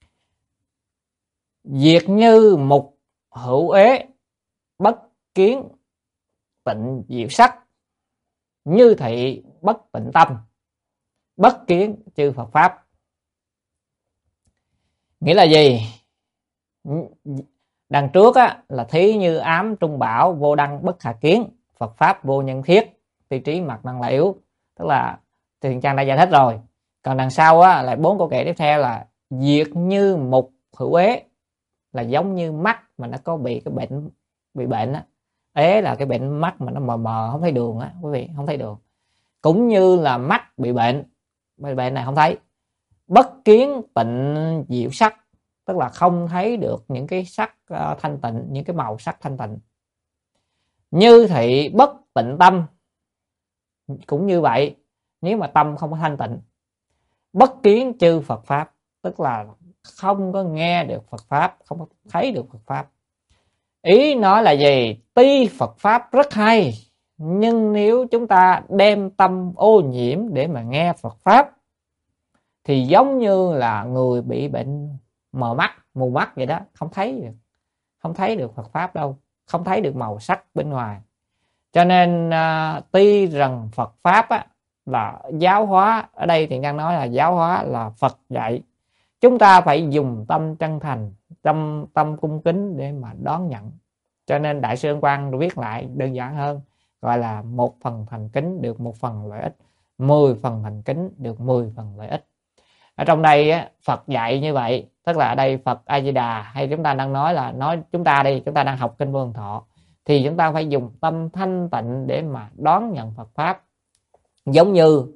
diệt như mục hữu ế, bất kiến tịnh diệu sắc, như thị bất tịnh tâm, bất kiến chư Phật Pháp. Nghĩa là gì? Đằng trước á, là thí như ám trung bảo, vô đăng bất khả kiến, Phật Pháp vô nhân thiết, tư trí mặt năng là yếu. Tức là Thiện Trang đã giải thích rồi. Còn đằng sau á, lại bốn câu kệ tiếp theo là diệt như mục hữu ế, là giống như mắt mà nó có bị cái bệnh bị bệnh á. Ế là cái bệnh mắt mà nó mờ mờ không thấy đường á, quý vị không thấy đường. Cũng như là mắt bị bệnh, bệnh này không thấy. Bất kiến tịnh diệu sắc, tức là không thấy được những cái sắc uh, thanh tịnh, những cái màu sắc thanh tịnh. Như thị bất tịnh tâm, cũng như vậy, nếu mà tâm không có thanh tịnh. Bất kiến chư Phật Pháp, tức là không có nghe được Phật Pháp, không có thấy được Phật Pháp. Ý nói là gì? Tuy Phật Pháp rất hay, nhưng nếu chúng ta đem tâm ô nhiễm để mà nghe Phật Pháp thì giống như là người bị bệnh mờ mắt, mù mắt vậy đó, không thấy được, không thấy được Phật Pháp đâu, không thấy được màu sắc bên ngoài. Cho nên à, tuy rằng Phật Pháp á, là giáo hóa, ở đây thì đang nói là giáo hóa là Phật dạy, chúng ta phải dùng tâm chân thành, tâm tâm cung kính để mà đón nhận. Cho nên Đại sư Ấn Quang viết lại đơn giản hơn, gọi là một phần thành kính được một phần lợi ích, mười phần thành kính được mười phần lợi ích. Ở trong đây á, Phật dạy như vậy, tức là ở đây Phật A Di Đà, hay chúng ta đang nói là nói chúng ta đi, chúng ta đang học Kinh Vô Lượng Thọ, thì chúng ta phải dùng tâm thanh tịnh để mà đón nhận Phật Pháp. Giống như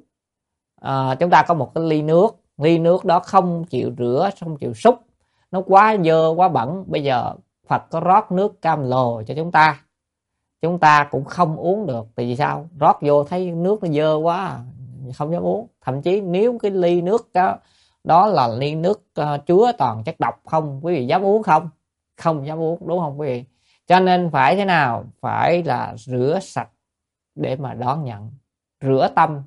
à, chúng ta có một cái ly nước, ly nước đó không chịu rửa, không chịu xúc, nó quá dơ, quá bẩn. Bây giờ Phật có rót nước cam lồ cho chúng ta, chúng ta cũng không uống được. Tại vì sao? Rót vô thấy nước nó dơ quá, không dám uống. Thậm chí nếu cái ly nước đó, đó là ly nước uh, chứa toàn chất độc không, quý vị dám uống không? Không dám uống, đúng không quý vị? Cho nên phải thế nào? Phải là rửa sạch để mà đón nhận, rửa tâm.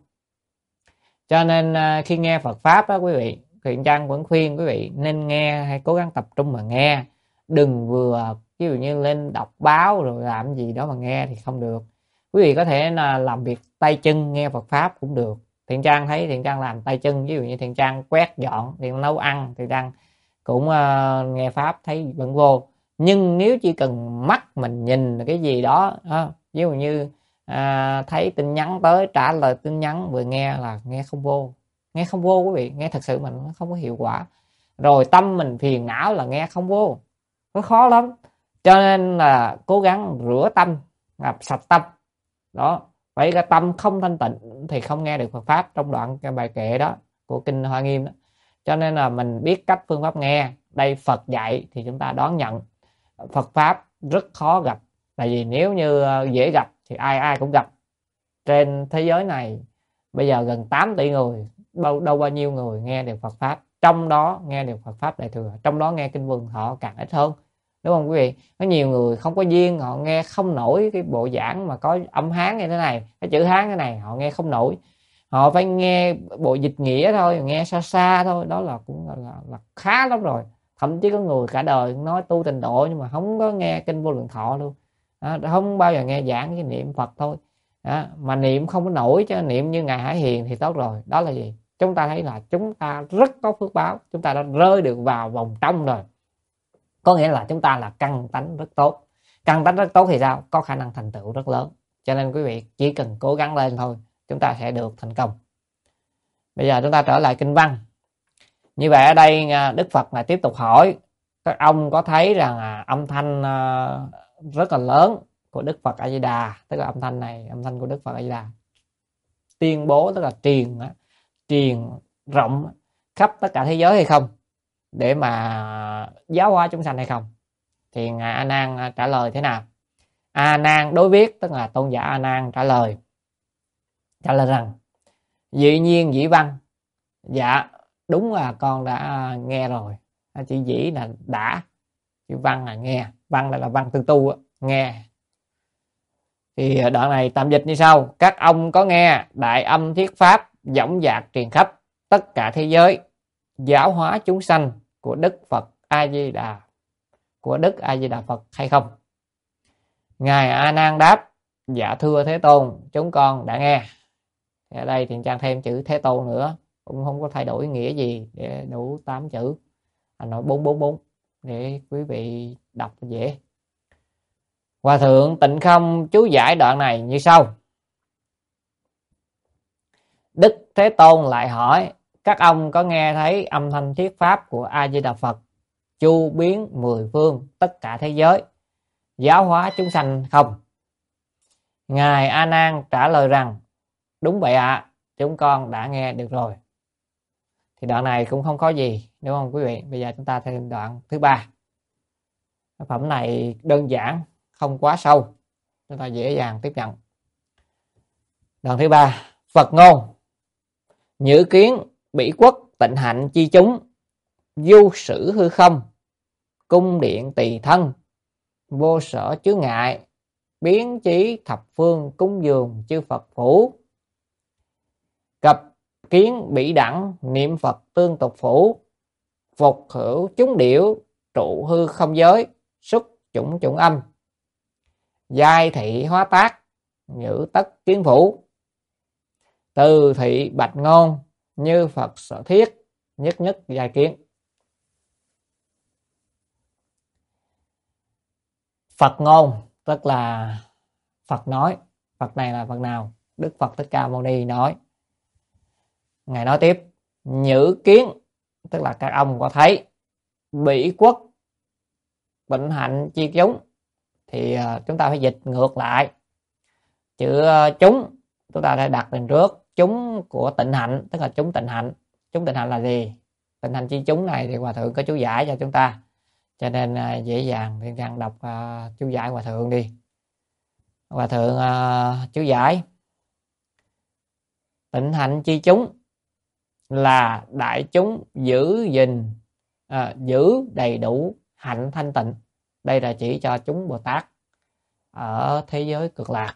Cho nên uh, khi nghe Phật Pháp đó quý vị, Thiện Trang vẫn khuyên quý vị nên nghe, hay cố gắng tập trung mà nghe. Đừng vừa ví dụ như lên đọc báo rồi làm gì đó mà nghe thì không được. Quý vị có thể là làm việc tay chân nghe Phật Pháp cũng được. Thiện Trang thấy Thiện Trang làm tay chân, ví dụ như Thiện Trang quét dọn, Thiện Trang nấu ăn, Thiện Trang cũng uh, nghe Pháp thấy vẫn vô. Nhưng nếu chỉ cần mắt mình nhìn cái gì đó, uh, ví dụ như uh, thấy tin nhắn tới trả lời tin nhắn vừa nghe là nghe không vô. Nghe không vô quý vị, nghe thật sự mình không có hiệu quả. Rồi tâm mình phiền não là nghe không vô, nó khó lắm. Cho nên là cố gắng rửa tâm, làm sạch tâm. Đó, vậy cái tâm không thanh tịnh thì không nghe được Phật Pháp, trong đoạn cái bài kệ đó của Kinh Hoa Nghiêm đó. Cho nên là mình biết cách phương pháp nghe. Đây Phật dạy thì chúng ta đón nhận. Phật Pháp rất khó gặp, tại vì nếu như dễ gặp thì ai ai cũng gặp. Trên thế giới này bây giờ gần tám tỷ người, đâu, đâu bao nhiêu người nghe được Phật Pháp. Trong đó nghe được Phật Pháp Đại Thừa, trong đó nghe Kinh Vô Lượng Thọ càng ít hơn, đúng không quý vị? Có nhiều người không có duyên, họ nghe không nổi cái bộ giảng mà có âm Hán như thế này, cái chữ Hán thế này, họ nghe không nổi. Họ phải nghe bộ dịch nghĩa thôi, nghe xa xa thôi, đó là cũng là, là, là khá lắm rồi. Thậm chí có người cả đời nói tu Tịnh Độ nhưng mà không có nghe Kinh Vô Lượng Thọ luôn, à, không bao giờ nghe giảng cái niệm Phật thôi. À, mà niệm không có nổi, chứ niệm như Ngài Hải Hiền thì tốt rồi. Đó là gì? Chúng ta thấy là chúng ta rất có phước báo, chúng ta đã rơi được vào vòng trong rồi. Có nghĩa là chúng ta là căn tánh rất tốt. Căn tánh rất tốt thì sao? Có khả năng thành tựu rất lớn. Cho nên quý vị chỉ cần cố gắng lên thôi, chúng ta sẽ được thành công. Bây giờ chúng ta trở lại kinh văn. Như vậy ở đây Đức Phật là tiếp tục hỏi các ông có thấy rằng âm thanh rất là lớn của Đức Phật A Di Đà, tức là âm thanh này, âm thanh của Đức Phật A Di Đà tuyên bố, tức là truyền truyền rộng khắp tất cả thế giới hay không, để mà giáo hóa chúng sanh hay không? Thì ngài A Nan trả lời thế nào? A Nan đối viết, tức là tôn giả A Nan trả lời trả lời rằng: dĩ nhiên dĩ văn. Dạ đúng là con đã nghe rồi. Chỉ dĩ là đã, chữ văn là nghe, văn là, là văn tư tu, nghe. Thì đoạn này tạm dịch như sau: các ông có nghe đại âm thiết pháp dõng dạc truyền khắp tất cả thế giới, giáo hóa chúng sanh của Đức Phật A Di Đà của Đức A Di Đà Phật hay không? Ngài A Nan đáp: dạ thưa Thế Tôn, chúng con đã nghe. Thì ở đây Thiện Trang thêm chữ Thế Tôn nữa, cũng không có thay đổi nghĩa gì, để đủ tám chữ, anh nói bốn bốn bốn để quý vị đọc dễ. Hòa thượng Tịnh Không chú giải đoạn này như sau: Đức Thế Tôn lại hỏi: các ông có nghe thấy âm thanh thiết pháp của A Di Đà Phật chu biến mười phương tất cả thế giới, giáo hóa chúng sanh không? Ngài A Nan trả lời rằng: đúng vậy ạ, à, chúng con đã nghe được rồi. Thì đoạn này cũng không có gì, đúng không quý vị? Bây giờ chúng ta thêm đoạn thứ ba. Phẩm này đơn giản, không quá sâu, chúng ta dễ dàng tiếp nhận. Đoạn thứ ba: Phật ngôn: nhữ kiến bỉ quốc tịnh hạnh chi chúng, du sử hư không, cung điện tỳ thân, vô sở chướng ngại, biến chí thập phương cúng dường chư Phật phủ, cập kiến bỉ đẳng niệm Phật tương tục phủ, phục hữu chúng điểu trụ hư không giới, xúc chủng chủng âm, giai thị hóa tác nhữ tất kiến phủ, từ thị bạch ngôn như Phật sở thiết, nhất nhất giai kiến. Phật ngôn tức là Phật nói. Phật này là Phật nào? Đức Phật Thích Ca Mâu Ni nói. Ngài nói tiếp: nhữ kiến tức là các ông có thấy, bỉ quốc tịnh hạnh chi chúng, thì chúng ta phải dịch ngược lại. Chữ chúng chúng ta đã đặt lên trước, chúng của tịnh hạnh tức là chúng tịnh hạnh. Chúng tịnh hạnh là gì? Tịnh hạnh chi chúng này thì Hòa thượng có chú giải cho chúng ta, cho nên dễ dàng Thiên Trang đọc uh, chú giải Hòa thượng đi. Hòa thượng uh, chú giải: tịnh hạnh chi chúng là đại chúng giữ gìn à, giữ đầy đủ hạnh thanh tịnh. Đây là chỉ cho chúng Bồ Tát ở thế giới cực lạc,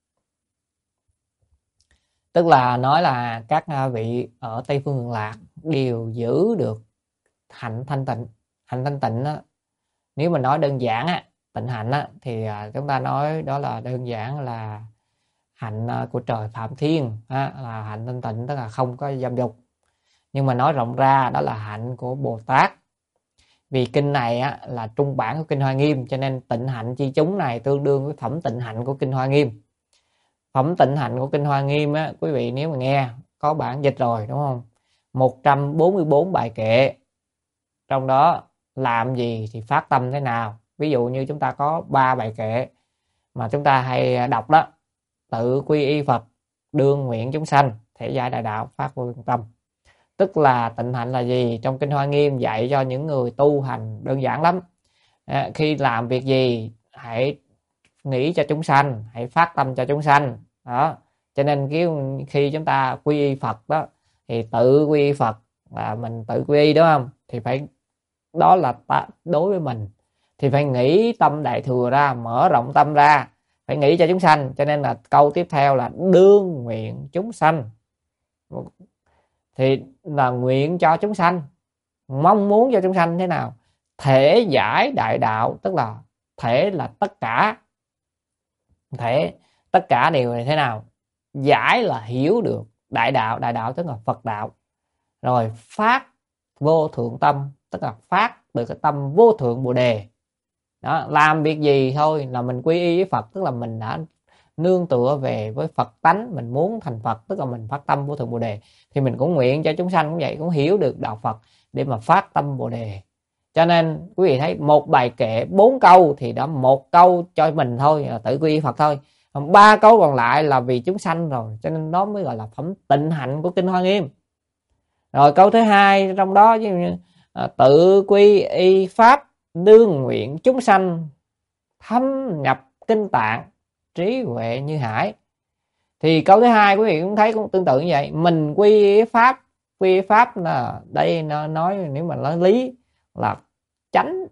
tức là nói là các vị ở Tây phương cực lạc đều giữ được hạnh thanh tịnh. Hạnh thanh tịnh á, nếu mà nói đơn giản á, tịnh hạnh á, thì chúng ta nói đó là đơn giản là hạnh của trời Phạm Thiên á, là hạnh thanh tịnh, tức là không có dâm dục. Nhưng mà nói rộng ra đó là hạnh của Bồ Tát. Vì kinh này á, là trung bản của kinh Hoa Nghiêm, cho nên tịnh hạnh chi chúng này tương đương với phẩm tịnh hạnh của kinh Hoa Nghiêm. Phẩm tịnh hạnh của kinh Hoa Nghiêm á, quý vị nếu mà nghe có bản dịch rồi đúng không? một trăm bốn mươi bốn bài kệ, trong đó làm gì thì phát tâm thế nào. Ví dụ như chúng ta có ba bài kệ mà chúng ta hay đọc đó: tự quy y Phật, đương nguyện chúng sanh, thể giải đại đạo, phát vô biên tâm. Tức là tịnh hạnh là gì? Trong kinh Hoa Nghiêm dạy cho những người tu hành đơn giản lắm. À, khi làm việc gì hãy nghĩ cho chúng sanh, hãy phát tâm cho chúng sanh đó. Cho nên khi, khi chúng ta quy y Phật đó, thì tự quy y Phật là mình tự quy y đúng không? Thì phải, đó là ta, đối với mình thì phải nghĩ tâm đại thừa ra, mở rộng tâm ra, phải nghĩ cho chúng sanh. Cho nên là câu tiếp theo là đương nguyện chúng sanh, thì là nguyện cho chúng sanh, mong muốn cho chúng sanh thế nào? Thể giải đại đạo, tức là thể là tất cả, thể tất cả đều là thế nào? Giải là hiểu được đại đạo, đại đạo tức là Phật đạo. Rồi phát vô thượng tâm, tức là phát được cái tâm vô thượng Bồ đề. Đó, làm việc gì thôi là mình quy y với Phật, tức là mình đã nương tựa về với Phật tánh, mình muốn thành Phật, tức là mình phát tâm vô thượng Bồ đề, thì mình cũng nguyện cho chúng sanh cũng vậy, cũng hiểu được đạo Phật để mà phát tâm Bồ đề. Cho nên quý vị thấy một bài kệ bốn câu thì đã một câu cho mình thôi, là tự quy y Phật thôi, ba câu còn lại là vì chúng sanh rồi, cho nên đó mới gọi là phẩm tịnh hạnh của kinh Hoa Nghiêm. Rồi câu thứ hai trong đó ví dụ như à, tự quy y pháp đương nguyện chúng sanh thâm nhập kinh tạng trí huệ như hải. Thì câu thứ hai quý vị cũng thấy cũng tương tự như vậy, mình quy y pháp, quy y pháp là đây nó nói nếu mà nói lý là chánh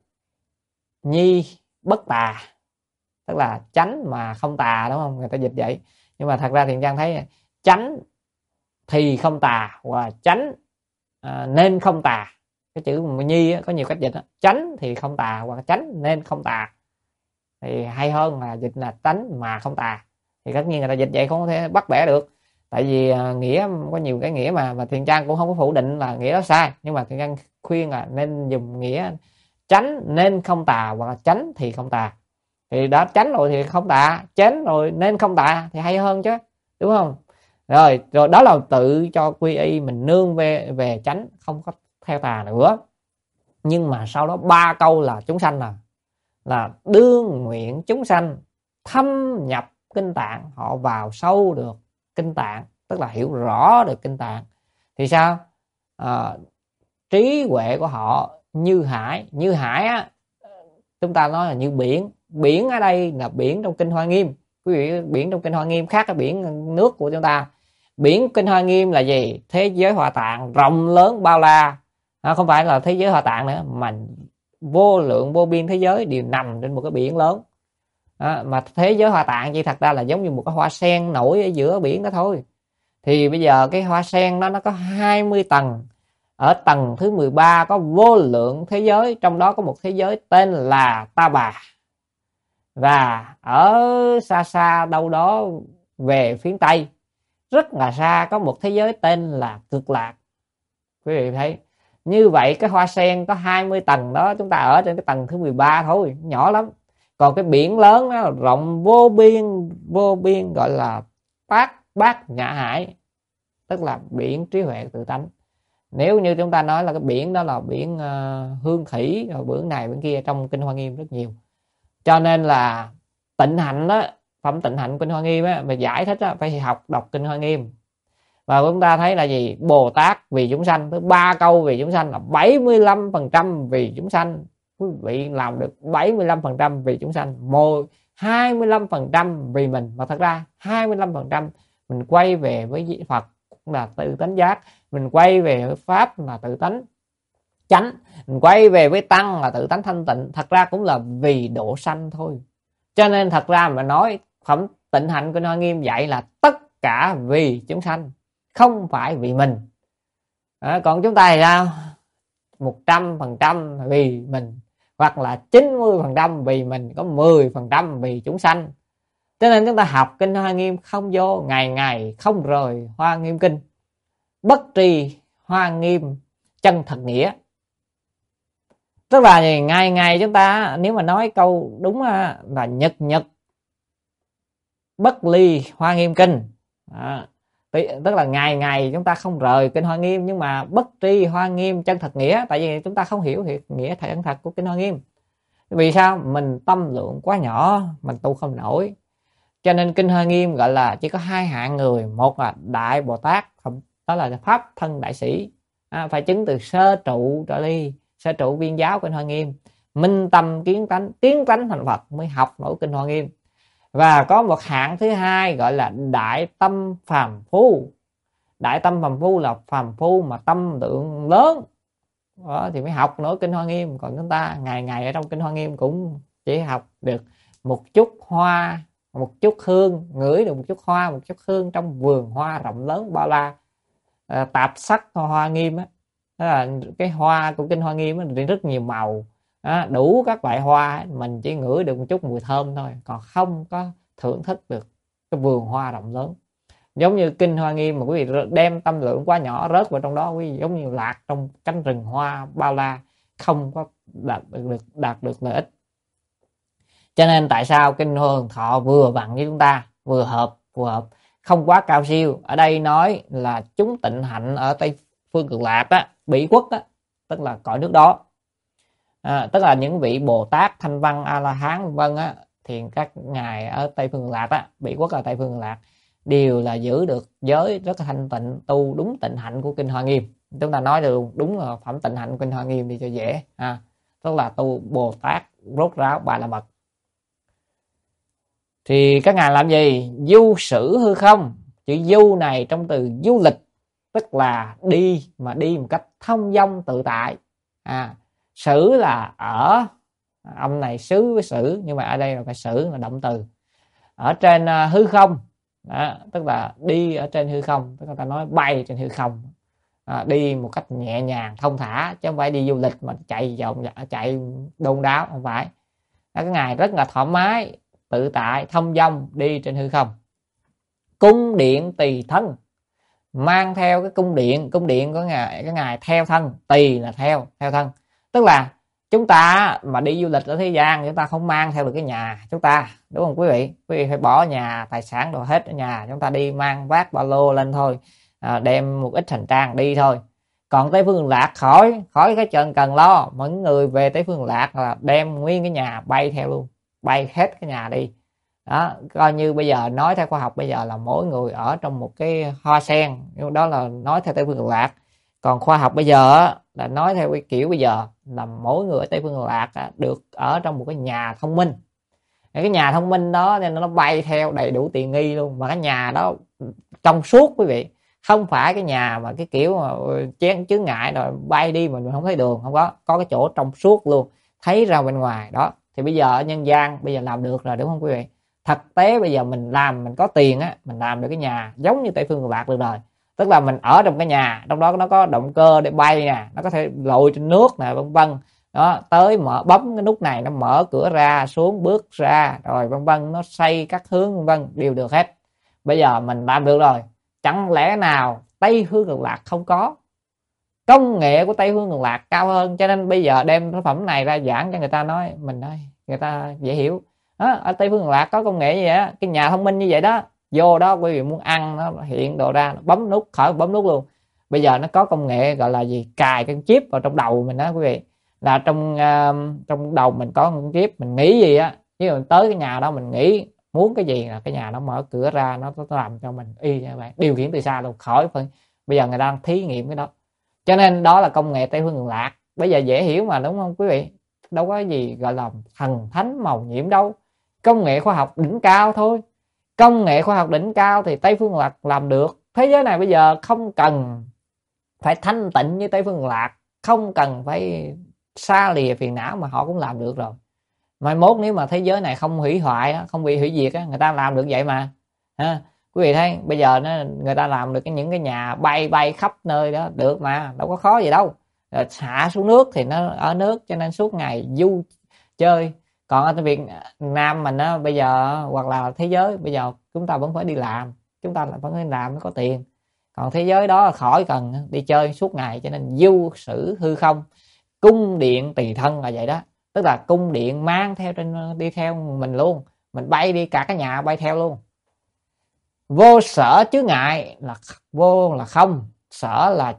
nhi bất tà, tức là chánh mà không tà, đúng không, người ta dịch vậy. Nhưng mà thật ra Thiện Trang thấy chánh thì không tà và chánh à, nên không tà. Cái chữ nhi á, có nhiều cách dịch đó. Chánh thì không tà hoặc chánh nên không tà, thì hay hơn là dịch là chánh mà không tà. Thì tất nhiên người ta dịch vậy không thể bắt bẻ được, tại vì à, nghĩa có nhiều cái nghĩa mà mà Thiện Trang cũng không có phủ định là nghĩa đó sai, nhưng mà Thiện Trang khuyên là nên dùng nghĩa chánh nên không tà hoặc là chánh thì không tà. Thì đã tránh rồi thì không tà, chánh rồi nên không tà thì hay hơn chứ, đúng không? Rồi rồi đó là tự cho quy y mình nương về về chánh, không có theo tà nữa. Nhưng mà sau đó ba câu là chúng sanh là là đương nguyện chúng sanh thâm nhập kinh tạng, họ vào sâu được kinh tạng, tức là hiểu rõ được kinh tạng. Thì sao? À, trí huệ của họ như hải. Như hải á, chúng ta nói là như biển. Biển ở đây là biển trong kinh Hoa Nghiêm. Quý vị, biển trong kinh Hoa Nghiêm khác cái biển nước của chúng ta. Biển kinh Hoa Nghiêm là gì? Thế giới Hoa Tạng rộng lớn bao la, à, không phải là thế giới Hoa Tạng nữa, mà vô lượng vô biên thế giới đều nằm trên một cái biển lớn. À, mà thế giới Hoa Tạng chỉ thật ra là giống như một cái hoa sen nổi ở giữa biển đó thôi. Thì bây giờ cái hoa sen đó nó có hai mươi tầng. Ở tầng thứ mười ba có vô lượng thế giới, trong đó có một thế giới tên là Ta Bà. Và ở xa xa đâu đó về phía Tây, rất là xa, có một thế giới tên là Cực Lạc. Quý vị thấy như vậy, cái hoa sen có hai mươi tầng đó, chúng ta ở trên cái tầng thứ mười ba thôi, nhỏ lắm. Còn cái biển lớn đó rộng vô biên vô biên, gọi là bát bát nhã hải, tức là biển trí huệ tự tánh. Nếu như chúng ta nói là cái biển đó là biển uh, hương thủy, rồi biển này biển kia, trong kinh Hoa Nghiêm rất nhiều. Cho nên là tịnh hạnh đó, phẩm tịnh hạnh kinh Hoa Nghiêm á, mà giải thích á, phải học đọc kinh Hoa Nghiêm. Và chúng ta thấy là gì? Bồ Tát vì chúng sanh, tới ba câu vì chúng sanh là bảy mươi lăm phần trăm vì chúng sanh. Quý vị làm được bảy mươi lăm phần trăm vì chúng sanh, một hai mươi lăm phần trăm vì mình. Mà thật ra hai mươi lăm phần trăm mình quay về với Phật là tự tánh giác, mình quay về với Pháp là tự tánh chánh, mình quay về với Tăng là tự tánh thanh tịnh, thật ra cũng là vì độ sanh thôi. Cho nên thật ra mà nói phẩm tịnh hạnh của Hoa Nghiêm dạy là tất cả vì chúng sanh, không phải vì mình. À, còn chúng ta thì sao? một trăm phần trăm vì mình, hoặc là chín mươi phần trăm vì mình, có mười phần trăm vì chúng sanh. Cho nên chúng ta học kinh Hoa Nghiêm không vô, ngày ngày không rời Hoa Nghiêm kinh, bất trì Hoa Nghiêm chân thật nghĩa. Tức là ngày ngày chúng ta, nếu mà nói câu đúng là nhật nhật bất ly Hoa Nghiêm kinh. À, tức là ngày ngày chúng ta không rời kinh Hoa Nghiêm, nhưng mà bất tri Hoa Nghiêm chân thật nghĩa, tại vì chúng ta không hiểu nghĩa chân thật của kinh Hoa Nghiêm. Vì sao? Mình tâm lượng quá nhỏ, mình tu không nổi. Cho nên kinh Hoa Nghiêm gọi là chỉ có hai hạng người, một là Đại Bồ Tát, đó là Pháp thân đại sĩ, à, phải chứng từ sơ trụ trở đi, sơ trụ viên giáo kinh Hoa Nghiêm, minh tâm kiến tánh, tiến tánh thành Phật mới học nổi kinh Hoa Nghiêm. Và có một hạng thứ hai gọi là đại tâm phàm phu. Đại tâm phàm phu là phàm phu mà tâm lượng lớn đó, thì mới học nổi kinh Hoa Nghiêm. Còn chúng ta ngày ngày ở trong kinh Hoa Nghiêm cũng chỉ học được một chút hoa, một chút hương, ngửi được một chút hoa, một chút hương trong vườn hoa rộng lớn bao la, à, tạp sắc Hoa Nghiêm á. Đó là cái hoa của kinh Hoa Nghiêm á, thì rất nhiều màu. Đó, đủ các loại hoa, mình chỉ ngửi được một chút mùi thơm thôi, còn không có thưởng thức được cái vườn hoa rộng lớn. Giống như kinh Hoa Nghiêm mà quý vị đem tâm lượng quá nhỏ rớt vào trong đó, quý vị giống như lạc trong cánh rừng hoa bao la, không có đạt được đạt được lợi ích. Cho nên tại sao kinh Hương Thọ vừa vặn với chúng ta, vừa hợp phù hợp, không quá cao siêu. Ở đây nói là chúng tịnh hạnh ở Tây Phương Cực Lạc á, Bỉ Quốc á, tức là cõi nước đó. À, tức là những vị Bồ Tát, Thanh Văn, A La Hán vân vân á, thì các ngài ở Tây Phương Cực Lạc á, Bỉ Quốc là Tây Phương Cực Lạc, đều là giữ được giới rất là thanh tịnh, tu đúng tịnh hạnh của kinh Hoa Nghiêm. Chúng ta nói được đúng là phẩm tịnh hạnh của kinh Hoa Nghiêm đi cho dễ. À, tức là tu Bồ Tát rốt ráo Ba La Mật. Thì các ngài làm gì? Du sử hư không. Chữ du này trong từ du lịch, tức là đi mà đi một cách thông dong tự tại. À, sử là ở, âm này xứ với sử, nhưng mà ở đây là phải sử là động từ, ở trên uh, hư không. Đó, tức là đi ở trên hư không, tức là ta nói bay trên hư không. À, đi một cách nhẹ nhàng thông thả, chứ không phải đi du lịch mà chạy vòng chạy đôn đáo, không phải. Đó, cái ngài rất là thoải mái tự tại thông dong đi trên hư không. Cung điện tỳ thân, mang theo cái cung điện, cung điện có ngài cái ngài theo thân, tỳ là theo theo thân, tức là chúng ta mà đi du lịch ở thế gian, chúng ta không mang theo được cái nhà chúng ta, đúng không quý vị? Quý vị phải bỏ nhà, tài sản đồ hết ở nhà, chúng ta đi mang vác ba lô lên thôi, à, đem một ít hành trang đi thôi. Còn Tây Phương Lạc khỏi khỏi cái chuyện cần lo, mọi người về Tây Phương Lạc là đem nguyên cái nhà bay theo luôn, bay hết cái nhà đi. Đó, coi như bây giờ nói theo khoa học bây giờ là mỗi người ở trong một cái hoa sen, đó là nói theo Tây Phương Cực Lạc. Còn khoa học bây giờ là nói theo cái kiểu bây giờ là mỗi người ở Tây Phương Cực Lạc được ở trong một cái nhà thông minh. Cái nhà thông minh đó nên nó bay theo đầy đủ tiện nghi luôn, mà cái nhà đó trong suốt quý vị, không phải cái nhà mà cái kiểu mà chén chướng ngại rồi bay đi mà mình không thấy đường, không có, có cái chỗ trong suốt luôn, thấy ra bên ngoài đó. Thì bây giờ ở nhân gian bây giờ làm được rồi, đúng không quý vị? Thực tế bây giờ mình làm, mình có tiền á, mình làm được cái nhà giống như Tây Phương Cực Lạc được rồi. Tức là mình ở trong cái nhà, trong đó nó có động cơ để bay nè, nó có thể lội trên nước nè, vân vân. Đó, tới mở bấm cái nút này nó mở cửa ra, xuống bước ra, rồi vân vân, nó xoay các hướng vân vân, đều được hết. Bây giờ mình làm được rồi, chẳng lẽ nào Tây Phương Cực Lạc không có? Công nghệ của Tây Phương Cực Lạc cao hơn, cho nên bây giờ đem sản phẩm này ra giảng cho người ta, nói mình nói người ta dễ hiểu. Đó, ở Tây Phương Cực Lạc có công nghệ như vậy đó, cái nhà thông minh như vậy đó, vô đó quý vị muốn ăn nó hiện đồ ra, nó bấm nút, khỏi bấm nút luôn. Bây giờ nó có công nghệ gọi là gì, cài cái chip vào trong đầu mình đó quý vị, là trong uh, trong đầu mình có một chip, mình nghĩ gì á, chứ mình tới cái nhà đó mình nghĩ muốn cái gì là cái nhà nó mở cửa ra, nó, nó làm cho mình y như vậy, điều khiển từ xa luôn, khỏi phải. Bây giờ người ta đang thí nghiệm cái đó, cho nên đó là công nghệ Tây Phương Cực Lạc. Bây giờ dễ hiểu mà, đúng không quý vị? Đâu có gì gọi là thần thánh màu nhiệm đâu, công nghệ khoa học đỉnh cao thôi. Công nghệ khoa học đỉnh cao thì Tây Phương Cực Lạc làm được. Thế giới này bây giờ không cần phải thanh tịnh như Tây Phương Cực Lạc, không cần phải xa lìa phiền não mà họ cũng làm được rồi. Mai mốt nếu mà thế giới này không hủy hoại, không bị hủy diệt, người ta làm được vậy mà. Ha, quý vị thấy bây giờ nó, người ta làm được cái những cái nhà bay bay khắp nơi đó được mà, đâu có khó gì đâu. Rồi hạ xuống nước thì nó ở nước, cho nên suốt ngày du chơi. Còn ở Việt Nam mình á, bây giờ hoặc là thế giới bây giờ chúng ta vẫn phải đi làm, chúng ta vẫn phải làm mới có tiền. Còn thế giới đó khỏi cần đi chơi suốt ngày, cho nên du sử hư không. Cung điện tùy thân là vậy đó, tức là cung điện mang theo trên, đi theo mình luôn, mình bay đi cả cái nhà bay theo luôn. Vô sở chướng ngại, là vô là không, sở là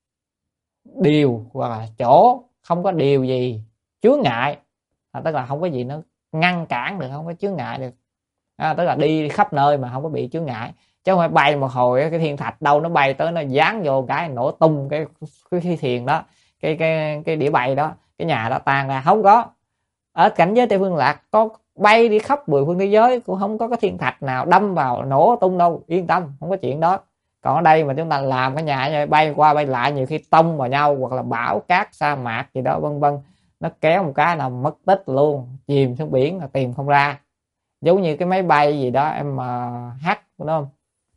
điều hoặc là chỗ, không có điều gì chướng ngại, à, tức là không có gì nó ngăn cản được, không có chướng ngại được. À, tức là đi khắp nơi mà không có bị chướng ngại, chứ không phải bay một hồi cái thiên thạch đâu nó bay tới nó dán vô cái nổ tung cái cái, cái thiền đó, cái cái cái đĩa bay đó, cái nhà đó tan ra. Không có. Ở cảnh giới Tây Phương Lạc có bay đi khắp mười phương thế giới cũng không có cái thiên thạch nào đâm vào nổ tung đâu, yên tâm, không có chuyện đó. Còn ở đây mà chúng ta làm cái nhà bay qua bay lại, nhiều khi tông vào nhau, hoặc là bão cát sa mạc gì đó vân vân, nó kéo một cái là mất tích luôn, chìm xuống biển là tìm không ra. Giống như cái máy bay gì đó em hát đúng không,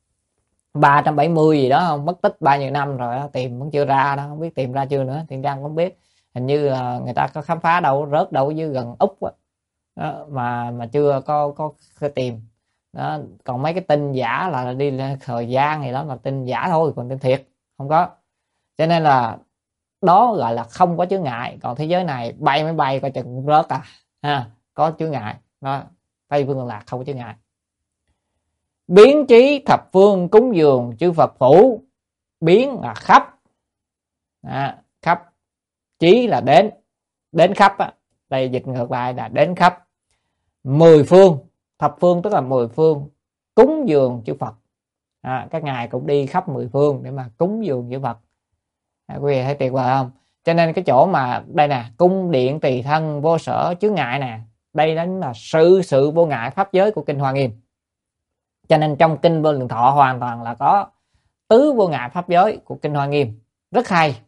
ba trăm bảy mươi gì đó không, mất tích bao nhiêu năm rồi đó, tìm vẫn chưa ra đó, không biết tìm ra chưa nữa, Thiên Trang không biết. Hình như là người ta có khám phá đâu, rớt đâu dưới gần Úc đó, đó mà mà chưa có có, có tìm đó. Còn mấy cái tin giả là đi thời gian thì đó là tin giả thôi, còn tin thiệt không có. Cho nên là đó gọi là không có chướng ngại. Còn thế giới này bay máy bay coi chừng rớt à ha, có chướng ngại đó. Tây Phương Cực Lạc không có chướng ngại. Biến trí thập phương cúng dường chư Phật phủ. Biến là khắp, à, khắp, chí là đến, đến khắp á. Đây dịch ngược lại là đến khắp mười phương, thập phương tức là mười phương, cúng dường chư Phật. À, các ngài cũng đi khắp mười phương để mà cúng dường chư Phật. À, quý vị thấy tuyệt vời không? Cho nên cái chỗ mà đây nè, cung điện tùy thân vô sở chướng ngại nè, đây đó là sự sự vô ngại pháp giới của kinh Hoa Nghiêm. Cho nên trong kinh Vô Lượng Thọ hoàn toàn là có tứ vô ngại pháp giới của kinh Hoa Nghiêm, rất hay.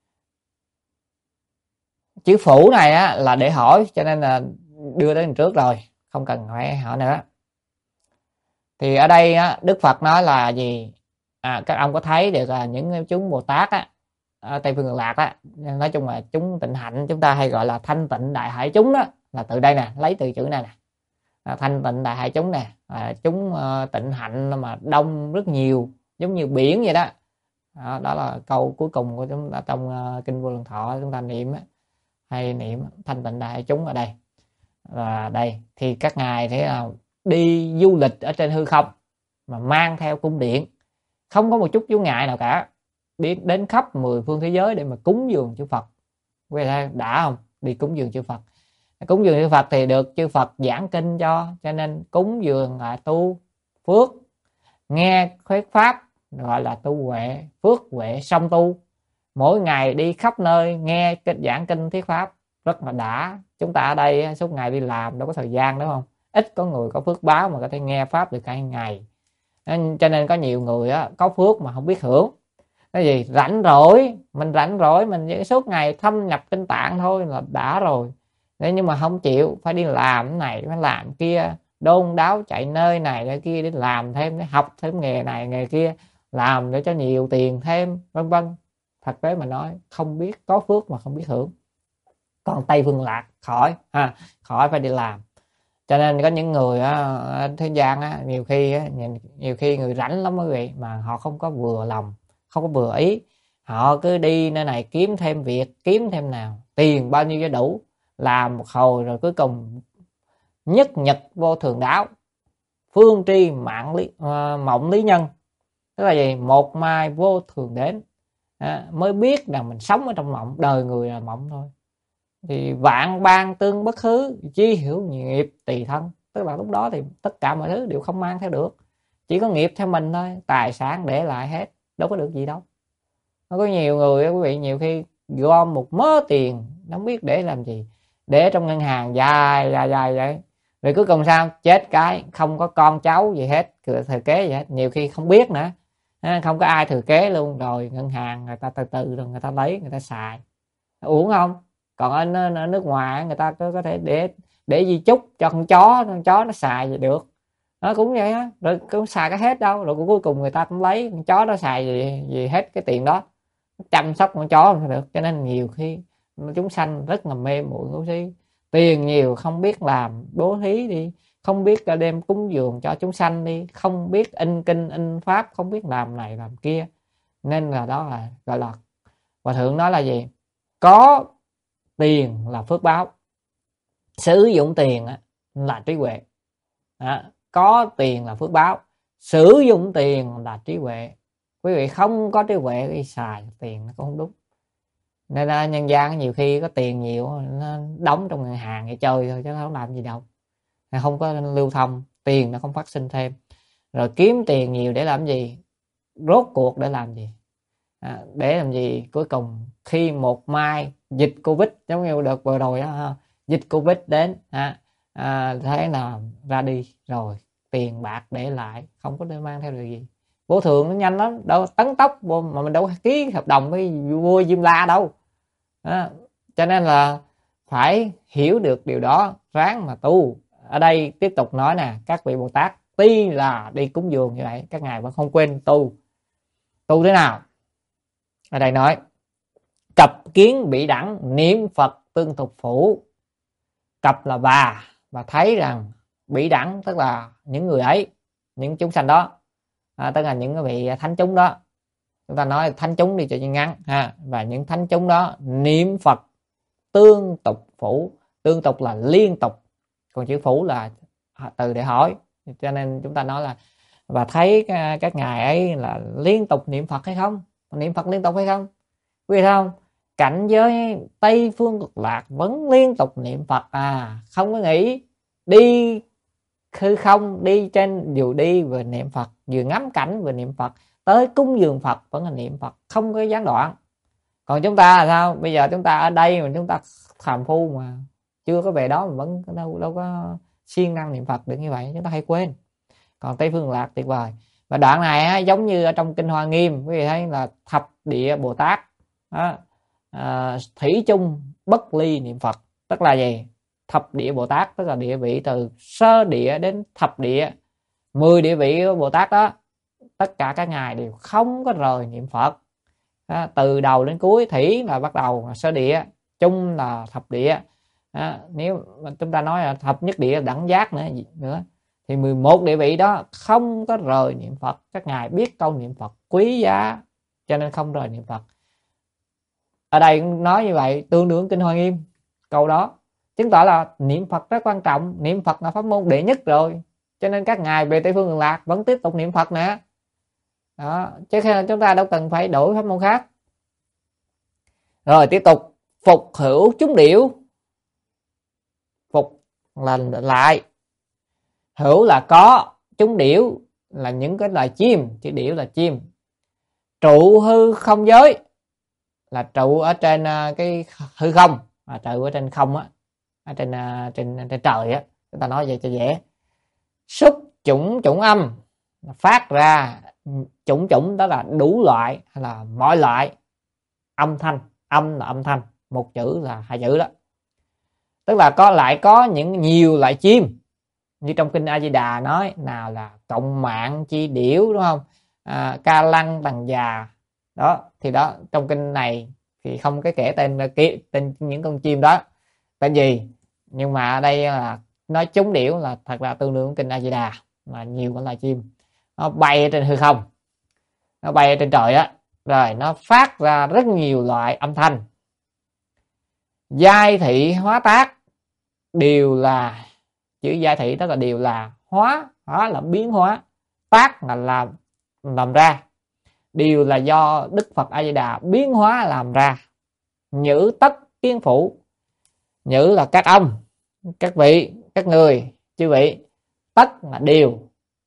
Chữ phủ này á, là để hỏi, cho nên là đưa đến trước rồi, không cần phải hỏi nữa. Thì ở đây á, Đức Phật nói là gì? À, các ông có thấy được là những chúng Bồ Tát á, ở Tây Phương Cực Lạc á, nói chung là chúng tịnh hạnh, chúng ta hay gọi là thanh tịnh đại hải chúng đó, là từ đây nè, lấy từ chữ này nè, à, thanh tịnh đại hải chúng nè, à, chúng uh, tịnh hạnh mà đông rất nhiều, giống như biển vậy đó. Đó, đó là câu cuối cùng của chúng ta trong uh, kinh Vô Lượng Thọ chúng ta niệm á, hay niệm thanh tịnh đại hải chúng ở đây. Và đây thì các ngài thế là đi du lịch ở trên hư không mà mang theo cung điện, không có một chút chướng ngại nào cả, đi đến khắp mười phương thế giới để mà cúng dường chư Phật. Quý vị thấy đã không? Đi cúng dường chư Phật. Cúng dường chư Phật thì được chư Phật giảng kinh cho, cho nên cúng dường là tu phước, nghe thuyết pháp gọi là tu huệ, phước huệ song tu. Mỗi ngày đi khắp nơi nghe giảng kinh thuyết pháp rất là đã. Chúng ta ở đây suốt ngày đi làm đâu có thời gian, đúng không? Ít có người có phước báo mà có thể nghe pháp được cả ngày. Cho nên có nhiều người á, có phước mà không biết hưởng. Cái gì rảnh rỗi, mình rảnh rỗi mình suốt ngày thâm nhập kinh tạng thôi là đã rồi. Thế nhưng mà không chịu, phải đi làm cái này phải làm kia, đôn đáo chạy nơi này nơi kia để làm thêm, để học thêm nghề này nghề kia, làm để cho nhiều tiền thêm, vân vân. Thật tế mà nói, không biết có phước mà không biết hưởng. Còn Tây Phương Lạc khỏi ha, khỏi phải đi làm. Cho nên có những người á, thế gian á, nhiều khi á, nhiều khi người rảnh lắm quý vị, mà họ không có vừa lòng, không có vừa ý, họ cứ đi nơi này kiếm thêm việc, kiếm thêm nào, tiền bao nhiêu cho đủ, làm một hồi rồi cuối cùng nhất nhật vô thường đáo, phương tri mạng lý, uh, mộng lý nhân, tức là gì? Một mai vô thường đến, à, mới biết rằng mình sống ở trong mộng, đời người là mộng thôi. Thì vạn ban tương bất hứ, chi hiểu nghiệp tùy thân, tức là lúc đó thì tất cả mọi thứ đều không mang theo được, chỉ có nghiệp theo mình thôi, tài sản để lại hết, đâu có được gì đâu. Nó có nhiều người quý vị, nhiều khi gom một mớ tiền không biết để làm gì, để trong ngân hàng dài dài dài vậy, rồi cuối cùng sao? Chết cái không có con cháu gì hết, thừa kế gì hết, nhiều khi không biết nữa, không có ai thừa kế luôn, rồi ngân hàng người ta từ từ rồi người ta lấy, người ta xài, uổng không? Còn ở, ở nước ngoài người ta có, có thể để để di chúc cho con chó, con chó nó xài gì được, nó cũng vậy á, rồi cũng xài cái hết đâu, rồi cuối cùng người ta cũng lấy con chó nó xài gì, gì hết cái tiền đó, chăm sóc con chó không được. Cho nên nhiều khi chúng sanh rất là mê muội ngu si, tiền nhiều không biết làm bố thí đi, không biết đem cúng dường cho chúng sanh đi, không biết in kinh in pháp, không biết làm này làm kia. Nên là đó là gọi là, Hòa Thượng nói là gì? Có tiền là phước báo, sử dụng tiền là trí huệ. Đó, có tiền là phước báo, sử dụng tiền là trí huệ. Quý vị không có trí huệ đi xài tiền nó cũng không đúng. Nên là nhân gian nhiều khi có tiền nhiều nó đóng trong ngân hàng để chơi thôi chứ không làm gì đâu, không có lưu thông, tiền nó không phát sinh thêm. Rồi kiếm tiền nhiều để làm gì? Rốt cuộc để làm gì? À, để làm gì? Cuối cùng khi một mai dịch Covid giống như đợt vừa rồi đó, dịch Covid đến, à, à, thế là ra đi rồi, tiền bạc để lại không có để mang theo được gì. Vô thường nó nhanh lắm, đâu tấn tốc mà mình đâu ký hợp đồng với vua Diêm La đâu. À, cho nên là phải hiểu được điều đó, ráng mà tu. Ở đây tiếp tục nói nè, các vị Bồ Tát tuy là đi cúng dường như vậy, các ngài vẫn không quên tu. Tu thế nào? Ở đây nói cập kiến bị đẳng, niệm Phật tương tục phủ. Cập là bà, và thấy rằng bị đẳng tức là những người ấy, những chúng sanh đó, à, tức là những vị thánh chúng đó. Chúng ta nói thánh chúng đi cho ngắn ha, và những thánh chúng đó niệm Phật tương tục phủ. Tương tục là liên tục, còn chữ phủ là từ để hỏi, cho nên chúng ta nói là và thấy các ngài ấy là liên tục niệm Phật hay không, niệm Phật liên tục hay không, quý vị thấy không? Cảnh giới Tây Phương Cực Lạc vẫn liên tục niệm Phật à, không có nghĩ đi hư không, đi trên dù đi vừa niệm Phật, vừa ngắm cảnh vừa niệm Phật, tới cúng dường Phật vẫn là niệm Phật, không có gián đoạn. Còn chúng ta là sao? Bây giờ chúng ta ở đây mà chúng ta phàm phu mà chưa có về đó mà vẫn đâu đâu có siêng năng niệm Phật được như vậy, chúng ta hay quên. Còn Tây Phương Cực Lạc tuyệt vời. Và đoạn này á, giống như ở trong kinh Hoa Nghiêm, quý vị thấy là thập địa Bồ Tát đó, à, thủy chung bất ly niệm Phật, tức là gì? Thập địa Bồ Tát tức là địa vị từ sơ địa đến thập địa, mười địa vị của Bồ Tát đó, tất cả các ngài đều không có rời niệm Phật. Đó, từ đầu đến cuối, thủy là bắt đầu là sơ địa, chung là thập địa. Đó, nếu chúng ta nói là thập nhất địa đẳng giác nữa nữa thì mười một địa vị đó không có rời niệm Phật. Các ngài biết câu niệm Phật quý giá cho nên không rời niệm Phật. Ở đây nói như vậy tương đương kinh Hoa Nghiêm, câu đó chứng tỏ là niệm Phật rất quan trọng, niệm Phật là pháp môn đệ nhất rồi, cho nên các ngài về Tây Phương Cực Lạc vẫn tiếp tục niệm Phật nữa đó, chứ chúng ta đâu cần phải đổi pháp môn khác. Rồi tiếp tục phục hữu chúng điểu. Phục là lại, hữu là có, chúng điểu là những cái loài chim, chứ điểu là chim. Trụ hư không giới là trụ ở trên cái hư không, à, trụ ở trên không á, ở trên trên trên trời á, chúng ta nói vậy cho dễ. Xúc chủng chủng âm phát ra, chủng chủng đó là đủ loại hay là mọi loại âm thanh, âm là âm thanh, một chữ là hai chữ đó, tức là có lại có những nhiều loại chim, như trong kinh A Di Đà nói nào là cộng mạng chi điểu, đúng không? À, ca lăng tầng già đó, thì đó trong kinh này thì không cái kể tên tên những con chim đó tên gì, nhưng mà ở đây là nói chúng điểu là thật là tương đương kinh A Di Đà, là nhiều con loài chim nó bay ở trên hư không, nó bay ở trên trời á, rồi nó phát ra rất nhiều loại âm thanh. Giai thị hóa tác đều là, chữ giai thị tức là đều là, hóa hóa là biến hóa, tác là làm làm ra, đều là do Đức Phật A Di Đà biến hóa làm ra. Nhữ tất kiến phủ, nhữ là các ông, các vị, các người, chư vị, tất là đều,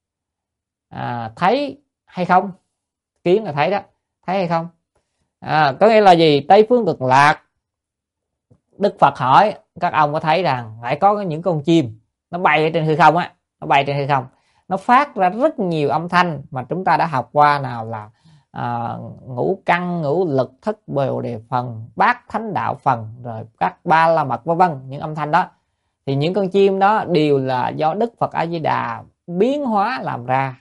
à, thấy hay không, kiến là thấy đó, thấy hay không, à, có nghĩa là gì? Tây Phương Cực Lạc, Đức Phật hỏi các ông có thấy rằng lại có những con chim nó bay ở trên hư không á, nó bay trên hư không, nó phát ra rất nhiều âm thanh mà chúng ta đã học qua, nào là à, ngũ căn, ngũ lực, thất bồ đề phần, bát thánh đạo phần, rồi các ba la mật vân vân, những âm thanh đó thì những con chim đó đều là do Đức Phật A Di Đà biến hóa làm ra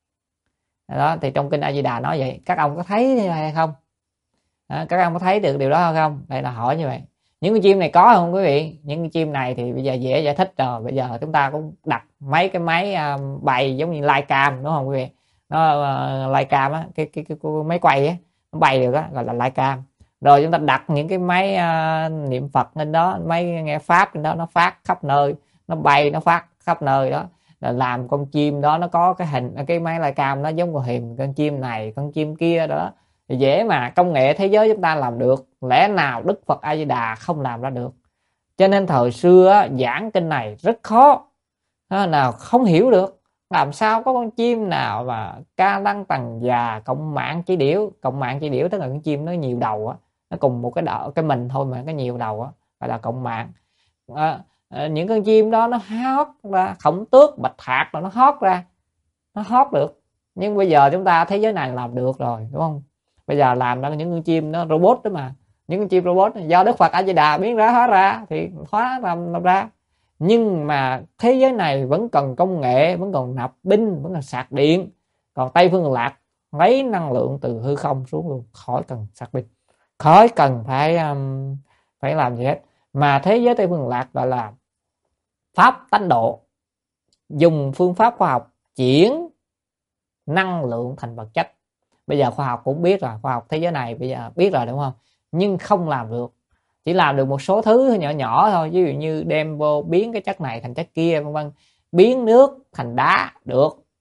đó. Thì trong kinh A Di Đà nói vậy, các ông có thấy hay không? À, các ông có thấy được điều đó hay không? Đây là hỏi như vậy. Những con chim này có không quý vị? Những con chim này thì bây giờ dễ giải thích rồi. Bây giờ chúng ta cũng đặt mấy cái máy uh, bay giống như Livecam, đúng không quý vị? Nó uh, Livecam á, cái, cái, cái, cái máy quay á, nó bay được á, gọi là Livecam. Rồi chúng ta đặt những cái máy uh, niệm Phật lên đó, máy nghe pháp lên đó, nó phát khắp nơi, nó bay, nó phát khắp nơi đó, là làm con chim đó nó có cái hình, cái máy Livecam nó giống hình con chim này, con chim kia đó. Thì dễ mà, công nghệ thế giới chúng ta làm được, lẽ nào Đức Phật A Di Đà không làm ra được? Cho nên thời xưa giảng kinh này rất khó, nào không hiểu được làm sao có con chim nào mà ca lăng tầng già cộng mạng chỉ điểu. Cộng mạng chỉ điểu tức là con chim nó nhiều đầu á, nó cùng một cái đầu, cái mình thôi mà cái nhiều đầu á, gọi là cộng mạng. À, những con chim đó nó hót ra, khổng tước, bạch hạc là nó hót ra, nó hót được. Nhưng bây giờ chúng ta thế giới này làm được rồi, đúng không? Bây giờ làm ra những con chim nó robot đó mà, những con chim robot do Đức Phật A Di Đà biến ra hóa ra thì hóa làm, làm ra. Nhưng mà thế giới này vẫn cần công nghệ, vẫn còn nạp pin, vẫn còn sạc điện. Còn Tây Phương Cực Lạc lấy năng lượng từ hư không xuống luôn, khỏi cần sạc pin, khỏi cần phải um, phải làm gì hết. Mà thế giới Tây Phương Cực Lạc gọi là pháp tánh độ, dùng phương pháp khoa học chuyển năng lượng thành vật chất. Bây giờ khoa học cũng biết rồi, khoa học thế giới này bây giờ biết rồi, đúng không? Nhưng không làm được, chỉ làm được một số thứ nhỏ nhỏ thôi. Ví dụ như đem vô biến cái chất này thành chất kia, vân vân, biến nước thành đá được,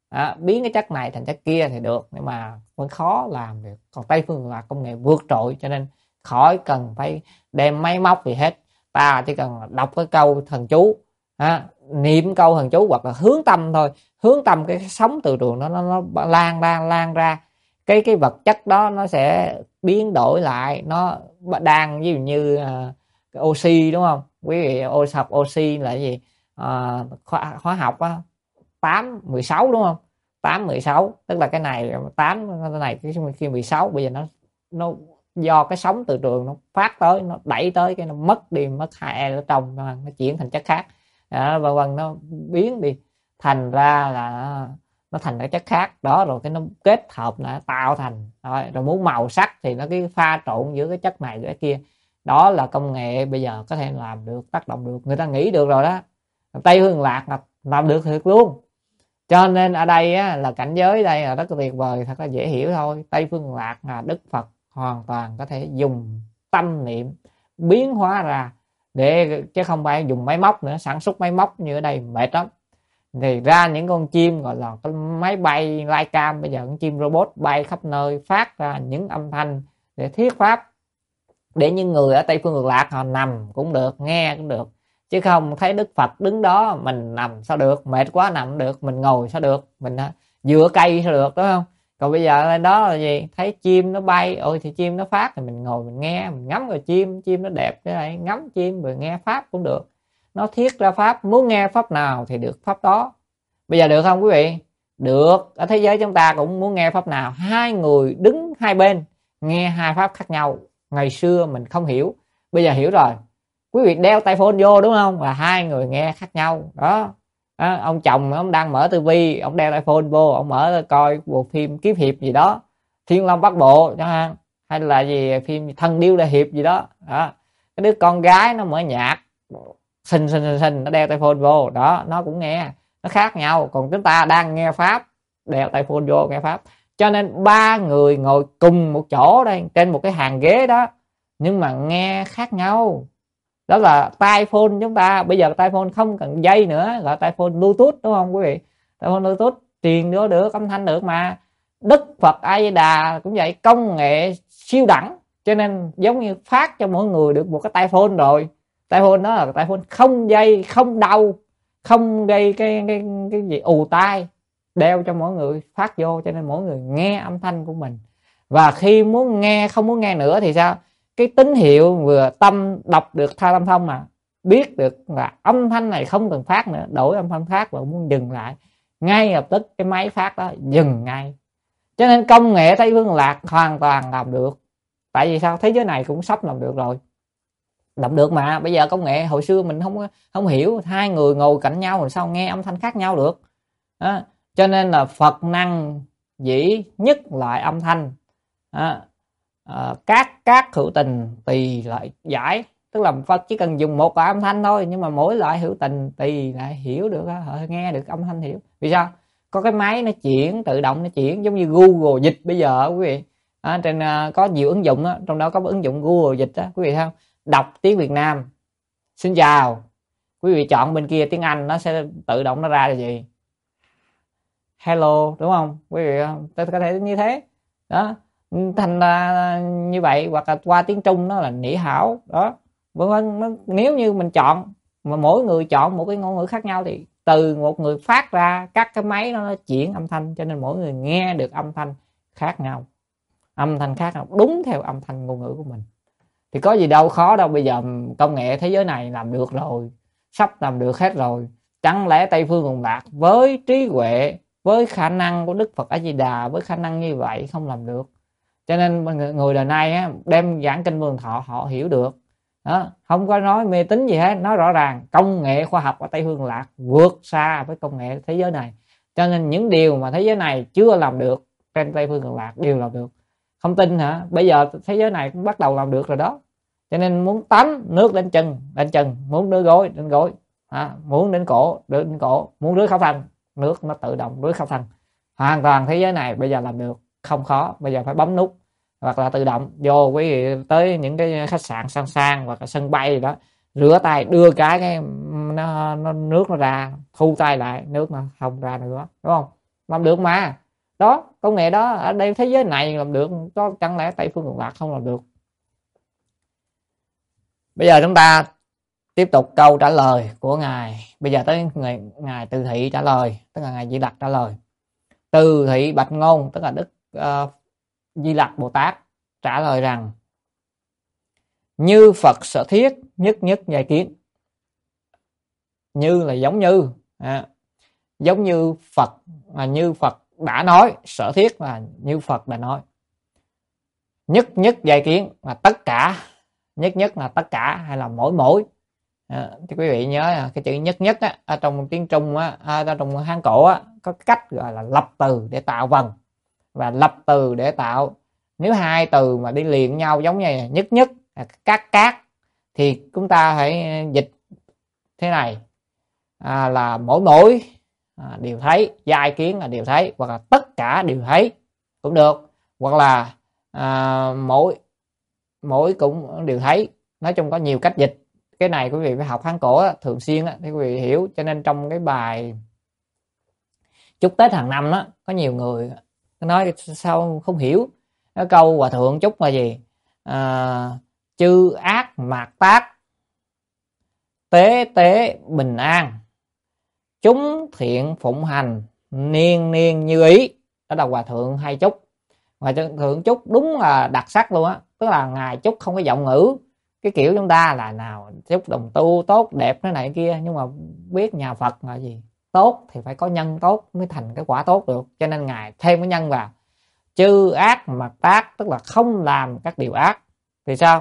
đó, biến cái chất này thành chất kia thì được, nhưng mà vẫn khó làm được. Còn Tây phương là công nghệ vượt trội, cho nên khỏi cần phải đem máy móc gì hết, ta chỉ cần đọc cái câu thần chú, à, niệm câu thần chú hoặc là hướng tâm thôi, hướng tâm cái sóng từ trường nó nó, nó lan ra lan ra cái cái vật chất đó nó sẽ biến đổi lại, nó đang ví dụ như uh, cái oxy đúng không quý vị, oxy học oxy là cái gì, à, hóa, hóa học á, tám mười sáu đúng không, tám mười sáu tức là cái này tám cái này cái khi mười sáu bây giờ nó nó do cái sóng từ trường nó phát tới, nó đẩy tới cái nó mất đi, mất hai ở trong, nó chuyển thành chất khác, à, vân vân, nó biến đi thành ra là nó thành cái chất khác đó, rồi cái nó kết hợp là tạo thành rồi, rồi muốn màu sắc thì nó cái pha trộn giữa cái chất này với cái kia. Đó là công nghệ bây giờ có thể làm được, tác động được, người ta nghĩ được rồi đó. Tây Hương Lạc là làm được thiệt luôn. Cho nên ở đây á, là cảnh giới đây là rất là tuyệt vời, thật là dễ hiểu thôi. Tây Phương Lạc là Đức Phật hoàn toàn có thể dùng tâm niệm biến hóa ra, để chứ không phải dùng máy móc nữa, sản xuất máy móc như ở đây mệt lắm. Thì ra những con chim gọi là cái máy bay Laika, bây giờ con chim robot bay khắp nơi phát ra những âm thanh để thuyết pháp, để những người ở Tây Phương Cực Lạc họ nằm cũng được, nghe cũng được, chứ không thấy Đức Phật đứng đó mình nằm sao được, mệt quá nằm cũng được, mình ngồi sao được, mình dựa cây sao được, đúng không? Còn bây giờ lên đó là gì, thấy chim nó bay, ôi thì chim nó phát thì mình ngồi mình nghe, mình ngắm rồi chim chim nó đẹp thế này, ngắm chim rồi nghe pháp cũng được, nó thiết ra pháp, muốn nghe pháp nào thì được pháp đó. Bây giờ được không quý vị? Được. Ở thế giới chúng ta cũng muốn nghe pháp nào, hai người đứng hai bên nghe hai pháp khác nhau. Ngày xưa mình không hiểu, bây giờ hiểu rồi. Quý vị đeo tai phone vô đúng không, là hai người nghe khác nhau đó. Đó, ông chồng ông đang mở tivi, ông đeo tai phone vô, ông mở coi bộ phim kiếm hiệp gì đó, Thiên Long Bát Bộ chẳng hạn, hay là gì phim Thần Điêu Đại Hiệp gì đó. Đó, cái đứa con gái nó mở nhạc xinh xinh xinh xinh, nó đeo tai phone vô đó, nó cũng nghe, nó khác nhau. Còn chúng ta đang nghe pháp, đeo tai phone vô nghe pháp, cho nên ba người ngồi cùng một chỗ đây trên một cái hàng ghế đó, nhưng mà nghe khác nhau. Đó là tai phone chúng ta bây giờ, tai phone không cần dây nữa, gọi tai phone Bluetooth đúng không quý vị? Tai phone Bluetooth truyền vô được âm thanh được mà. Đức Phật A Di Đà cũng vậy, công nghệ siêu đẳng, cho nên giống như phát cho mỗi người được một cái tai phone rồi. Tai phone đó là tai phone không dây, không đau, không gây cái cái cái gì ù tai, đeo cho mỗi người phát vô, cho nên mỗi người nghe âm thanh của mình. Và khi muốn nghe không muốn nghe nữa thì sao? Cái tín hiệu vừa tâm đọc được tha tâm thông mà biết được là âm thanh này không cần phát nữa, đổi âm thanh khác và muốn dừng lại, ngay lập tức cái máy phát đó dừng ngay. Cho nên công nghệ Tây Phương Lạc hoàn toàn làm được. Tại vì sao? Thế giới này cũng sắp làm được rồi, làm được mà. Bây giờ công nghệ hồi xưa mình không không hiểu, hai người ngồi cạnh nhau rồi sao nghe âm thanh khác nhau được đó. Cho nên là Phật năng dĩ nhất loại âm thanh đó. À, các các hữu tình tùy lại giải, tức là Phật chỉ cần dùng một loại âm thanh thôi, nhưng mà mỗi loại hữu tình tùy lại hiểu được, nghe được âm thanh hiểu. Vì sao? Có cái máy nó chuyển, tự động nó chuyển, giống như Google dịch bây giờ quý vị. À, trên uh, có nhiều ứng dụng đó, trong đó có ứng dụng Google dịch đó quý vị thấy không? Đọc tiếng Việt Nam xin chào, quý vị chọn bên kia tiếng Anh, nó sẽ tự động nó ra là gì, hello, đúng không quý vị? Tôi có thể như thế đó, thành ra như vậy. Hoặc là qua tiếng Trung nó là nỉ hảo đó, vân vân. Nếu như mình chọn mà mỗi người chọn một cái ngôn ngữ khác nhau thì từ một người phát ra, các cái máy nó chuyển âm thanh, cho nên mỗi người nghe được âm thanh khác nhau, âm thanh khác nhau đúng theo âm thanh ngôn ngữ của mình. Thì có gì đâu khó đâu, bây giờ công nghệ thế giới này làm được rồi, sắp làm được hết rồi. Chẳng lẽ Tây Phương Cực Lạc với trí huệ, với khả năng của Đức Phật A Di Đà, với khả năng như vậy không làm được? Cho nên người đời nay á, đem giảng kinh Mường Thọ họ hiểu được đó, không có nói mê tín gì hết, nói rõ ràng công nghệ khoa học ở Tây Phương Lạc vượt xa với công nghệ thế giới này. Cho nên những điều mà thế giới này chưa làm được, trên Tây Phương Cực Lạc đều làm được. Không tin hả? Bây giờ thế giới này cũng bắt đầu làm được rồi đó. Cho nên muốn tắm nước đến chân đến chân, muốn đưa gối đến gối, à, muốn đến cổ đến cổ, muốn rưới khẩu phần, nước nó tự động rưới khẩu phần. Hoàn toàn thế giới này bây giờ làm được, không khó. Bây giờ phải bấm nút hoặc là tự động vô. Quý vị tới những cái khách sạn sang sang hoặc là sân bay gì đó, rửa tay đưa cái cái nó, nó nước nó ra, thu tay lại, nước nó không ra nữa, đúng không? làm được mà. Đó, công nghệ đó ở đây thế giới này làm được, có chẳng lẽ Tây Phương Cực Lạc không làm được? Bây giờ chúng ta tiếp tục câu trả lời của ngài. Bây giờ tới ngài, ngài Từ Thị trả lời, tức là ngài Di Lặc trả lời. Từ Thị Bạch Ngôn, tức là Đức uh, Di Lặc Bồ Tát trả lời rằng: như Phật sở thiết, nhất nhất giai kiến. Như là giống như, à, giống như Phật, mà như Phật đã nói, sở thiết là như Phật đã nói. Nhất nhất giai kiến là tất cả, nhất nhất là tất cả hay là mỗi mỗi. À, thì quý vị nhớ cái chữ nhất nhất á, ở trong tiếng Trung á, ở trong Hán cổ á, có cách gọi là lập từ để tạo vần và lập từ để tạo. Nếu hai từ mà đi liền nhau giống như này, nhất nhất, cát cát, thì chúng ta phải dịch thế này, à, là mỗi mỗi à, đều thấy, giai kiến là đều thấy, hoặc là tất cả đều thấy cũng được, hoặc là à, mỗi mỗi cũng đều thấy. Nói chung có nhiều cách dịch. Cái này quý vị phải học Hán cổ á, thường xuyên á, thì quý vị hiểu. Cho nên trong cái bài chúc Tết hàng năm đó, có nhiều người nói sao không hiểu cái câu hòa thượng chúc là gì, à, chư ác mạt tác, tế tế bình an, chúng thiện phụng hành, niên niên như ý. Đó là hòa thượng hay chúc. Hòa thượng chúc đúng là đặc sắc luôn á, tức là ngài chúc không có giọng ngữ cái kiểu chúng ta là nào chúc đồng tu tốt đẹp thế này kia, nhưng mà biết nhà Phật là gì, tốt thì phải có nhân tốt mới thành cái quả tốt được. Cho nên ngài thêm cái nhân vào, chư ác mạt tác, tức là không làm các điều ác. Thì sao?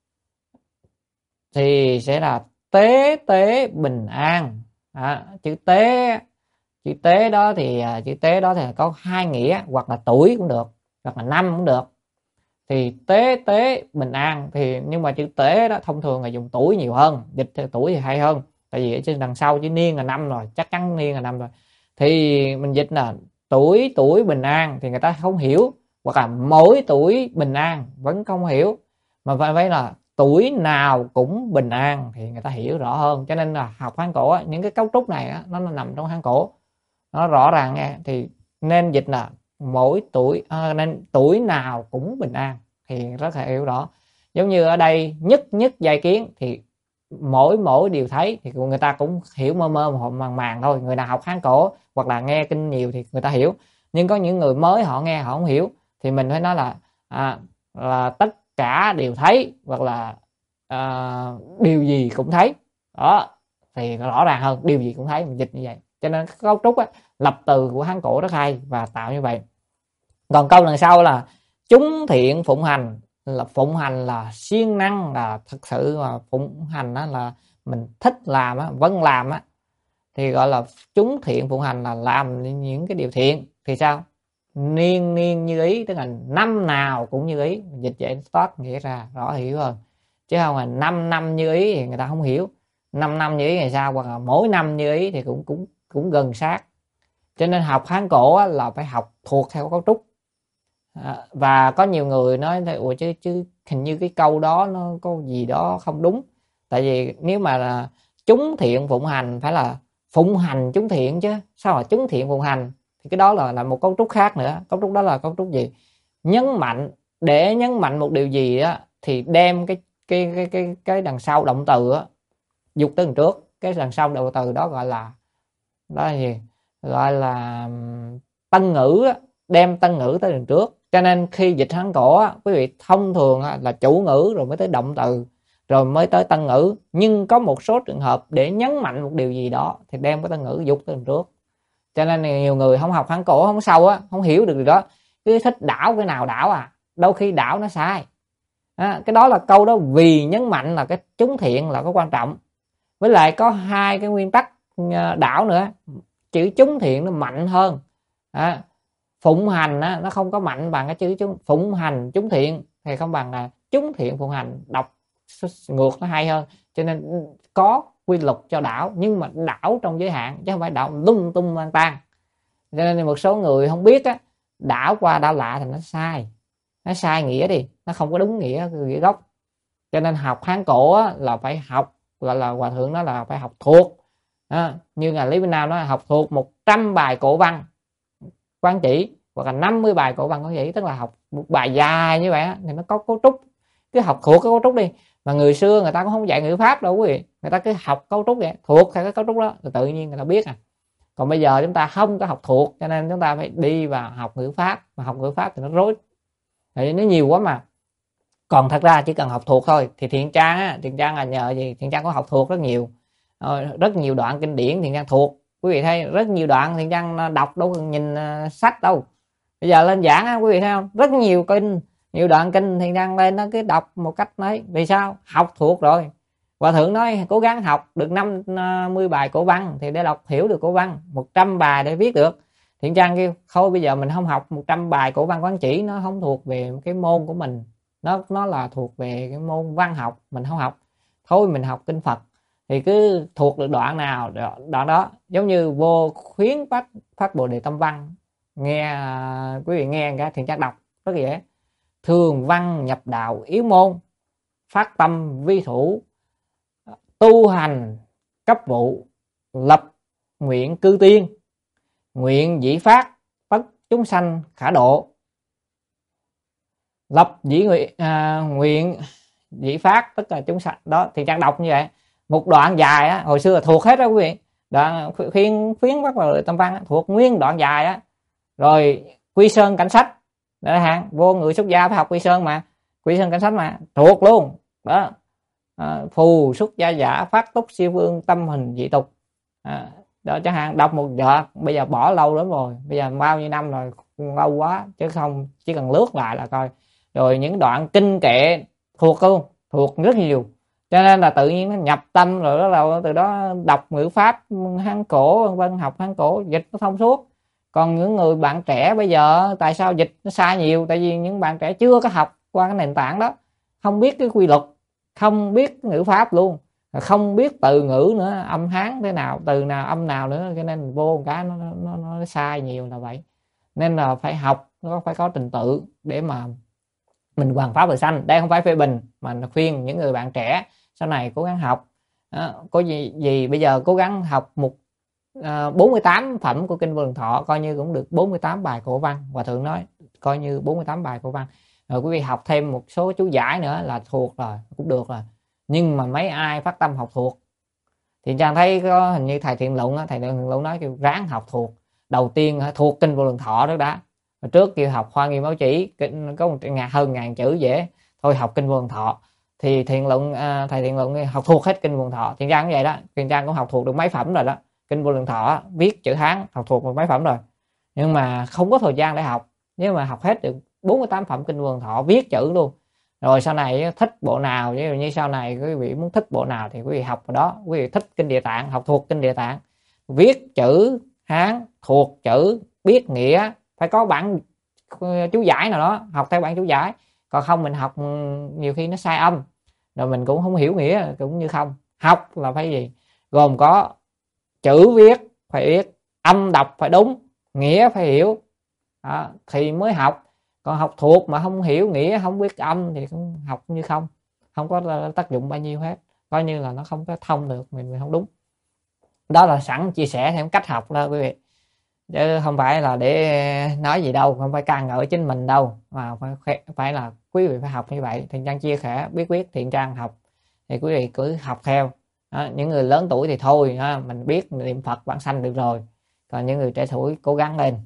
Thì sẽ là tế tế bình an. À, chữ tế, chữ tế đó thì chữ tế đó thì có hai nghĩa, hoặc là tuổi cũng được, hoặc là năm cũng được. Thì tế tế bình an thì, nhưng mà chữ tế đó thông thường là dùng tuổi nhiều hơn, dịch theo tuổi thì hay hơn. Tại vì ở trên đằng sau chữ niên là năm rồi, chắc chắn niên là năm rồi, thì mình dịch là tuổi tuổi bình an thì người ta không hiểu, hoặc là mỗi tuổi bình an vẫn không hiểu, mà phải phải là tuổi nào cũng bình an thì người ta hiểu rõ hơn. Cho nên là học Hán cổ, những cái cấu trúc này nó nằm trong Hán cổ, nó rõ ràng nghe, thì nên dịch là mỗi tuổi, à, nên tuổi nào cũng bình an thì rất là hiểu rõ. Giống như ở đây nhất nhất giai kiến thì mỗi mỗi điều thấy, thì người ta cũng hiểu mơ mơ màng màng thôi. Người nào học Hán cổ hoặc là nghe kinh nhiều thì người ta hiểu, nhưng có những người mới họ nghe họ không hiểu, thì mình phải nói là à, là tất cả đều thấy, hoặc là à, điều gì cũng thấy. Đó thì rõ ràng hơn, điều gì cũng thấy, mình dịch như vậy. Cho nên cấu trúc á, lập từ của Hán cổ rất hay và tạo như vậy. Còn câu lần sau là chúng thiện phụng hành, là phụng hành là siêng năng, là thật sự mà phụng hành đó là mình thích làm á, vẫn làm á, thì gọi là chúng thiện phụng hành là làm những cái điều thiện. Thì sao? Niên niên như ý, tức là năm nào cũng như ý. Dịch vậy toát nghĩa ra rõ hiểu hơn, chứ không là năm năm như ý thì người ta không hiểu. Năm năm như ý ngày sao, hoặc là mỗi năm như ý thì cũng cũng cũng gần sát. Cho nên học Hán cổ là phải học thuộc theo cấu trúc. À, và có nhiều người nói ủa chứ chứ hình như cái câu đó nó có gì đó không đúng. Tại vì nếu mà là chúng thiện phụng hành phải là phụng hành chúng thiện chứ, sao là chúng thiện phụng hành, thì cái đó là là một cấu trúc khác nữa. Cấu trúc đó là cấu trúc gì? Nhấn mạnh, để nhấn mạnh một điều gì á thì đem cái cái cái cái cái đằng sau động từ á dục tới đằng trước. Cái đằng sau động từ đó gọi là đó là gì? Gọi là tân ngữ á, đem tân ngữ tới đằng trước. Cho nên khi dịch Hán cổ á, quý vị thông thường á, là chủ ngữ rồi mới tới động từ, rồi mới tới tân ngữ. Nhưng có một số trường hợp để nhấn mạnh một điều gì đó thì đem cái tân ngữ dục tới đằng trước. Cho nên nhiều người không học Hán cổ không sâu á, không hiểu được điều đó, cứ thích đảo cái nào đảo à. Đôi khi đảo nó sai. À, cái đó là câu đó vì nhấn mạnh là cái chúng thiện là có quan trọng. Với lại có hai cái nguyên tắc đảo nữa. Chữ chúng thiện nó mạnh hơn. À, phụng hành á, nó không có mạnh bằng cái chữ chúng phụng hành chúng thiện, thì không bằng là chúng thiện phụng hành, đọc ngược nó hay hơn. Cho nên có quy luật cho đảo, nhưng mà đảo trong giới hạn chứ không phải đảo lung tung lang tan. Cho nên một số người không biết á, đảo qua đảo lạ thì nó sai, nó sai nghĩa đi, nó không có đúng nghĩa nghĩa gốc. Cho nên học Hán cổ á, là phải học, gọi là hòa thượng đó là phải học thuộc. À, như ngài Lý Vĩnh Nam nói học thuộc một trăm bài cổ văn quán chỉ, hoặc là năm mươi bài cổ văn quán chỉ, tức là học một bài dài như vậy á, thì nó có cấu trúc, cứ học thuộc cái cấu trúc đi. Mà người xưa người ta cũng không dạy ngữ pháp đâu quý vị, người ta cứ học cấu trúc vậy, thuộc theo cái cấu trúc đó rồi tự nhiên người ta biết à. Còn bây giờ chúng ta không có học thuộc, cho nên chúng ta phải đi vào học ngữ pháp, mà học ngữ pháp thì nó rối, thì nó nhiều quá mà. Còn thật ra chỉ cần học thuộc thôi thì Thiện Trang á, Thiện Trang là nhờ gì? Thiện Trang có học thuộc rất nhiều, ờ, rất nhiều đoạn kinh điển Thiện Trang thuộc. Quý vị thấy rất nhiều đoạn Thiện Trang đọc đâu cần nhìn uh, sách đâu. Bây giờ lên giảng á, quý vị thấy không? Rất nhiều kinh, nhiều đoạn kinh Thiện Trang lên nó cứ đọc một cách đấy. Vì sao? Học thuộc rồi. Hòa thượng nói cố gắng học được năm mươi bài cổ văn thì để đọc hiểu được cổ văn, một trăm bài để viết được. Thiện Trang kêu thôi bây giờ mình không học một trăm bài cổ văn quán chỉ, nó không thuộc về cái môn của mình, nó nó là thuộc về cái môn văn học, mình không học, thôi mình học kinh Phật. Thì cứ thuộc được đoạn nào đoạn đó, giống như vô khuyến phát phát bồ đề tâm văn, nghe quý vị nghe cái Thiện Trang đọc rất dễ. Thường văn nhập đạo yếu môn, phát tâm vi thủ, tu hành cấp vụ, lập nguyện cư tiên, nguyện dĩ phát tất chúng sanh khả độ. Lập dĩ nguyện, à, nguyện dĩ phát tất cả chúng sanh đó. Thì Trang đọc như vậy một đoạn dài á, hồi xưa là thuộc hết đó quý vị. Đoạn khuyên khuyến bắt vào tâm văn á, thuộc nguyên đoạn dài á. Rồi Quy Sơn Cảnh Sách để hàng vô người xuất gia phải học Quy Sơn mà, Quy Sơn Cảnh Sách mà thuộc luôn đó. À, phù xuất gia giả phát túc siêu vương tâm hình dị tục, à, đó chẳng hạn. Đọc một đợt bây giờ bỏ lâu lắm rồi, bây giờ bao nhiêu năm rồi, lâu quá chứ không, chỉ cần lướt lại là coi. Rồi những đoạn kinh kệ thuộc luôn, thuộc rất nhiều, cho nên là tự nhiên nó nhập tâm rồi. Đó là từ đó đọc ngữ pháp Hán cổ vân vân, học Hán cổ dịch nó thông suốt. Còn những người bạn trẻ bây giờ tại sao dịch nó sai nhiều? Tại vì những bạn trẻ chưa có học qua cái nền tảng đó, không biết cái quy luật, không biết ngữ pháp luôn, không biết từ ngữ nữa, âm Hán thế nào, từ nào âm nào nữa, cho nên vô một cái nó, nó, nó sai nhiều là vậy. Nên là phải học, nó phải có trình tự để mà mình hoàn pháp vừa sanh. Đây không phải phê bình mà khuyên những người bạn trẻ sau này cố gắng học. À, có gì gì bây giờ cố gắng học một à, bốn mươi tám phẩm của kinh Vô Lượng Thọ, coi như cũng được bốn mươi tám bài cổ văn. Hòa thượng nói coi như bốn mươi tám bài cổ văn. Rồi quý vị học thêm một số chú giải nữa là thuộc rồi, cũng được rồi. Nhưng mà mấy ai phát tâm học thuộc? Thì Trang thấy có hình như thầy Thiện Luận á, thầy Thiện Luận nói kêu ráng học thuộc. Đầu tiên thuộc kinh Vô Lượng Thọ đó đã. Trước kêu học Hoa Nghiêm Báo Chỉ, có một ngàn hơn ngàn chữ dễ, thôi học kinh Vô Lượng Thọ. Thì Thiện Luận à, thầy Thiện Luận học thuộc hết kinh Vô Lượng Thọ. Thiện Trang cũng vậy đó, Thiện Trang cũng học thuộc được mấy phẩm rồi đó. Kinh Vô Lượng Thọ viết chữ Hán học thuộc được mấy phẩm rồi, nhưng mà không có thời gian để học. Nếu mà học hết được bốn mươi tám phẩm kinh Vô Lượng Thọ viết chữ luôn, rồi sau này thích bộ nào, ví dụ như sau này quý vị muốn thích bộ nào thì quý vị học vào đó. Quý vị thích kinh Địa Tạng, học thuộc kinh Địa Tạng, viết chữ Hán, thuộc chữ, biết nghĩa, phải có bản chú giải nào đó, học theo bản chú giải. Còn không mình học nhiều khi nó sai âm, rồi mình cũng không hiểu nghĩa, cũng như không. Học là phải gì? Gồm có chữ viết phải biết, âm đọc phải đúng, nghĩa phải hiểu đó, thì mới học. Còn học thuộc mà không hiểu nghĩa, không biết âm thì cũng học như không, không có tác dụng bao nhiêu hết, coi như là nó không có thông được, mình, mình không đúng. Đó là sẵn chia sẻ thêm cách học đó quý vị, chứ không phải là để nói gì đâu, không phải ca ngợi chính mình đâu, mà phải phải là quý vị phải học như vậy. Thiện Trang chia sẻ biết biết Thiện Trang học thì quý vị cứ học theo đó. Những người lớn tuổi thì thôi đó, mình biết niệm Phật vãng sanh được rồi, còn những người trẻ tuổi cố gắng lên.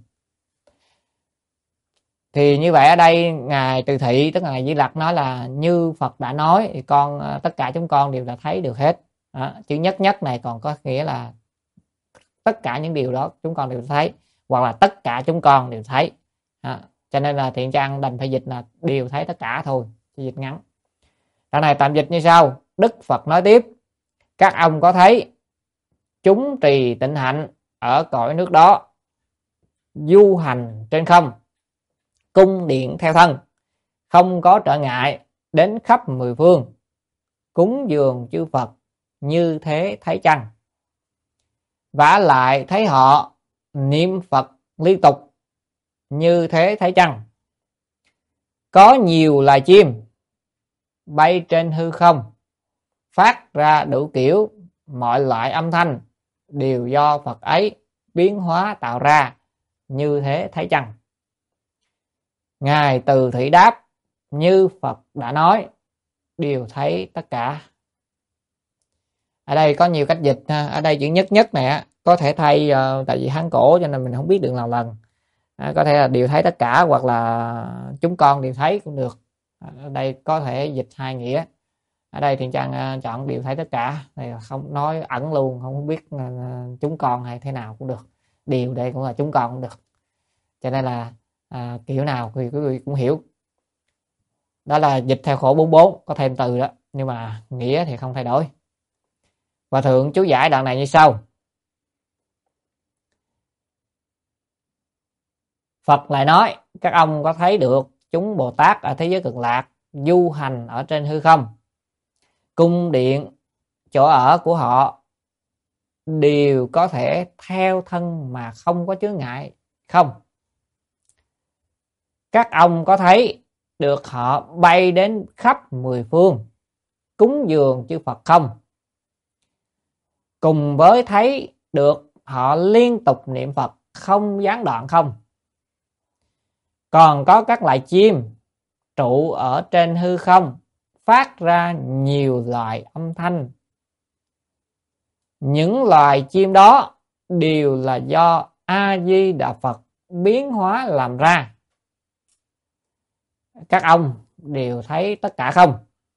Thì như vậy ở đây ngài Từ Thị, tức là ngài Di Lặc nói là như Phật đã nói thì con, tất cả chúng con đều đã thấy được hết đó. Chữ nhất nhất này còn có nghĩa là tất cả những điều đó chúng con đều thấy, hoặc là tất cả chúng con đều thấy đó. Cho nên là Thiện Trang đành phải dịch là đều thấy tất cả thôi, dịch ngắn. Đoạn này tạm dịch như sau. Đức Phật nói tiếp: các ông có thấy chúng trì tịnh hạnh ở cõi nước đó, du hành trên không, cung điện theo thân, không có trở ngại, đến khắp mười phương, cúng dường chư Phật, như thế thấy chăng? Vả lại thấy họ niệm Phật liên tục, như thế thấy chăng? Có nhiều loài chim bay trên hư không, phát ra đủ kiểu mọi loại âm thanh, đều do Phật ấy biến hóa tạo ra, như thế thấy chăng? Ngài Từ Thủy đáp: như Phật đã nói, đều thấy tất cả. Ở đây có nhiều cách dịch. Ở đây chữ nhất nhất này có thể thay, tại vì Hán cổ cho nên mình không biết được nào lần. Có thể là đều thấy tất cả, hoặc là chúng con đều thấy cũng được. Ở đây có thể dịch hai nghĩa. Ở đây Thiện Trang chọn đều thấy tất cả, này không nói ẩn luôn, không biết chúng con hay thế nào cũng được. Điều đây cũng là chúng con cũng được. Cho nên là à, kiểu nào thì quý vị cũng hiểu. Đó là dịch theo khổ bốn mươi bốn, có thêm từ đó, nhưng mà nghĩa thì không thay đổi. Và Thượng chú giải đoạn này như sau: Phật lại nói, các ông có thấy được chúng Bồ Tát ở thế giới Cực Lạc du hành ở trên hư không? Cung điện, chỗ ở của họ đều có thể theo thân mà không có chướng ngại không? Các ông có thấy được họ bay đến khắp mười phương cúng dường chư Phật không? Cùng với thấy được họ liên tục niệm Phật không gián đoạn không? Còn có các loại chim trụ ở trên hư không phát ra nhiều loại âm thanh. Những loài chim đó đều là do A Di Đà Phật biến hóa làm ra. Các ông đều thấy tất cả không?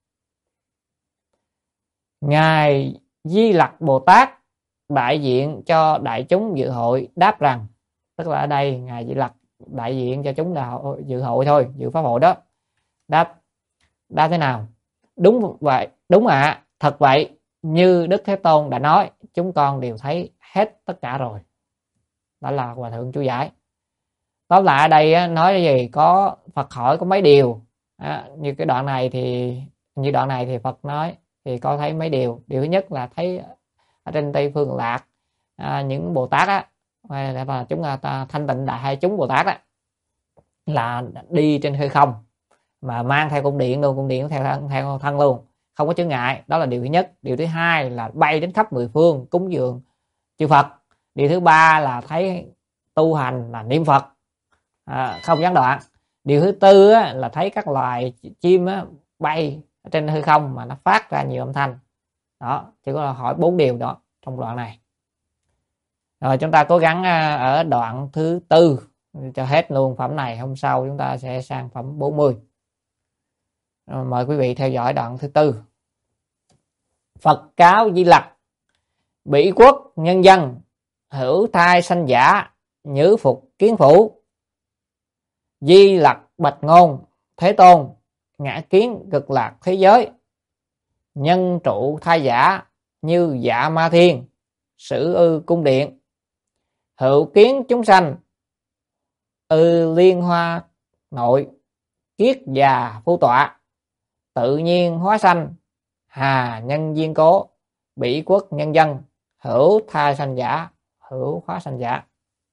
Ngài Di Lặc Bồ Tát đại diện cho đại chúng dự hội đáp rằng, tức là ở đây Ngài Di Lặc đại diện cho chúng đạo dự hội thôi, dự pháp hội đó. Đáp đáp thế nào? Đúng vậy, đúng ạ, à, thật vậy, như Đức Thế Tôn đã nói, chúng con đều thấy hết tất cả rồi. Đó là Hòa Thượng chú giải. Tóm lại ở đây nói cái gì? Có Phật hỏi có mấy điều. À, như cái đoạn này thì như đoạn này thì Phật nói thì có thấy mấy điều. Điều thứ nhất là thấy ở trên Tây Phương Lạc à, những Bồ Tát á, hay là chúng ta thanh tịnh đại hai chúng Bồ Tát á, là đi trên hư không mà mang theo cung điện luôn, cung điện theo thân, theo thân luôn, không có chướng ngại. Đó là điều thứ nhất. Điều thứ hai là bay đến khắp mười phương cúng dường chư Phật. Điều thứ ba là thấy tu hành là niệm Phật à, không gián đoạn. Điều thứ tư á, là thấy các loài chim á, bay trên hư không mà nó phát ra nhiều âm thanh. Đó, chỉ có là hỏi bốn điều đó trong đoạn này. Rồi chúng ta cố gắng ở đoạn thứ tư cho hết luôn phẩm này. Hôm sau chúng ta sẽ sang phẩm bốn mươi. Rồi, mời quý vị theo dõi đoạn thứ tư. Phật cáo Di Lặc: Bỉ quốc nhân dân hữu thai sanh giả, nhữ phục kiến phủ. Di Lặc bạch ngôn: Thế Tôn, ngã kiến Cực Lạc thế giới, nhân trụ thai giả như dạ ma thiên, sử ư cung điện, hữu kiến chúng sanh ư liên hoa nội, kiết già phu tọa, tự nhiên hóa sanh, hà nhân duyên cố, bỉ quốc nhân dân hữu thai sanh giả, hữu hóa sanh giả.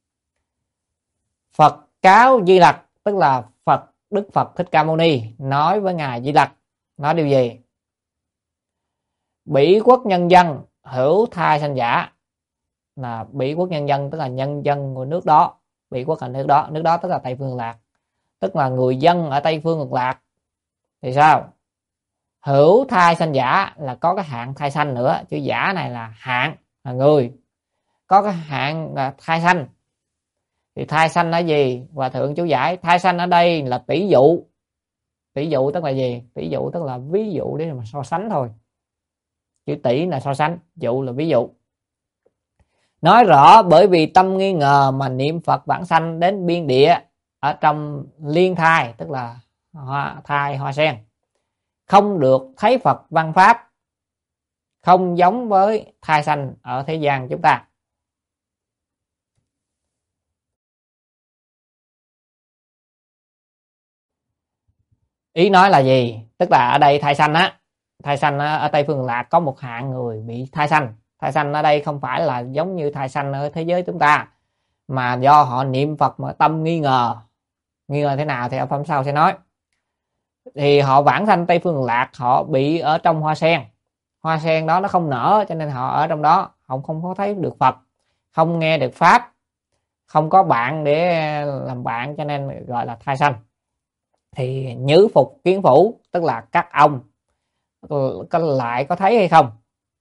Phật cáo Di Lặc, tức là Phật Đức Phật Thích Ca Mâu Ni nói với ngài Di Lặc, nói điều gì? Bỉ quốc nhân dân hữu thai sanh giả, là Bỉ quốc nhân dân tức là nhân dân của nước đó. Bỉ quốc là nước đó, nước đó tức là Tây Phương Cực Lạc, tức là người dân ở Tây Phương Cực Lạc. Thì sao? Hữu thai sanh giả là có cái hạng thai sanh nữa, chữ giả này là hạng, là người, có cái hạng là thai sanh. Thì thai sanh là gì? Hòa Thượng chú giải thai sanh ở đây là tỷ dụ. Tỷ dụ tức là gì? Tỷ dụ tức là ví dụ để mà so sánh thôi. Chữ tỷ là so sánh, dụ là ví dụ. Nói rõ bởi vì tâm nghi ngờ mà niệm Phật vãng sanh đến biên địa ở trong liên thai, tức là hoa, thai hoa sen, không được thấy Phật văn pháp, không giống với thai sanh ở thế gian chúng ta. Ý nói là gì? Tức là ở đây thai sanh á, thai sanh ở Tây Phương Lạc có một hạng người bị thai sanh. Thai sanh ở đây không phải là giống như thai sanh ở thế giới chúng ta, mà do họ niệm Phật mà tâm nghi ngờ. Nghi ngờ thế nào thì ở phẩm sau sẽ nói. Thì họ vãng sanh Tây Phương Lạc, họ bị ở trong hoa sen. Hoa sen đó nó không nở, cho nên họ ở trong đó, họ không có thấy được Phật, không nghe được Pháp, không có bạn để làm bạn, cho nên gọi là thai sanh. Thì nhứ phục kiến phủ tức là các ông có lại có thấy hay không,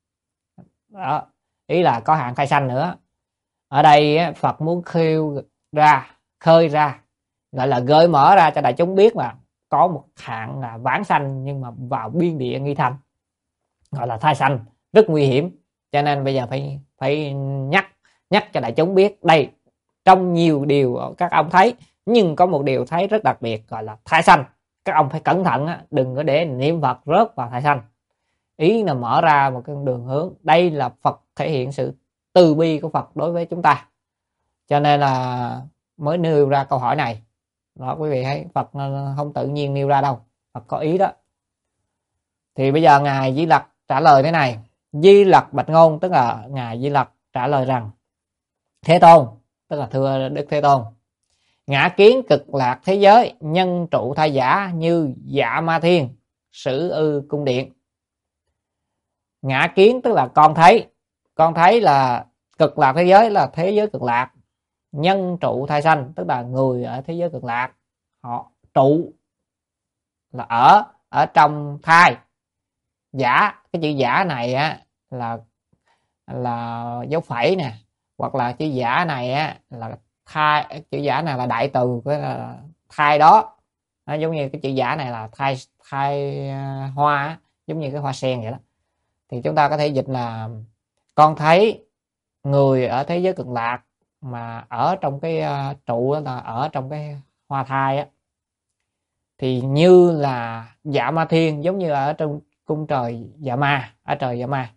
đó, ý là có hạn thai sanh nữa. Ở đây Phật muốn khêu ra, khơi ra, gọi là gợi mở ra cho đại chúng biết là có một hạn là vãng sanh nhưng mà vào biên địa nghi thành, gọi là thai sanh, rất nguy hiểm. Cho nên bây giờ phải phải nhắc nhắc cho đại chúng biết đây, trong nhiều điều các ông thấy nhưng có một điều thấy rất đặc biệt, gọi là thai sanh. Các ông phải cẩn thận, đừng có để niệm Phật rớt vào thai sanh. Ý là mở ra một cái đường hướng, đây là Phật thể hiện sự từ bi của Phật đối với chúng ta, cho nên là mới nêu ra câu hỏi này đó. Quý vị thấy Phật không tự nhiên nêu ra đâu, Phật có ý đó. Thì bây giờ ngài Di Lặc trả lời thế này. Di Lặc bạch ngôn, tức là ngài Di Lặc trả lời rằng: Thế Tôn, tức là thưa Đức Thế Tôn, ngã kiến cực lạc thế giới, nhân trụ thai giả như dạ ma thiên, sử ư cung điện. Ngã kiến tức là con thấy, con thấy là cực lạc thế giới là thế giới cực lạc. Nhân trụ thai sanh tức là người ở thế giới cực lạc, họ trụ là ở ở trong thai. Giả, cái chữ giả này á là là dấu phẩy nè, hoặc là chữ giả này á là thai, chữ giả này là đại từ cái là thai đó. Nó giống như cái chữ giả này là thai thai hoa, giống như cái hoa sen vậy đó. Thì chúng ta có thể dịch là con thấy người ở thế giới cực lạc mà ở trong cái uh, trụ đó, là ở trong cái hoa thai á, thì như là dạ ma thiên, giống như ở trong cung trời dạ ma, ở trời dạ ma.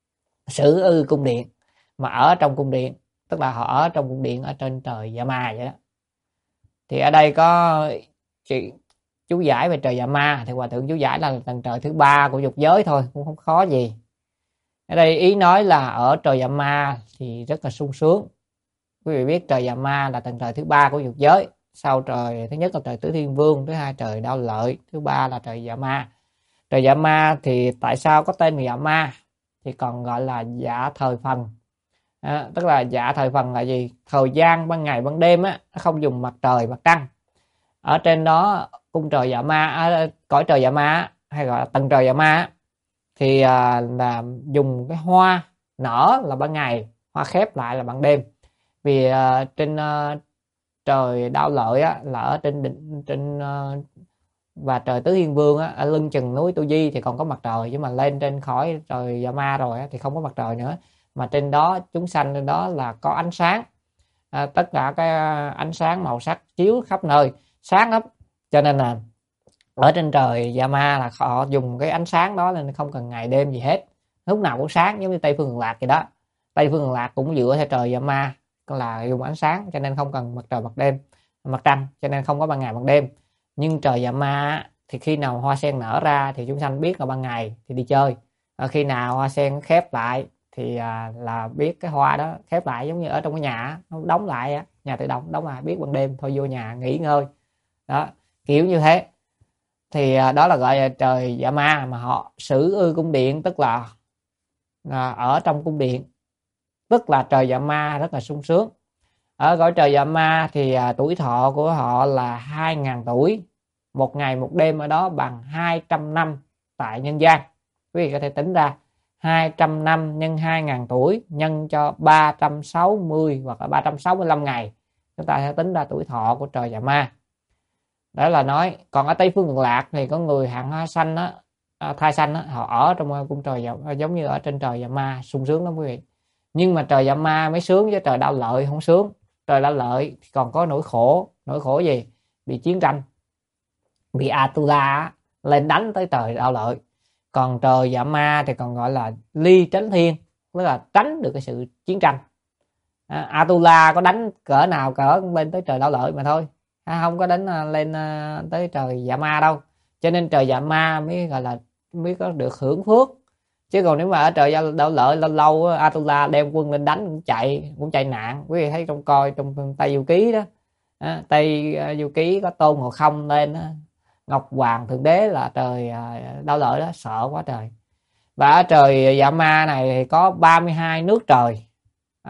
Sử ư cung điện, mà ở trong cung điện tức là họ ở trong cung điện ở trên trời dạ ma vậy đó. Thì ở đây có chị chú giải về trời dạ ma, thì hòa thượng chú giải là tầng trời thứ ba của dục giới thôi, cũng không khó gì. Ở đây ý nói là ở trời dạ ma thì rất là sung sướng. Quý vị biết trời dạ ma là tầng trời thứ ba của dục giới, sau trời thứ nhất là trời Tứ Thiên Vương, thứ hai trời Đao Lợi, thứ ba là trời dạ ma. Trời dạ ma thì tại sao có tên dạ ma, thì còn gọi là dạ thời phần. À, tức là dạ thời phần là gì? Thời gian ban ngày ban đêm á, nó không dùng mặt trời mặt trăng. Ở trên đó cung trời dạ ma, à, cõi trời dạ ma hay gọi là tầng trời dạ ma, thì à, là dùng cái hoa nở là ban ngày, hoa khép lại là ban đêm. Vì à, trên à, trời Đao Lợi á, là ở trên đỉnh trên à, và trời Tứ Thiên Vương á, ở lưng chừng núi Tu Di thì còn có mặt trời, nhưng mà lên trên khỏi trời dạ ma rồi á, thì không có mặt trời nữa, mà trên đó chúng sanh trên đó là có ánh sáng, à, tất cả cái ánh sáng màu sắc chiếu khắp nơi, sáng lắm. Cho nên là ở trên trời dạ ma là họ dùng cái ánh sáng đó nên không cần ngày đêm gì hết, lúc nào cũng sáng, giống như Tây Phương Cực Lạc vậy đó. Tây Phương Cực Lạc cũng dựa theo trời dạ ma là dùng ánh sáng, cho nên không cần mặt trời mặt đêm mặt trăng, cho nên không có ban ngày ban đêm. Nhưng trời dạ ma thì khi nào hoa sen nở ra thì chúng sanh biết là ban ngày thì đi chơi, à, khi nào hoa sen khép lại thì à, là biết cái hoa đó khép lại, giống như ở trong cái nhà nó đóng lại á, nhà tự động đóng lại, biết ban đêm thôi vô nhà nghỉ ngơi đó, kiểu như thế. Thì à, đó là gọi là trời dạ ma, mà họ sử ư cung điện tức là à, ở trong cung điện, tức là trời dạ ma rất là sung sướng. Ở cõi trời dạ ma thì à, tuổi thọ của họ là hai nghìn tuổi, một ngày một đêm ở đó bằng hai trăm năm tại nhân gian. Quý vị có thể tính ra hai trăm năm nhân hai nghìn tuổi nhân cho ba trăm sáu mươi hoặc là ba trăm sáu mươi lăm ngày, chúng ta sẽ tính ra tuổi thọ của trời dạ ma. Đó là nói. Còn ở Tây Phương Cực Lạc thì có người hạng hoa xanh á, thai xanh á, họ ở trong cung trời dạ, giống như ở trên trời dạ ma, sung sướng lắm quý vị. Nhưng mà trời dạ ma mới sướng, với trời Đao Lợi không sướng. Trời Đao Lợi thì còn có nỗi khổ. Nỗi khổ gì? Bị chiến tranh, bị Atula lên đánh tới trời Đao Lợi. Còn trời dạ ma thì còn gọi là ly tránh thiên, tức là tránh được cái sự chiến tranh. à, Atula có đánh cỡ nào cỡ lên tới trời Đao Lợi mà thôi, không có đánh lên tới trời dạ ma đâu. Cho nên trời dạ ma mới gọi là mới có được hưởng phước. Chứ còn nếu mà ở trời Đao Lợi lâu lâu Atula đem quân lên đánh cũng chạy cũng chạy nạn. Quý vị thấy trong coi trong Tây Du Ký đó, à, Tây Du Ký có Tôn Ngộ Không lên đó, Ngọc Hoàng Thượng Đế là trời Đao Lợi đó, sợ quá trời. Và ở trời dạ ma này thì có ba mươi hai nước trời, à,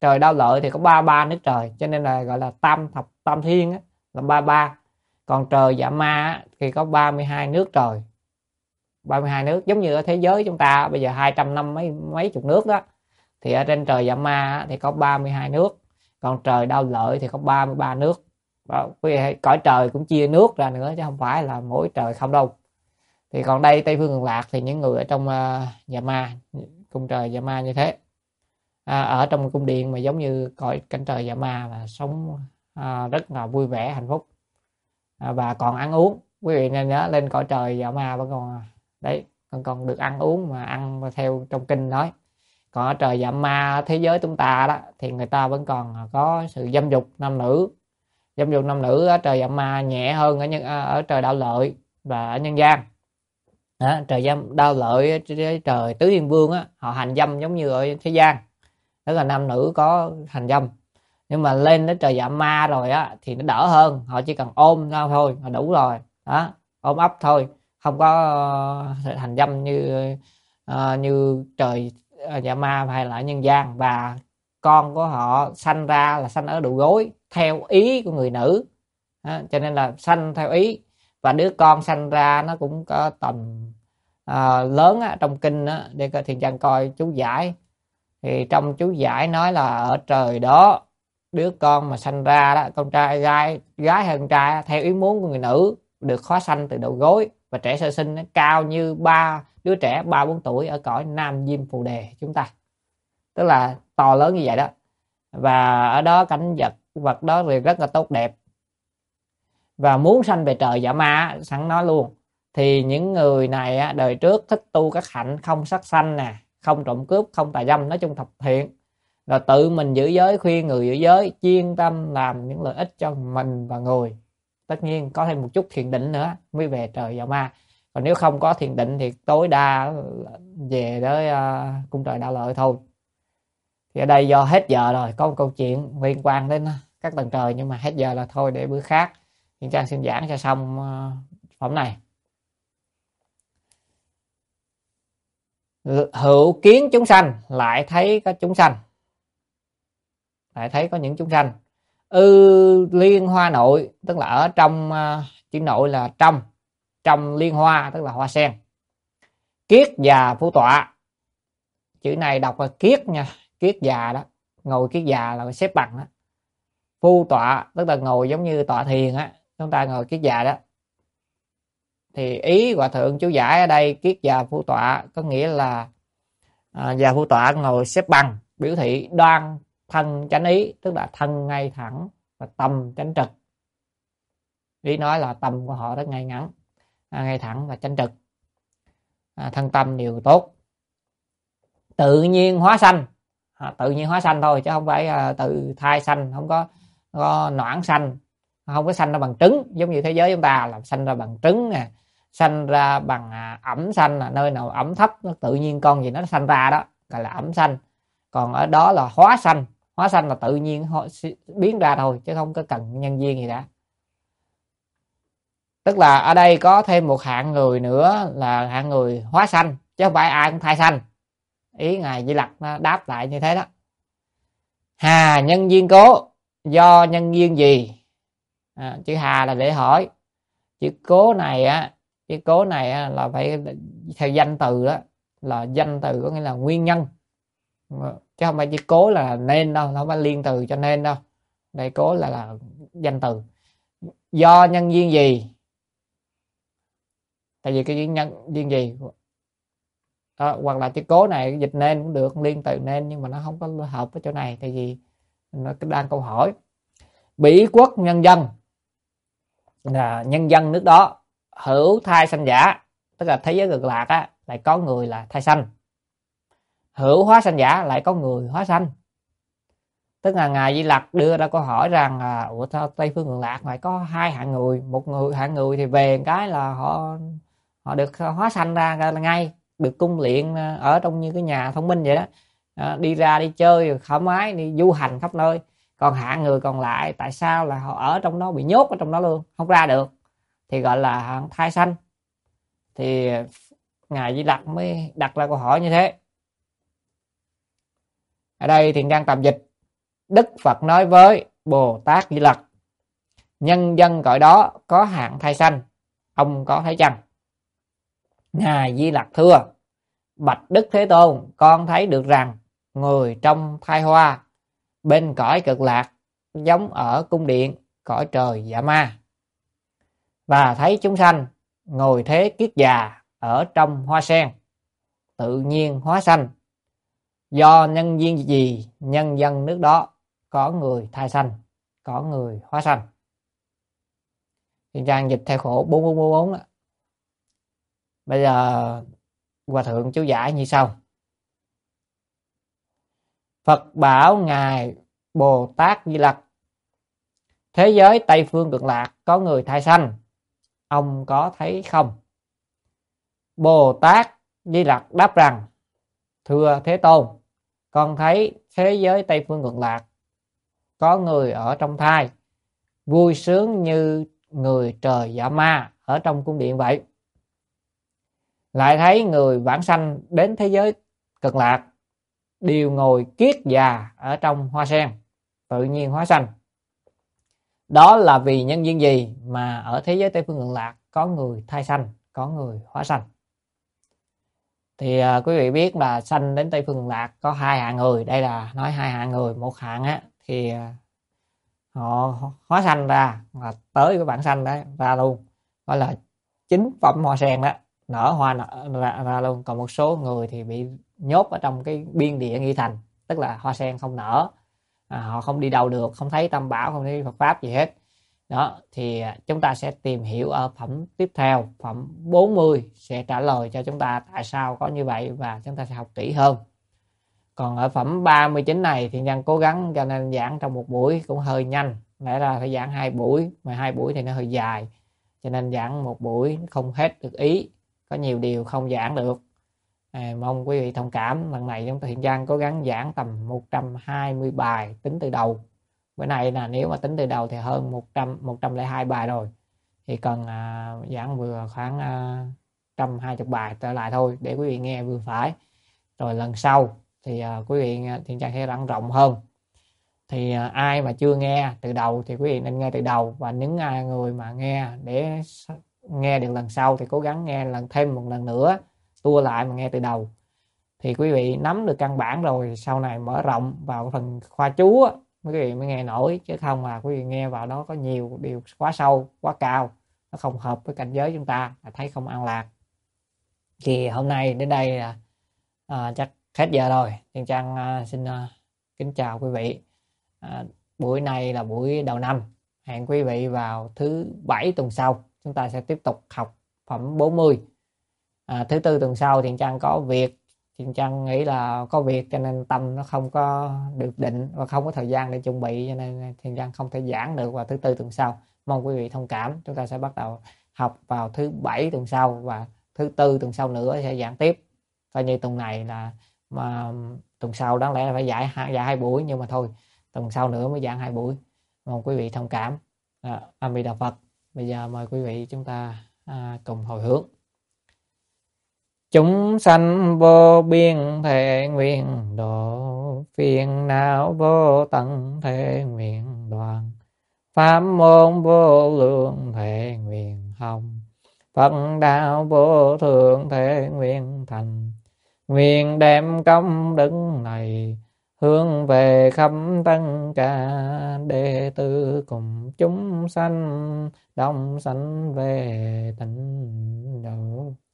trời Đao Lợi thì có ba ba nước trời, cho nên là gọi là tam thập tam thiên á, là ba ba. Còn trời Dạ Ma á, thì có ba mươi hai nước trời, ba mươi hai nước, giống như ở thế giới chúng ta bây giờ hai trăm năm mấy mấy chục nước đó, thì ở trên trời Dạ Ma á, thì có ba mươi hai nước. Còn trời Đao Lợi thì có ba mươi ba nước. Đó, cõi trời cũng chia nước ra nữa chứ không phải là mỗi trời không đâu. Thì còn đây Tây Phương Cực Lạc thì những người ở trong uh, Dạ Ma, cung trời Dạ Ma như thế, à, ở trong cung điện mà giống như cõi cảnh trời Dạ Ma là sống à, rất là vui vẻ hạnh phúc, à, và còn ăn uống. Quý vị nên nhớ lên cõi trời Dạ Ma vẫn còn đấy, còn còn được ăn uống mà ăn theo trong kinh nói. Còn ở trời Dạ Ma thế giới chúng ta đó thì người ta vẫn còn có sự dâm dục nam nữ. Dâm dục nam nữ ở trời Dạ Ma nhẹ hơn ở nhân ở trời Đao Lợi và ở nhân gian. Đó, trời dâm Đao Lợi trời Tứ Thiên Vương á, họ hành dâm giống như ở thế gian, tức là nam nữ có hành dâm. Nhưng mà lên đến trời Dạ Ma rồi á thì nó đỡ hơn, họ chỉ cần ôm nhau thôi là đủ rồi. Đó, ôm ấp thôi, không có uh, hành dâm như uh, như trời uh, Dạ Ma hay là nhân gian. Và con của họ sanh ra là sanh ở đầu gối theo ý của người nữ. Đó, cho nên là sanh theo ý, và đứa con sanh ra nó cũng có tầm à, lớn á, trong kinh á, để coi Thiền Trang coi chú giải. Thì trong chú giải nói là ở trời đó, đứa con mà sanh ra đó, con trai gái gái hay con trai theo ý muốn của người nữ, được khóa sanh từ đầu gối, và trẻ sơ sinh nó cao như ba đứa trẻ ba bốn tuổi ở cõi Nam Diêm Phù Đề chúng ta, tức là to lớn như vậy đó. Và ở đó cảnh vật vật đó thì rất là tốt đẹp. Và muốn sanh về trời Dạ Ma, sẵn nói luôn, thì những người này á, đời trước thích tu các hạnh không sát sanh nè, không trộm cướp, không tà dâm, nói chung thập thiện, rồi tự mình giữ giới, khuyên người giữ giới, chuyên tâm làm những lợi ích cho mình và người. Tất nhiên có thêm một chút thiền định nữa mới về trời Dạ Ma. Còn nếu không có thiền định thì tối đa về tới uh, cung trời Đao Lợi thôi. Thì ở đây do hết giờ rồi, có một câu chuyện liên quan đến các tầng trời, nhưng mà hết giờ là thôi, để bữa khác Thiền Trang xin giảng cho xong uh, phẩm này. Hữu kiến chúng sanh, lại thấy có chúng sanh, lại thấy có những chúng sanh. Ư liên hoa nội, tức là ở trong uh, chữ nội là trong, trong liên hoa tức là hoa sen. Kiết già phu tọa, chữ này đọc là kiết nha, kiết già đó, ngồi kiết già là xếp bằng đó. Phu tọa tức là ngồi giống như tọa thiền á, chúng ta ngồi kiết già đó. Thì ý hòa thượng chú giải ở đây kiết già phu tọa có nghĩa là à, già phu tọa ngồi xếp bằng, biểu thị đoan thân chánh ý, tức là thân ngay thẳng và tâm chánh trực. Ý nói là tâm của họ rất ngay ngắn, à, ngay thẳng và chánh trực, à, thân tâm đều tốt. Tự nhiên hóa sanh, à, tự nhiên hóa sanh thôi chứ không phải à, tự thai sanh, không có, có noãn sanh, không có sanh ra bằng trứng giống như thế giới chúng ta là sanh ra bằng trứng nè, sanh ra bằng à, ẩm sanh, là nơi nào ẩm thấp nó tự nhiên con gì nó sanh ra đó gọi là ẩm sanh. Còn ở đó là hóa sanh, hóa sanh là tự nhiên biến ra thôi chứ không có cần nhân duyên gì đã. Tức là ở đây có thêm một hạng người nữa là hạng người hóa sanh, chứ không phải ai cũng thai sanh. Ý ngài Di Lặc nó đáp lại như thế đó. Hà nhân duyên cố, do nhân duyên gì? À, chữ hà là để hỏi, chữ cố này á, chữ cố này á, là phải theo danh từ đó, là danh từ có nghĩa là nguyên nhân, chứ không phải chữ cố là nên đâu, không phải liên từ cho nên đâu. Đây cố là là danh từ. Do nhân duyên gì? Tại vì cái chữ nhân duyên gì đó, hoặc là chữ cố này dịch nên cũng được, liên từ nên, nhưng mà nó không có hợp với chỗ này, tại vì nó đang câu hỏi. Bỉ quốc nhân dân là nhân dân nước đó. Hữu thai sanh giả, tức là thế giới cực lạc á, lại có người là thai sanh. Hữu hóa sanh giả, lại có người hóa sanh. Tức là ngài Di Lặc đưa ra câu hỏi rằng là ủa sao Tây Phương Cực Lạc lại có hai hạng người, một người hạng người thì về cái là họ họ được hóa sanh ra là ngay, được cung luyện ở trong như cái nhà thông minh vậy đó, à, đi ra đi chơi thoải mái, đi du hành khắp nơi. Còn hạng người còn lại tại sao là họ ở trong đó, bị nhốt ở trong đó luôn, không ra được, thì gọi là hạng thai sanh. Thì ngài Di Lặc mới đặt ra câu hỏi như thế. Ở đây thì đang tạm dịch Đức Phật nói với Bồ Tát Di Lặc: nhân dân cõi đó có hạng thai sanh, ông có thấy chăng? Ngài Di Lặc thưa: bạch Đức Thế Tôn, con thấy được rằng người trong thai hoa bên cõi cực lạc giống ở cung điện cõi trời dạ ma, và thấy chúng sanh ngồi thế kiết già ở trong hoa sen tự nhiên hóa sanh. Do nhân duyên gì nhân dân nước đó có người thai sanh, có người hóa sanh. Thiên trang dịch theo khổ bốn bốn bốn bốn đó. Bây giờ Hòa thượng chú giải như sau: Phật bảo ngài Bồ Tát Di Lặc: thế giới Tây phương cực lạc có người thai sanh, ông có thấy không? Bồ Tát Di Lặc đáp rằng: thưa Thế Tôn, con thấy thế giới Tây phương cực lạc có người ở trong thai, vui sướng như người trời dạ ma ở trong cung điện vậy. Lại thấy người vãng sanh đến thế giới cực lạc đều ngồi kiết già ở trong hoa sen tự nhiên hóa sanh. Đó là vì nhân duyên gì mà ở thế giới Tây phương cực lạc có người thai sanh, có người hóa sanh? Thì uh, quý vị biết là sanh đến Tây phương cực lạc có hai hạng người. Đây là nói hai hạng người. Một hạng á thì uh, họ hóa sanh ra, là tới cái bản sanh đó ra luôn, gọi là chính phẩm hoa sen đó, nở hoa nở, ra, ra luôn. Còn một số người thì bị nhốt ở trong cái biên địa nghi thành, tức là hoa sen không nở, à, họ không đi đâu được, không thấy tam bảo, không thấy Phật pháp gì hết. Đó thì chúng ta sẽ tìm hiểu ở phẩm tiếp theo, phẩm bốn mươi sẽ trả lời cho chúng ta tại sao có như vậy, và chúng ta sẽ học kỹ hơn. Còn ở phẩm ba mươi chín này thì nhân cố gắng cho nên giảng trong một buổi cũng hơi nhanh, lẽ ra phải giảng hai buổi, mà hai buổi thì nó hơi dài, cho nên giảng một buổi không hết được ý, có nhiều điều không giảng được. À, mong quý vị thông cảm. Lần này chúng ta Thiện Trang cố gắng giảng tầm một trăm hai mươi bài tính từ đầu. Bữa nay là nếu mà tính từ đầu thì hơn một trăm, một trăm lẻ hai bài rồi, thì cần à, giảng vừa khoảng à, một trăm hai mươi bài trở lại thôi để quý vị nghe vừa phải. Rồi lần sau thì à, quý vị Thiện Trang sẽ rộng rộng hơn. Thì à, ai mà chưa nghe từ đầu thì quý vị nên nghe từ đầu, và những ai người mà nghe để nghe được lần sau thì cố gắng nghe lần thêm một lần nữa, tua lại mà nghe từ đầu, thì quý vị nắm được căn bản rồi sau này mở rộng vào phần khoa chú á, quý vị mới nghe nổi, chứ không là quý vị nghe vào đó có nhiều điều quá sâu quá cao, nó không hợp với cảnh giới chúng ta, là thấy không an lạc. Thì hôm nay đến đây là à, chắc hết giờ rồi. Thiên Trang à, xin à, kính chào quý vị. À, buổi này là buổi đầu năm, hẹn quý vị vào thứ bảy tuần sau chúng ta sẽ tiếp tục học phẩm bốn mươi. À, thứ tư tuần sau Thiện Trang có việc, Thiện Trang nghĩ là có việc cho nên tâm nó không có được định và không có thời gian để chuẩn bị, cho nên Thiện Trang không thể giảng được vào thứ tư tuần sau. Mong quý vị thông cảm. Chúng ta sẽ bắt đầu học vào thứ bảy tuần sau, và thứ tư tuần sau nữa sẽ giảng tiếp. Coi như tuần này là mà tuần sau đáng lẽ là phải giải hai, giải hai buổi, nhưng mà thôi tuần sau nữa mới giảng hai buổi. Mong quý vị thông cảm. À, A Di Đà Phật. Bây giờ mời quý vị chúng ta à, cùng hồi hướng. Chúng sanh vô biên thể nguyện độ, phiền não vô tận thể nguyện đoàn, pháp môn vô lượng thể nguyện hồng, Phật đạo vô thượng thể nguyện thành. Nguyện đem công đức này hướng về khắp tất cả đệ tử cùng chúng sanh đồng sanh về tịnh độ.